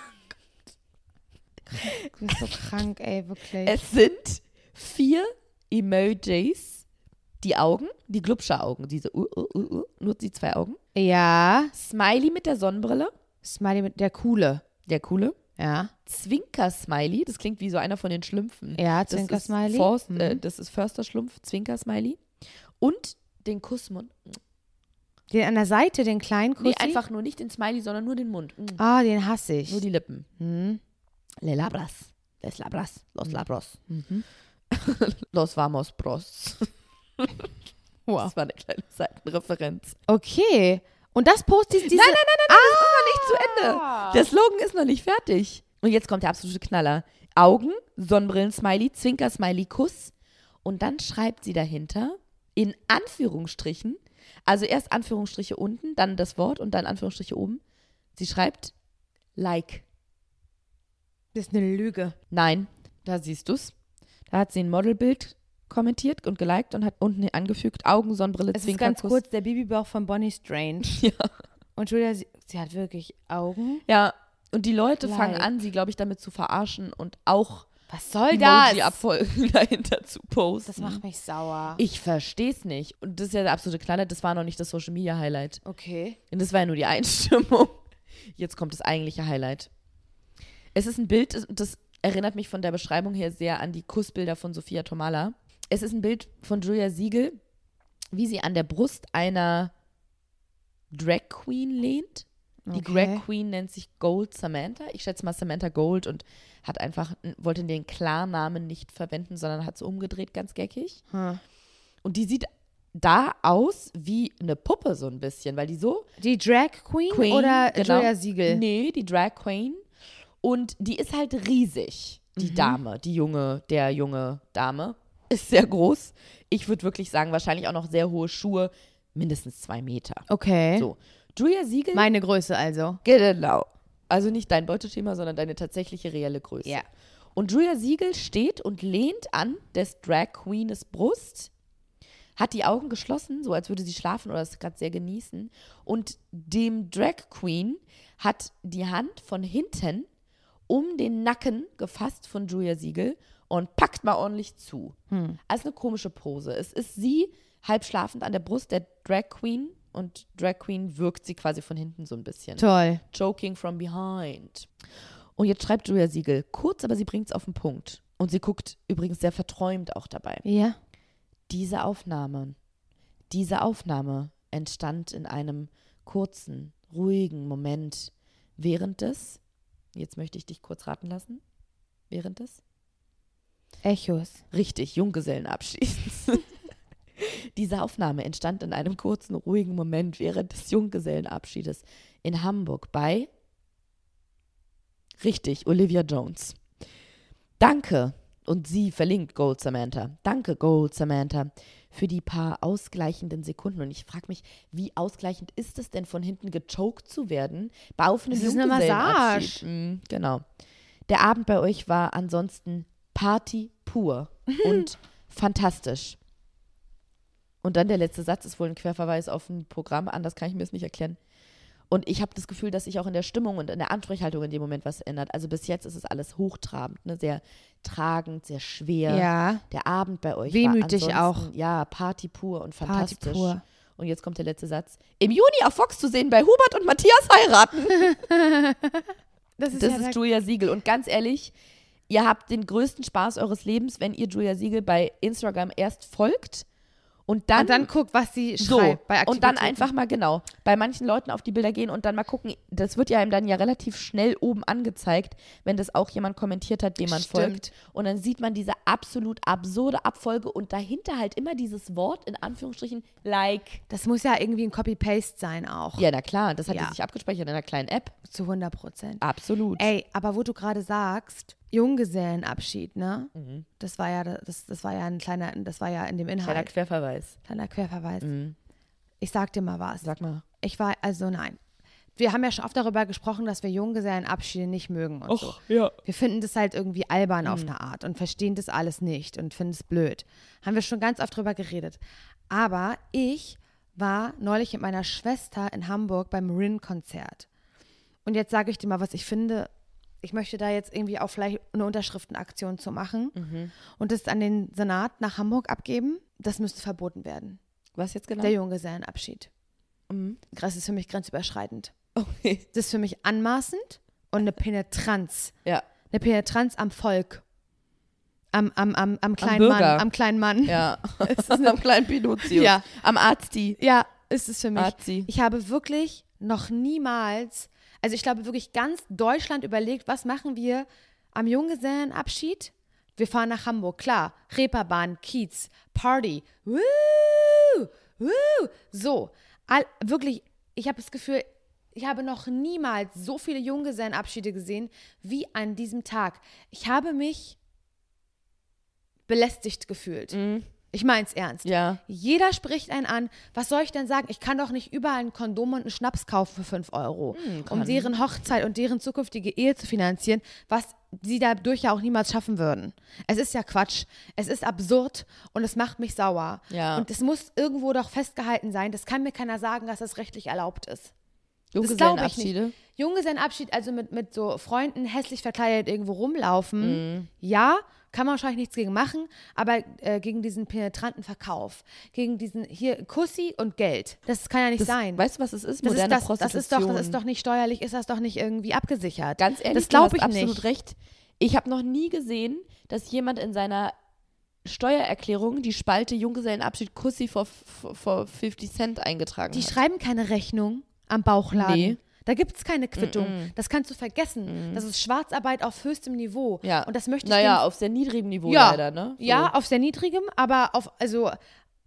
Du bist so krank, ey, wirklich. es sind 4 Emojis, die Augen, die Glubscher-Augen, diese nur die 2 Augen. Ja. Smiley mit der Sonnenbrille, Smiley mit der Coole. der coole. Ja. Zwinker-Smiley, das klingt wie so einer von den Schlümpfen. Ja, Das ist Zwinker-Smiley. Das ist Förster-Schlumpf, Zwinker-Smiley. Und den Kussmund. Den an der Seite, den kleinen Kussi? Nee, einfach nur nicht den Smiley, sondern nur den Mund. Ah, den hasse ich. Nur die Lippen. Hm. Le labras. Les labras. Los labros. Los vamos bros. Wow. Das war eine kleine Seitenreferenz. Okay. Und das postet diese... Nein, das ist noch nicht zu Ende. Der Slogan ist noch nicht fertig. Und jetzt kommt der absolute Knaller. Augen, Sonnenbrillen-Smiley, Zwinker-Smiley, Kuss. Und dann schreibt sie dahinter, in Anführungsstrichen, also erst Anführungsstriche unten, dann das Wort und dann Anführungsstriche oben. Sie schreibt, like. Das ist eine Lüge. Nein, da siehst du's. Da hat sie ein Modelbild kommentiert und geliked und hat unten angefügt, Augen, Sonnenbrille, Es ist Zwinker, ganz Kuss. kurz der Babybauch von Bonnie Strange. Ja. Und Julia, sie hat wirklich Augen. Ja, und die Leute fangen Like. an, sie, glaube ich, damit zu verarschen und auch Was soll das? Emoji-Abfolgen dahinter zu posten. Das macht mich sauer. Ich verstehe es nicht. Und das ist ja der absolute Knaller, das war noch nicht das Social-Media-Highlight. Okay. Und das war ja nur die Einstimmung. Jetzt kommt das eigentliche Highlight. Es ist ein Bild, das erinnert mich von der Beschreibung her sehr an die Kussbilder von Sophia Tomalla. Es ist ein Bild von Julia Siegel, wie sie an der Brust einer Drag Queen lehnt. Die Okay. Drag Queen nennt sich Gold Samantha. Ich schätze mal Samantha Gold und wollte den Klarnamen nicht verwenden, sondern hat es umgedreht, ganz geckig. Hm. Und die sieht da aus wie eine Puppe so ein bisschen, weil die so Die Drag Queen oder genau. Julia Siegel? Nee, die Drag Queen. Und die ist halt riesig, die Dame, der junge Dame. Ist sehr groß. Ich würde wirklich sagen, wahrscheinlich auch noch sehr hohe Schuhe, mindestens 2 Meter. Okay. So. Julia Siegel. Meine Größe also. Genau. Also nicht dein Beuteschema, sondern deine tatsächliche reelle Größe. Ja. Und Julia Siegel steht und lehnt an des Drag Queenes Brust, hat die Augen geschlossen, so als würde sie schlafen oder es gerade sehr genießen. Und dem Drag Queen hat die Hand von hinten um den Nacken gefasst von Julia Siegel und packt mal ordentlich zu. Also eine komische Pose. Es ist sie halb schlafend an der Brust der Drag Queen und Drag Queen wirkt sie quasi von hinten so ein bisschen. Toll. Choking from behind. Und jetzt schreibt Julia Siegel kurz, aber sie bringt es auf den Punkt. Und sie guckt übrigens sehr verträumt auch dabei. Ja. Diese Aufnahme entstand in einem kurzen, ruhigen Moment während des, jetzt möchte ich dich kurz raten lassen, während des? Echos. Richtig, Junggesellenabschieds. Diese Aufnahme entstand in einem kurzen, ruhigen Moment während des Junggesellenabschiedes in Hamburg bei, richtig, Olivia Jones. Danke, und sie verlinkt Gold Samantha. Danke, Gold Samantha, für die paar ausgleichenden Sekunden. Und ich frage mich, wie ausgleichend ist es denn, von hinten gechoked zu werden? Auf einem Das ist eine Junggesellenabschied. Massage. Genau. Der Abend bei euch war ansonsten Party pur und fantastisch. Und dann der letzte Satz ist wohl ein Querverweis auf ein Programm, anders kann ich mir es nicht erklären. Und ich habe das Gefühl, dass sich auch in der Stimmung und in der Ansprechhaltung in dem Moment was ändert. Also bis jetzt ist es alles hochtrabend, ne? Sehr tragend, sehr schwer. Ja. Der Abend bei euch Wehmütig war ansonsten, auch. Ja, Party pur und Party fantastisch. pur. Und jetzt kommt der letzte Satz. Im Juni auf Fox zu sehen bei Hubert und Matthias heiraten. Das Das ist Julia Siegel. Und ganz ehrlich, ihr habt den größten Spaß eures Lebens, wenn ihr Julia Siegel bei Instagram erst folgt und dann guckt, was sie so, schreibt bei und dann Aktivitäten. einfach mal genau bei manchen Leuten auf die Bilder gehen und dann mal gucken, das wird ja einem dann ja relativ schnell oben angezeigt, wenn das auch jemand kommentiert hat, dem man folgt. Und dann sieht man diese absolut absurde Abfolge und dahinter halt immer dieses Wort, in Anführungsstrichen, like. Das muss ja irgendwie ein Copy-Paste sein auch. Ja, na klar, das hat Ja. die sich abgespeichert in einer kleinen App. Zu 100%. Absolut. Ey, aber wo du gerade sagst, Junggesellenabschied, ne? Das war ja ein kleiner, das war ja in dem Kleiner Inhalt. Querverweis. Kleiner Querverweis. Ich sag dir mal was. Sag mal. Nein. Wir haben ja schon oft darüber gesprochen, dass wir Junggesellenabschiede nicht mögen und so. ja. Wir finden das halt irgendwie albern auf eine Art und verstehen das alles nicht und finden es blöd. Haben wir schon ganz oft drüber geredet. Aber ich war neulich mit meiner Schwester in Hamburg beim Rin-Konzert. Und jetzt sage ich dir mal, was ich finde. Ich möchte da jetzt irgendwie auch vielleicht eine Unterschriftenaktion zu machen und das an den Senat nach Hamburg abgeben. Das müsste verboten werden. Was jetzt genau? Der Junggesellenabschied. Mhm. Das ist für mich grenzüberschreitend. Okay. Das ist für mich anmaßend und eine Penetranz. Ja. Eine Penetranz am Volk. Am kleinen Bürger. Mann. Am kleinen Mann. Ja. Am kleinen Pinocchio. Ja. Am Arzti. Ja, ist es für mich. Arzi. Ich habe wirklich noch niemals, also ich glaube wirklich ganz Deutschland überlegt, was machen wir am Junggesellenabschied? Wir fahren nach Hamburg, klar, Reeperbahn, Kiez, Party, woo, woo, so. Wirklich, ich habe das Gefühl, ich habe noch niemals so viele Junggesellenabschiede gesehen wie an diesem Tag. Ich habe mich belästigt gefühlt. Ich mein's ernst. Ja. Jeder spricht einen an. Was soll ich denn sagen? Ich kann doch nicht überall ein Kondom und einen Schnaps kaufen für 5 Euro, um deren Hochzeit und deren zukünftige Ehe zu finanzieren, was sie dadurch ja auch niemals schaffen würden. Es ist ja Quatsch. Es ist absurd und es macht mich sauer. Ja. Und es muss irgendwo doch festgehalten sein. Das kann mir keiner sagen, dass das rechtlich erlaubt ist. Das glaube ich Junggesellenabschiede. nicht. Junggesellenabschied, also mit so Freunden hässlich verkleidet irgendwo rumlaufen, ja, kann man wahrscheinlich nichts gegen machen, aber gegen diesen penetranten Verkauf, gegen diesen hier Kussi und Geld, das kann ja nicht sein. Weißt du, was es ist? Das Moderne ist Prostitution. das ist doch nicht steuerlich, ist das doch nicht irgendwie abgesichert. Ganz ehrlich, das glaube du ich hast absolut nicht. recht. Ich habe noch nie gesehen, dass jemand in seiner Steuererklärung die Spalte Junggesellenabschied Kussi for 50 Cent eingetragen Die hat. schreiben keine Rechnung am Bauchladen. Nee. Da gibt es keine Quittung. Das kannst du vergessen. Das ist Schwarzarbeit auf höchstem Niveau. Ja. Und das möchte ich naja, denen- auf sehr niedrigem Niveau Ja. leider, ne? So. Ja, auf sehr niedrigem, aber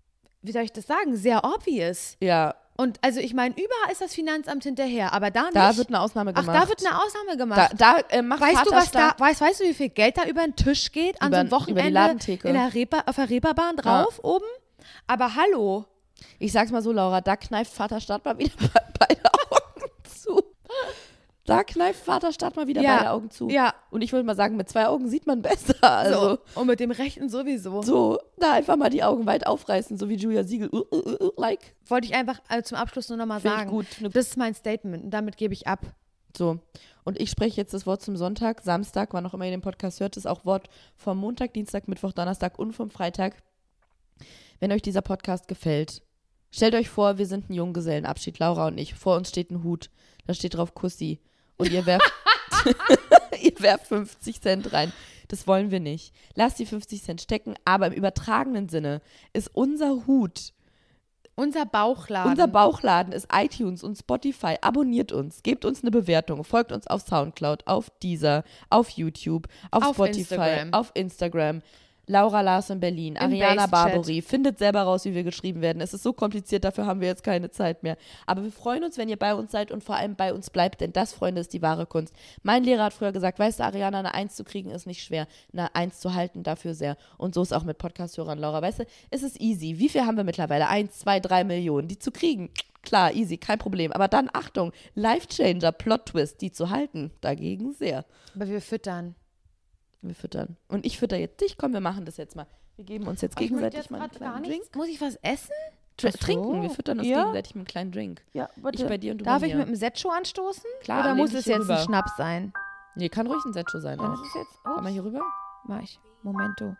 wie soll ich das sagen, sehr obvious. Ja. Und also ich meine, überall ist das Finanzamt hinterher, aber da nicht. Da wird eine Ausnahme gemacht. Ach, da wird eine Ausnahme gemacht. Macht weißt du, was Vaterstaat- da, weißt du, wie viel Geld da über den Tisch geht an so einem über die Wochenende Ladentheke. auf der Reeperbahn drauf oben? Aber hallo. Ich sag's mal so, Laura, da kneift Vaterstaat mal wieder beide Augen zu. Da kneift Vaterstaat mal wieder beide Augen zu. Ja. Und ich würde mal sagen, mit 2 Augen sieht man besser. Also So. Und mit dem rechten sowieso. so, da einfach mal die Augen weit aufreißen, so wie Julia Siegel. Like. Wollte ich einfach zum Abschluss nur nochmal Find ich sagen. gut. Das ist mein Statement und damit gebe ich ab. So. Und ich spreche jetzt das Wort zum Sonntag, Samstag, wann auch immer ihr den Podcast hört, ist auch Wort vom Montag, Dienstag, Mittwoch, Donnerstag und vom Freitag. Wenn euch dieser Podcast gefällt, stellt euch vor, wir sind ein Junggesellenabschied, Laura und ich. Vor uns steht ein Hut, da steht drauf Kussi. Und ihr werft, ihr werft 50 Cent rein. Das wollen wir nicht. Lasst die 50 Cent stecken, aber im übertragenen Sinne ist unser Hut, Unser Bauchladen. unser Bauchladen ist iTunes und Spotify. Abonniert uns, gebt uns eine Bewertung, folgt uns auf Soundcloud, auf Deezer, auf YouTube, auf Spotify, Instagram. auf Instagram. Laura Larson Berlin, Ariana Basechat. Barbary, findet selber raus, wie wir geschrieben werden. Es ist so kompliziert, dafür haben wir jetzt keine Zeit mehr. Aber wir freuen uns, wenn ihr bei uns seid und vor allem bei uns bleibt, denn das, Freunde, ist die wahre Kunst. Mein Lehrer hat früher gesagt, weißt du, Ariana, eine 1 zu kriegen ist nicht schwer, eine 1 zu halten dafür sehr. Und so ist auch mit Podcast-Hörern, Laura, weißt du, es ist easy. Wie viel haben wir mittlerweile? 1, 2, 3 Millionen, die zu kriegen. Klar, easy, kein Problem. Aber dann, Achtung, Life-Changer, Plot-Twist, die zu halten, dagegen sehr. Aber wir füttern. Wir füttern. Und ich fütter jetzt dich. Komm, wir machen das jetzt mal. Wir geben uns jetzt gegenseitig mal einen kleinen Drink. Muss ich was essen? Trinken. Wir füttern uns gegenseitig mit einem kleinen Drink. Ja, bitte. Ich bei dir und du Darf bei ich mir. mit einem Setcho anstoßen? Klar, Oder lehn muss dich es hier jetzt rüber. ein Schnaps sein? Nee, kann ruhig ein Setcho sein Dann auch. ist es jetzt. Komm mal hier rüber. Mach ich. Momento.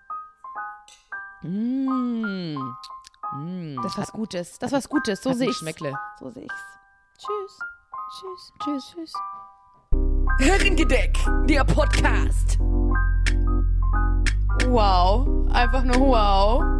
Das ist was Gutes. Das ist was Gutes. So Hat sehe ein ich's. Schmeckle. So sehe ich's. Tschüss. Tschüss. Tschüss. Tschüss. Herrengedeck, der Podcast. Wow. Einfach nur wow.